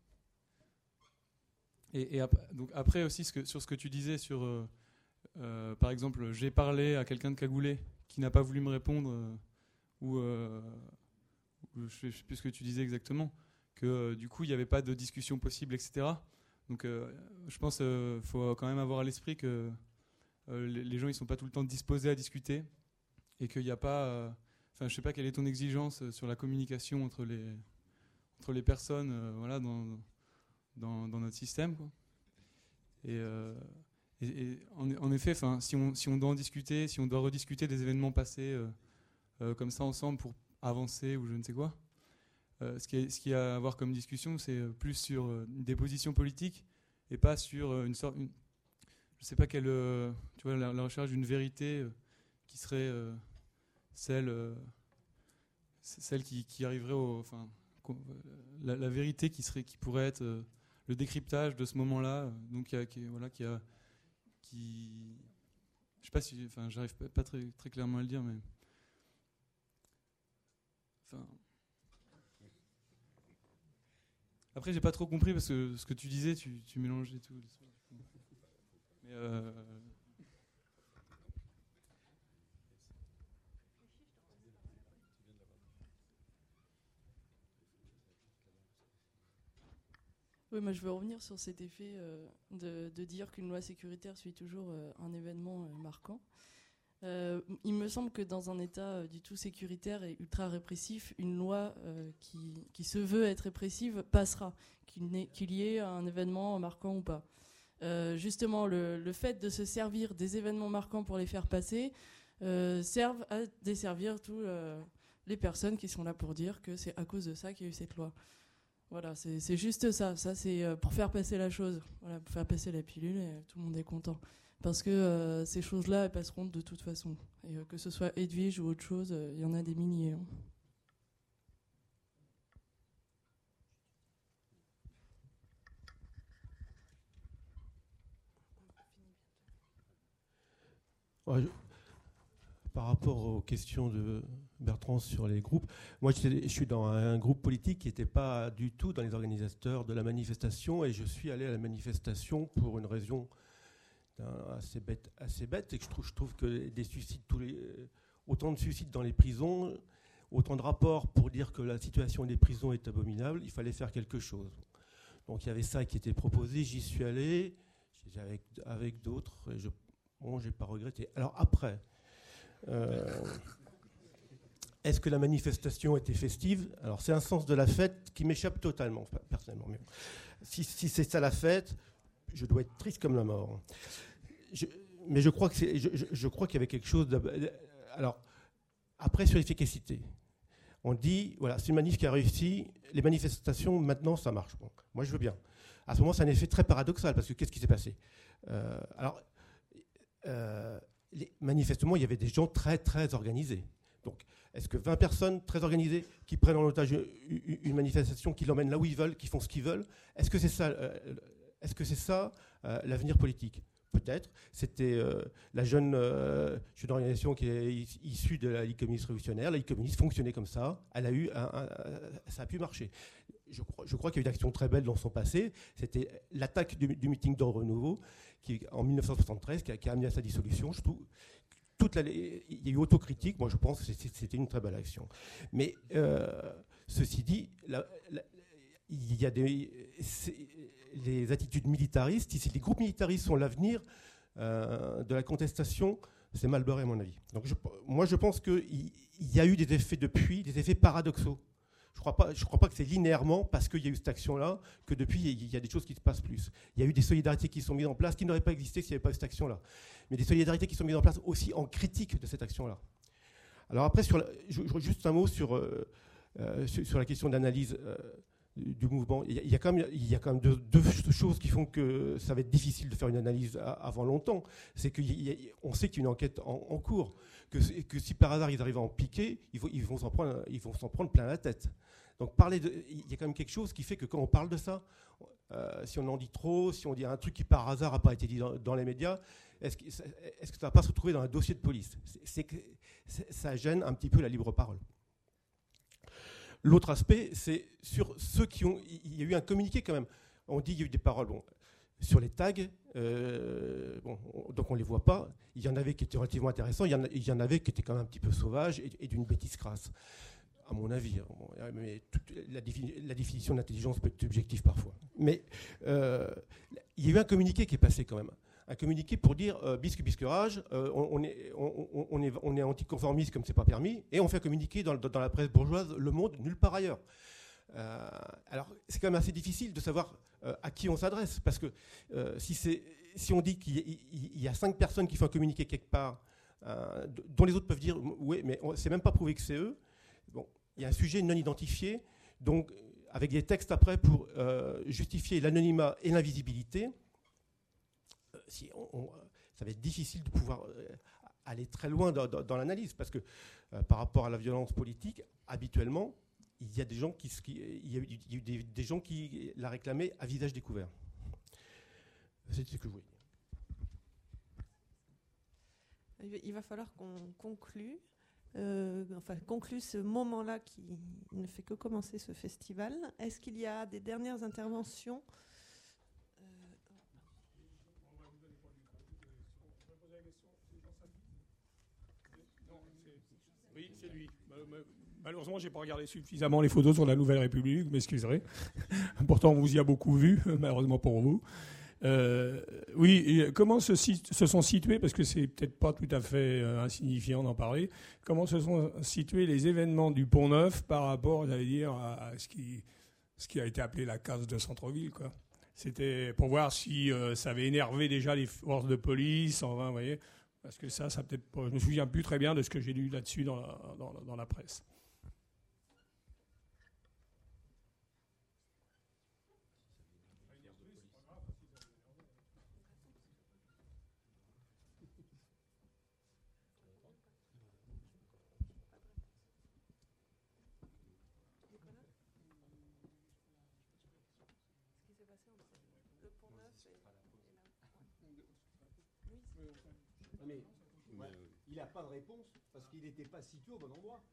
et, et après, donc après aussi ce que, sur ce que tu disais sur euh, Euh, par exemple, j'ai parlé à quelqu'un de cagoulé qui n'a pas voulu me répondre, euh, ou, euh, ou je ne sais plus ce que tu disais exactement, que euh, du coup il n'y avait pas de discussion possible, et cetera. Donc euh, je pense qu'il euh, faut quand même avoir à l'esprit que euh, les, les gens ils sont pas tout le temps disposés à discuter et qu'il n'y a pas, enfin euh, je sais pas quelle est ton exigence sur la communication entre les entre les personnes, euh, voilà, dans, dans dans notre système, quoi. Et euh, Et, et en, en effet, si on, si on doit en discuter, si on doit rediscuter des événements passés euh, euh, comme ça ensemble pour avancer ou je ne sais quoi, euh, ce, qui est, ce qu'il y a à avoir comme discussion, c'est plus sur euh, des positions politiques et pas sur euh, une sorte, une, je ne sais pas quelle, euh, tu vois, la, la recherche d'une vérité euh, qui serait euh, celle, euh, celle qui, qui arriverait au, enfin, la, la vérité qui serait, qui pourrait être euh, le décryptage de ce moment-là, donc qui a, qui, voilà, qui a Qui, je sais pas si, enfin, j'arrive pas, pas très, très clairement à le dire, mais, enfin, après j'ai pas trop compris parce que ce que tu disais, tu, tu mélangeais tout. Mais euh, Oui, moi je veux revenir sur cet effet euh, de, de dire qu'une loi sécuritaire suit toujours euh, un événement euh, marquant. Euh, il me semble que dans un État euh, du tout sécuritaire et ultra répressif, une loi euh, qui, qui se veut être répressive passera, qu'il, qu'il y ait un événement marquant ou pas. Euh, justement, le, le fait de se servir des événements marquants pour les faire passer euh, servent à desservir toutes euh, les personnes qui sont là pour dire que c'est à cause de ça qu'il y a eu cette loi. Voilà, c'est, c'est juste ça. Ça, c'est pour faire passer la chose, voilà, pour faire passer la pilule et tout le monde est content. Parce que euh, ces choses-là, elles passeront de toute façon. Et euh, que ce soit Edwige ou autre chose, il euh, y en a des milliers. Hein. Ouais, je, par rapport aux questions de Bertrand sur les groupes, moi je suis dans un groupe politique qui n'était pas du tout dans les organisateurs de la manifestation, et je suis allé à la manifestation pour une raison assez bête, assez bête, et que je trouve, je trouve que des suicides, tous les, autant de suicides dans les prisons, autant de rapports pour dire que la situation des prisons est abominable, il fallait faire quelque chose. Donc il y avait ça qui était proposé, j'y suis allé, j'étais avec, avec d'autres, et je bon, j'ai pas regretté. Alors après, euh, est-ce que la manifestation était festive? Alors c'est un sens de la fête qui m'échappe totalement, personnellement. Mais si, si c'est ça la fête, je dois être triste comme la mort. Je, mais je crois que c'est, je, je, je crois qu'il y avait quelque chose de, alors après sur l'efficacité, on dit voilà, c'est une manif qui a réussi. Les manifestations maintenant ça marche. Bon, moi je veux bien. À ce moment c'est un effet très paradoxal parce que qu'est-ce qui s'est passé? euh, Alors Euh, les, manifestement, il y avait des gens très, très organisés. Donc, est-ce que vingt personnes très organisées qui prennent en otage une, une manifestation, qui l'emmènent là où ils veulent, qui font ce qu'ils veulent, est-ce que c'est ça, euh, est-ce que c'est ça euh, l'avenir politique? Peut-être. C'était euh, la jeune, euh, jeune organisation qui est issue de la Ligue communiste révolutionnaire. La Ligue communiste fonctionnait comme ça. Elle a eu un, un, ça a pu marcher. Je crois, je crois qu'il y a eu une action très belle dans son passé. C'était l'attaque du, du meeting d'Ordre Nouveau, qui, en mille neuf cent soixante-treize, qui a, qui a amené à sa dissolution. Je trouve, toute la, il y a eu autocritique. Moi, je pense que c'était une très belle action. Mais euh, ceci dit, la, la, il y a des, les attitudes militaristes. Si les groupes militaristes sont l'avenir euh, de la contestation, c'est mal barré, à mon avis. Donc, je, moi, je pense qu'il y a eu des effets depuis, des effets paradoxaux. Je ne crois pas, je crois pas que c'est linéairement parce qu'il y a eu cette action-là que depuis, il y a des choses qui se passent plus. Il y a eu des solidarités qui sont mises en place qui n'auraient pas existé s'il n'y avait pas eu cette action-là. Mais des solidarités qui sont mises en place aussi en critique de cette action-là. Alors après, sur la, juste un mot sur, euh, euh, sur, sur la question d'analyse euh, du mouvement. Il y, a, il y a quand même, il y a quand même deux, deux choses qui font que ça va être difficile de faire une analyse à, avant longtemps. C'est qu'on sait qu'il y a une enquête en, en cours. Que, que si par hasard ils arrivent à en piquer, ils vont, ils vont s'en prendre, ils vont s'en prendre plein la tête. Donc parler de, il y a quand même quelque chose qui fait que quand on parle de ça, euh, si on en dit trop, si on dit un truc qui par hasard n'a pas été dit dans, dans les médias, est-ce que, est-ce que ça ne va pas se retrouver dans un dossier de police? C'est que ça gêne un petit peu la libre parole. L'autre aspect, c'est sur ceux qui ont... Il y a eu un communiqué quand même. On dit qu'il y a eu des paroles. Bon, sur les tags, euh, bon, on, donc on ne les voit pas. Il y en avait qui étaient relativement intéressants. Il y en, a, il y en avait qui étaient quand même un petit peu sauvages et, et d'une bêtise crasse, à mon avis. Bon, mais toute, la, défini, la définition d'intelligence peut être subjective parfois. Mais euh, il y a eu un communiqué qui est passé quand même. Un communiqué pour dire euh, bisque bisque rage, euh, on, on, est, on, on, est, on est anticonformiste comme c'est pas permis, et on fait un communiqué dans, dans la presse bourgeoise Le Monde, nulle part ailleurs. Euh, alors c'est quand même assez difficile de savoir euh, à qui on s'adresse, parce que euh, si, si on dit qu'il y, y a cinq personnes qui font un communiqué quelque part, euh, dont les autres peuvent dire oui, mais c'est même pas prouvé que c'est eux. Bon, il y a un sujet non identifié, donc avec des textes après pour euh, justifier l'anonymat et l'invisibilité. Si on, on, ça va être difficile de pouvoir euh, aller très loin dans, dans, dans l'analyse, parce que euh, par rapport à la violence politique, habituellement, il y a des gens qui, qui, il y a eu, il y a eu des, des gens qui la réclamaient à visage découvert. C'est ce que je voulais dire. Il va falloir qu'on conclue, euh, enfin conclue ce moment-là qui ne fait que commencer ce festival. Est-ce qu'il y a des dernières interventions ? Oui, c'est lui. Malheureusement, je n'ai pas regardé suffisamment les photos sur la Nouvelle République, vous m'excuserez. Pourtant, on vous y a beaucoup vu, malheureusement pour vous. Euh, oui, comment se, se sont situés, parce que c'est peut-être pas tout à fait euh, insignifiant d'en parler, comment se sont situés les événements du Pont-Neuf par rapport, j'allais dire, à, à ce, qui, ce qui a été appelé la casse de centre-ville, quoi. C'était pour voir si euh, ça avait énervé déjà les forces de police, enfin, vous voyez. Parce que ça, ça peut-être pas. Je me souviens plus très bien de ce que j'ai lu là-dessus dans la, dans, dans la presse. Mais, ouais, il n'a pas de réponse parce qu'il n'était pas situé au bon endroit.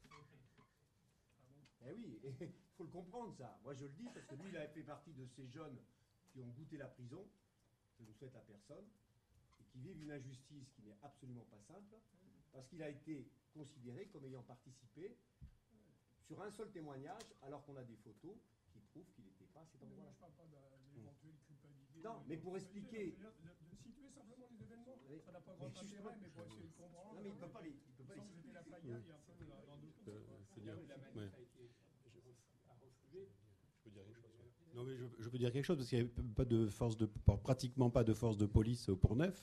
Eh oui, il faut le comprendre ça. Moi je le dis parce que lui il a fait partie de ces jeunes qui ont goûté la prison, je ne souhaite à personne, et qui vivent une injustice qui n'est absolument pas simple, parce qu'il a été considéré comme ayant participé sur un seul témoignage, alors qu'on a des photos qui prouvent qu'il n'était pas à cet endroit-là. Je ne parle pas de l'éventuelle culpabilité. Non, mais pour expliquer... De, de situer simplement les événements, oui. Ça n'a pas grand intérêt, mais pour essayer de comprendre... Non, mais il ne peut pas les... Il peut pas les c'était la playa, il y a un peu dans deux sens. C'est-à-dire... Ouais. Je peux dire quelque chose. Non, mais je, je peux dire quelque chose parce qu'il n'y avait pas de force de, pratiquement pas de force de police au Pont-Neuf.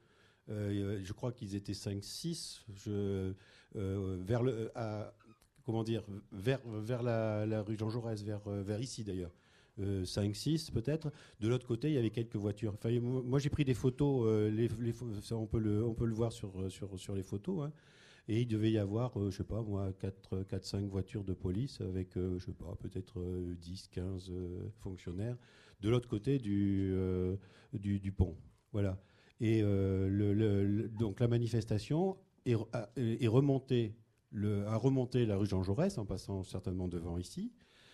Euh, je crois qu'ils étaient cinq six. Je, euh, vers le, à, comment dire, vers, vers la, la rue Jean Jaurès, vers, vers ici d'ailleurs. Euh, cinq six peut-être. De l'autre côté, il y avait quelques voitures. Enfin, moi, j'ai pris des photos. Euh, les, les, ça, on peut le, on peut le voir sur, sur, sur les photos. Hein. Et il devait y avoir, euh, je sais pas moi, quatre cinq voitures de police avec, euh, je sais pas, peut-être euh, dix quinze euh, fonctionnaires de l'autre côté du, euh, du, du pont. Voilà. Et euh, le, le, le, donc la manifestation est, a, est remontée, le, a remonté la rue Jean Jaurès en passant certainement devant ici.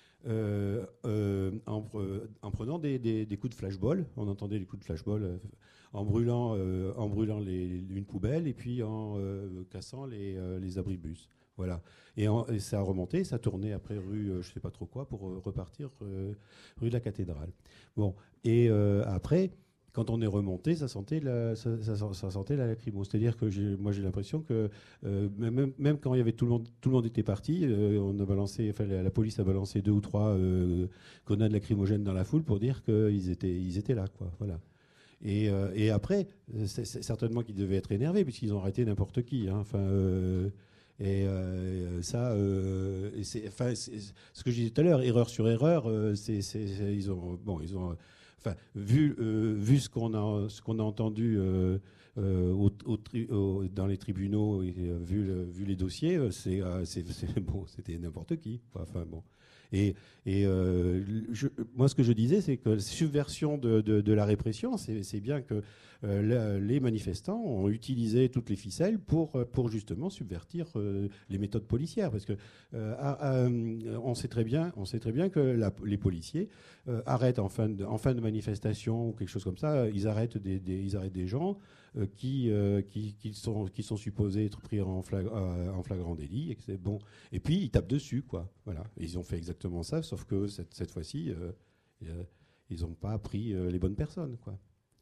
Euh, euh, en, en prenant des, des, des coups de flashball, on entendait les coups de flashball, euh, en brûlant, euh, en brûlant les, une poubelle et puis en euh, cassant les, euh, les abribus. Voilà. Et, en, et ça a remonté, ça tournait après rue, euh, je sais pas trop quoi, pour euh, repartir euh, rue de la Cathédrale. Bon. Et euh, après, quand on est remonté, ça sentait la, ça, ça, ça sentait la lacrymo. C'est-à-dire que j'ai, moi j'ai l'impression que euh, même, même quand il y avait tout le monde, tout le monde était parti, euh, on a balancé, enfin la, la police a balancé deux ou trois euh, grenades lacrymogènes dans la foule pour dire qu'ils étaient, ils étaient là, quoi. Voilà. Et, euh, et après, c'est, c'est certainement qu'ils devaient être énervés puisqu'ils ont arrêté n'importe qui. Hein. Enfin. Euh, Et euh, ça, euh, et c'est, enfin, c'est, ce que je disais tout à l'heure, erreur sur erreur, euh, c'est, c'est, c'est, ils ont, bon, ils ont, enfin, vu, euh, vu ce qu'on a, ce qu'on a entendu euh, euh, au, au tri, au, dans les tribunaux, et euh, vu, le, vu les dossiers, c'est, euh, c'est, c'est bon, c'était n'importe qui. Enfin bon. Et, et euh, je, moi, ce que je disais, c'est que la subversion de, de, de la répression, c'est, c'est bien que euh, la, les manifestants ont utilisé toutes les ficelles pour, pour justement subvertir euh, les méthodes policières. Parce que euh, à, à, on sait très bien, on sait très bien que la, les policiers euh, arrêtent en fin, de, en fin de manifestation ou quelque chose comme ça, ils arrêtent des, des, ils arrêtent des gens euh, qui, euh, qui, qui, sont, qui sont supposés être pris en, flag, euh, en flagrant délit. Et, que c'est bon. Et puis, ils tapent dessus, quoi. Voilà. Et ils ont fait exactement ça, sauf que cette, cette fois-ci, euh, euh, ils n'ont pas pris euh, les bonnes personnes, quoi.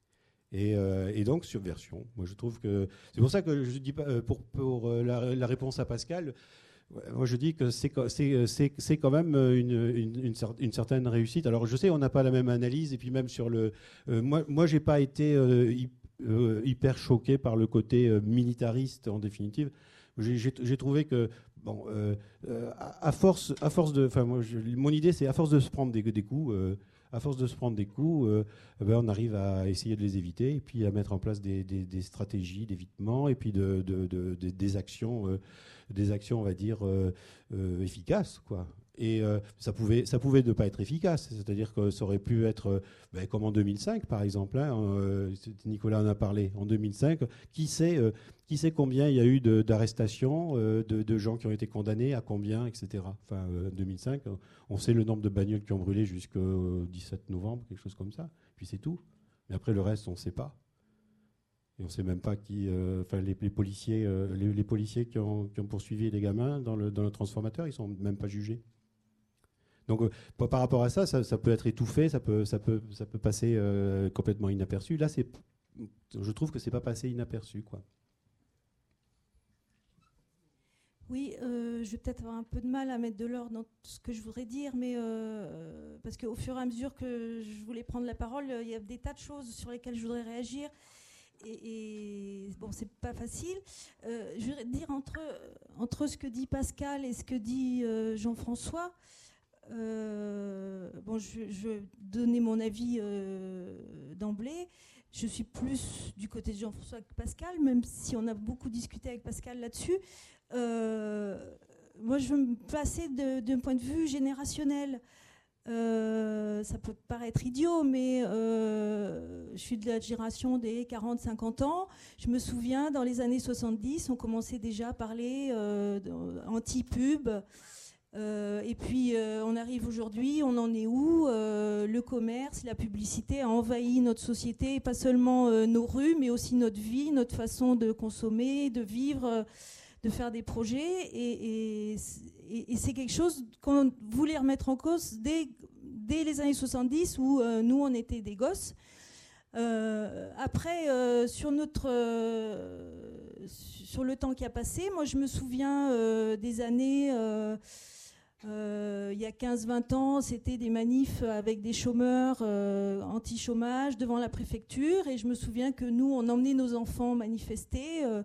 Et, euh, et donc, subversion. Moi, je trouve que... C'est pour ça que je dis pas... Euh, pour pour euh, la, la réponse à Pascal, moi, je dis que c'est, c'est, c'est, c'est quand même une, une, une, une certaine réussite. Alors, je sais, on n'a pas la même analyse, et puis même sur le... Euh, moi, moi je n'ai pas été euh, euh, hyper choqué par le côté euh, militariste, en définitive. J'ai, j'ai, j'ai trouvé que... Bon, euh, euh, à, à force, à force de, enfin, moi, je, mon idée, c'est à force de se prendre des, des coups, euh, à force de se prendre des coups, euh, ben, on arrive à essayer de les éviter et puis à mettre en place des, des, des stratégies d'évitement et puis de, de, de, de des actions, euh, des actions, on va dire euh, euh, efficaces, quoi. Et euh, ça pouvait, ça pouvait ne pas être efficace, c'est-à-dire que ça aurait pu être, euh, ben, comme en deux mille cinq par exemple. Hein, euh, Nicolas en a parlé. En deux mille cinq, qui sait, euh, qui sait combien il y a eu de, d'arrestations, euh, de, de gens qui ont été condamnés, à combien, et cetera. Enfin, euh, deux mille cinq, on sait le nombre de bagnoles qui ont brûlé jusqu'au dix-sept novembre, quelque chose comme ça. Puis c'est tout. Mais après le reste, on ne sait pas. Et on ne sait même pas qui, euh, enfin les, les policiers, euh, les, les policiers qui ont, qui ont poursuivi les gamins dans le, dans le transformateur, ils ne sont même pas jugés. Donc, euh, par rapport à ça, ça, ça peut être étouffé, ça peut, ça peut, ça peut passer euh, complètement inaperçu. Là, c'est, je trouve que c'est pas passé inaperçu, quoi. Oui, euh, je vais peut-être avoir un peu de mal à mettre de l'ordre dans ce que je voudrais dire, mais euh, parce qu'au fur et à mesure que je voulais prendre la parole, il y a des tas de choses sur lesquelles je voudrais réagir. Et, et bon, c'est pas facile. Euh, je voudrais dire entre, entre ce que dit Pascal et ce que dit euh, Jean-François. Euh, bon, je, je vais donner mon avis euh, d'emblée. Je suis plus du côté de Jean-François que Pascal, même si on a beaucoup discuté avec Pascal là-dessus. Euh, moi, je veux me placer de, d'un point de vue générationnel. Euh, ça peut paraître idiot, mais euh, je suis de la génération des quarante cinquante ans. Je me souviens, dans les années soixante-dix, on commençait déjà à parler euh, anti-pub. Euh, et puis, euh, on arrive aujourd'hui, on en est où? euh, Le commerce, la publicité a envahi notre société, et pas seulement euh, nos rues, mais aussi notre vie, notre façon de consommer, de vivre, euh, de faire des projets. Et, et, et, et c'est quelque chose qu'on voulait remettre en cause dès, dès les années soixante-dix, où euh, nous, on était des gosses. Euh, après, euh, sur notre... Euh, sur le temps qui a passé, moi, je me souviens euh, des années... Euh, Euh, il y a quinze vingt ans, c'était des manifs avec des chômeurs euh, anti-chômage devant la préfecture. Et je me souviens que nous, on emmenait nos enfants manifester. Euh,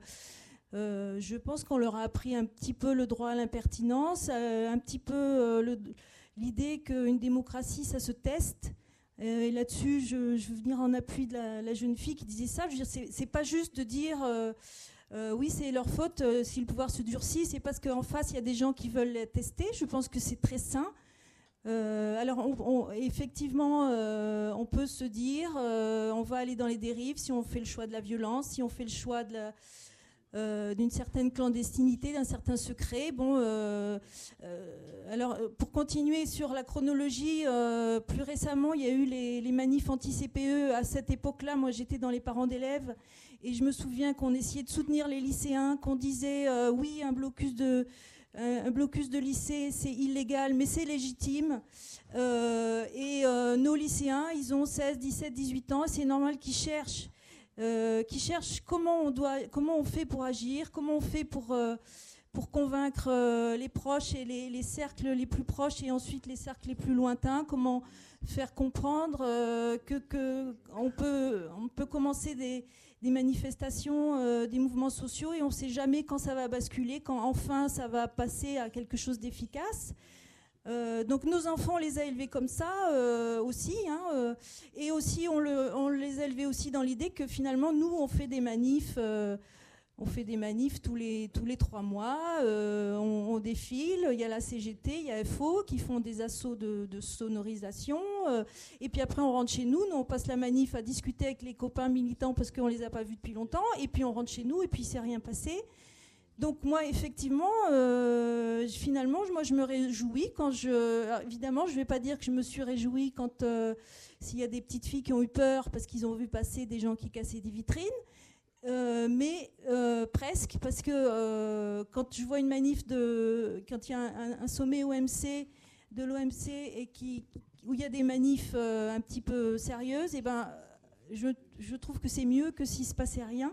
euh, je pense qu'on leur a appris un petit peu le droit à l'impertinence, euh, un petit peu euh, le, l'idée qu'une démocratie, ça se teste. Euh, et là-dessus, je, je veux venir en appui de la, la jeune fille qui disait ça. Je veux dire, c'est, c'est pas juste de dire... Euh, Euh, oui, c'est leur faute euh, si le pouvoir se durcit, c'est parce qu'en face, il y a des gens qui veulent les tester. Je pense que c'est très sain. Euh, alors, on, on, effectivement, euh, on peut se dire, euh, on va aller dans les dérives si on fait le choix de la violence, si on fait le choix de la, euh, d'une certaine clandestinité, d'un certain secret. Bon, euh, euh, alors, pour continuer sur la chronologie, euh, plus récemment, il y a eu les, les manifs anti-C P E. À cette époque-là, moi, j'étais dans les parents d'élèves. Et je me souviens qu'on essayait de soutenir les lycéens, qu'on disait euh, oui, un blocus de, euh, un blocus de lycée, c'est illégal, mais c'est légitime. Euh, et euh, nos lycéens, ils ont seize, dix-sept, dix-huit ans, et c'est normal qu'ils cherchent, euh, qu'ils cherchent comment on doit, comment on fait pour agir, comment on fait pour, euh, pour convaincre euh, les proches et les, les cercles les plus proches et ensuite les cercles les plus lointains, comment faire comprendre euh, que, que on peut, on peut commencer des des manifestations, euh, des mouvements sociaux, et on ne sait jamais quand ça va basculer, quand enfin ça va passer à quelque chose d'efficace. Euh, donc nos enfants, on les a élevés comme ça euh, aussi, hein, euh, et aussi on, le, on les a élevés aussi dans l'idée que finalement nous on fait des manifs, euh, on fait des manifs tous les tous les trois mois, euh, on, on défile. Il y a la C G T, il y a F O qui font des assauts de, de sonorisation, euh, et puis après on rentre chez nous, nous on passe la manif à discuter avec les copains militants parce qu'on les a pas vus depuis longtemps, et puis on rentre chez nous et puis il s'est rien passé. Donc moi effectivement, euh, finalement moi je me réjouis quand je, alors, évidemment je vais pas dire que je me suis réjouie quand euh, s'il y a des petites filles qui ont eu peur parce qu'ils ont vu passer des gens qui cassaient des vitrines. Euh, mais euh, presque, parce que euh, quand je vois une manif de, quand il y a un, un sommet O M C de l'O M C et qui, où il y a des manifs euh, un petit peu sérieuses, et ben je, je trouve que c'est mieux que s'il se passait rien.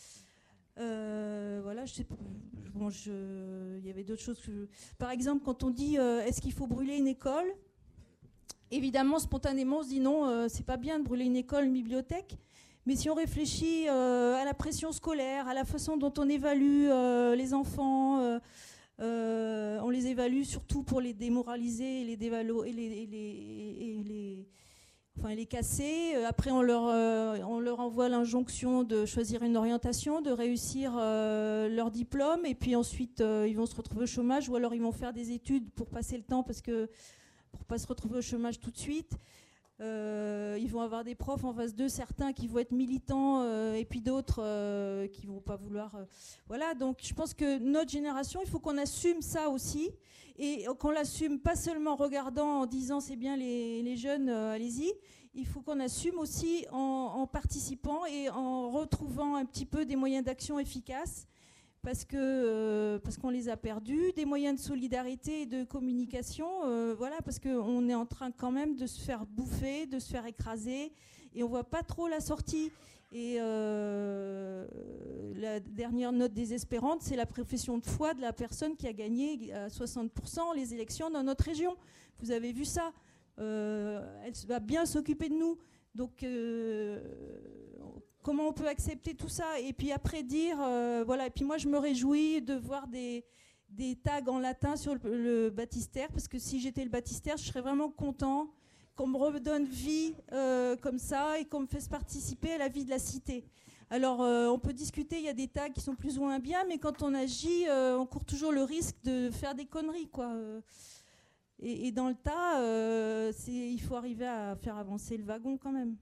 Euh, voilà, je sais pas, bon, je, il y avait d'autres choses. Que je, par exemple, quand on dit euh, est-ce qu'il faut brûler une école, évidemment, spontanément, on se dit non, euh, c'est pas bien de brûler une école, une bibliothèque. Mais si on réfléchit euh, à la pression scolaire, à la façon dont on évalue euh, les enfants, euh, euh, on les évalue surtout pour les démoraliser et les, dévalo- et les, et les, et les, enfin, les casser. Après, on leur, euh, on leur envoie l'injonction de choisir une orientation, de réussir euh, leur diplôme, et puis ensuite, euh, ils vont se retrouver au chômage, ou alors ils vont faire des études pour passer le temps, parce que pour ne pas se retrouver au chômage tout de suite. Euh, ils vont avoir des profs en face d'eux, certains qui vont être militants euh, et puis d'autres euh, qui vont pas vouloir. Euh, voilà, donc je pense que notre génération, il faut qu'on assume ça aussi, et qu'on l'assume pas seulement en regardant, en disant c'est bien les, les jeunes, euh, allez-y. Il faut qu'on assume aussi en, en participant et en retrouvant un petit peu des moyens d'action efficaces. Parce que euh, parce qu'on les a perdus, des moyens de solidarité et de communication, euh, voilà, parce qu'on est en train quand même de se faire bouffer, de se faire écraser, et on voit pas trop la sortie. Et euh, la dernière note désespérante, c'est la profession de foi de la personne qui a gagné à soixante pour cent les élections dans notre région. Vous avez vu ça, euh, elle va bien s'occuper de nous. Donc, euh, comment on peut accepter tout ça? Et puis après dire, euh, voilà. Et puis moi, je me réjouis de voir des, des tags en latin sur le, le baptistère, parce que si j'étais le baptistère, je serais vraiment content qu'on me redonne vie euh, comme ça et qu'on me fasse participer à la vie de la cité. Alors, euh, on peut discuter, il y a des tags qui sont plus ou moins bien, mais quand on agit, euh, on court toujours le risque de faire des conneries, quoi. Et, et dans le tas, euh, c'est, il faut arriver à faire avancer le wagon quand même.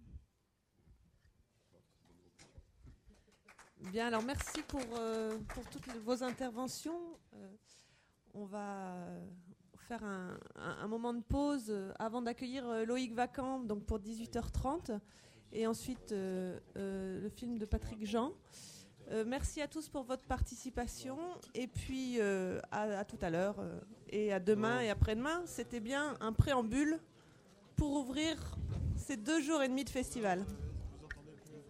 Bien, alors merci pour, euh, pour toutes les- vos interventions. Euh, on va euh, faire un, un- un moment de pause euh, avant d'accueillir euh, Loïc Vacant, donc pour dix-huit heures trente, et ensuite euh, euh, le film de Patrick Jean. Euh, merci à tous pour votre participation, et puis euh, à, à tout à l'heure, euh, et à demain et après-demain. C'était bien un préambule pour ouvrir ces deux jours et demi de festival.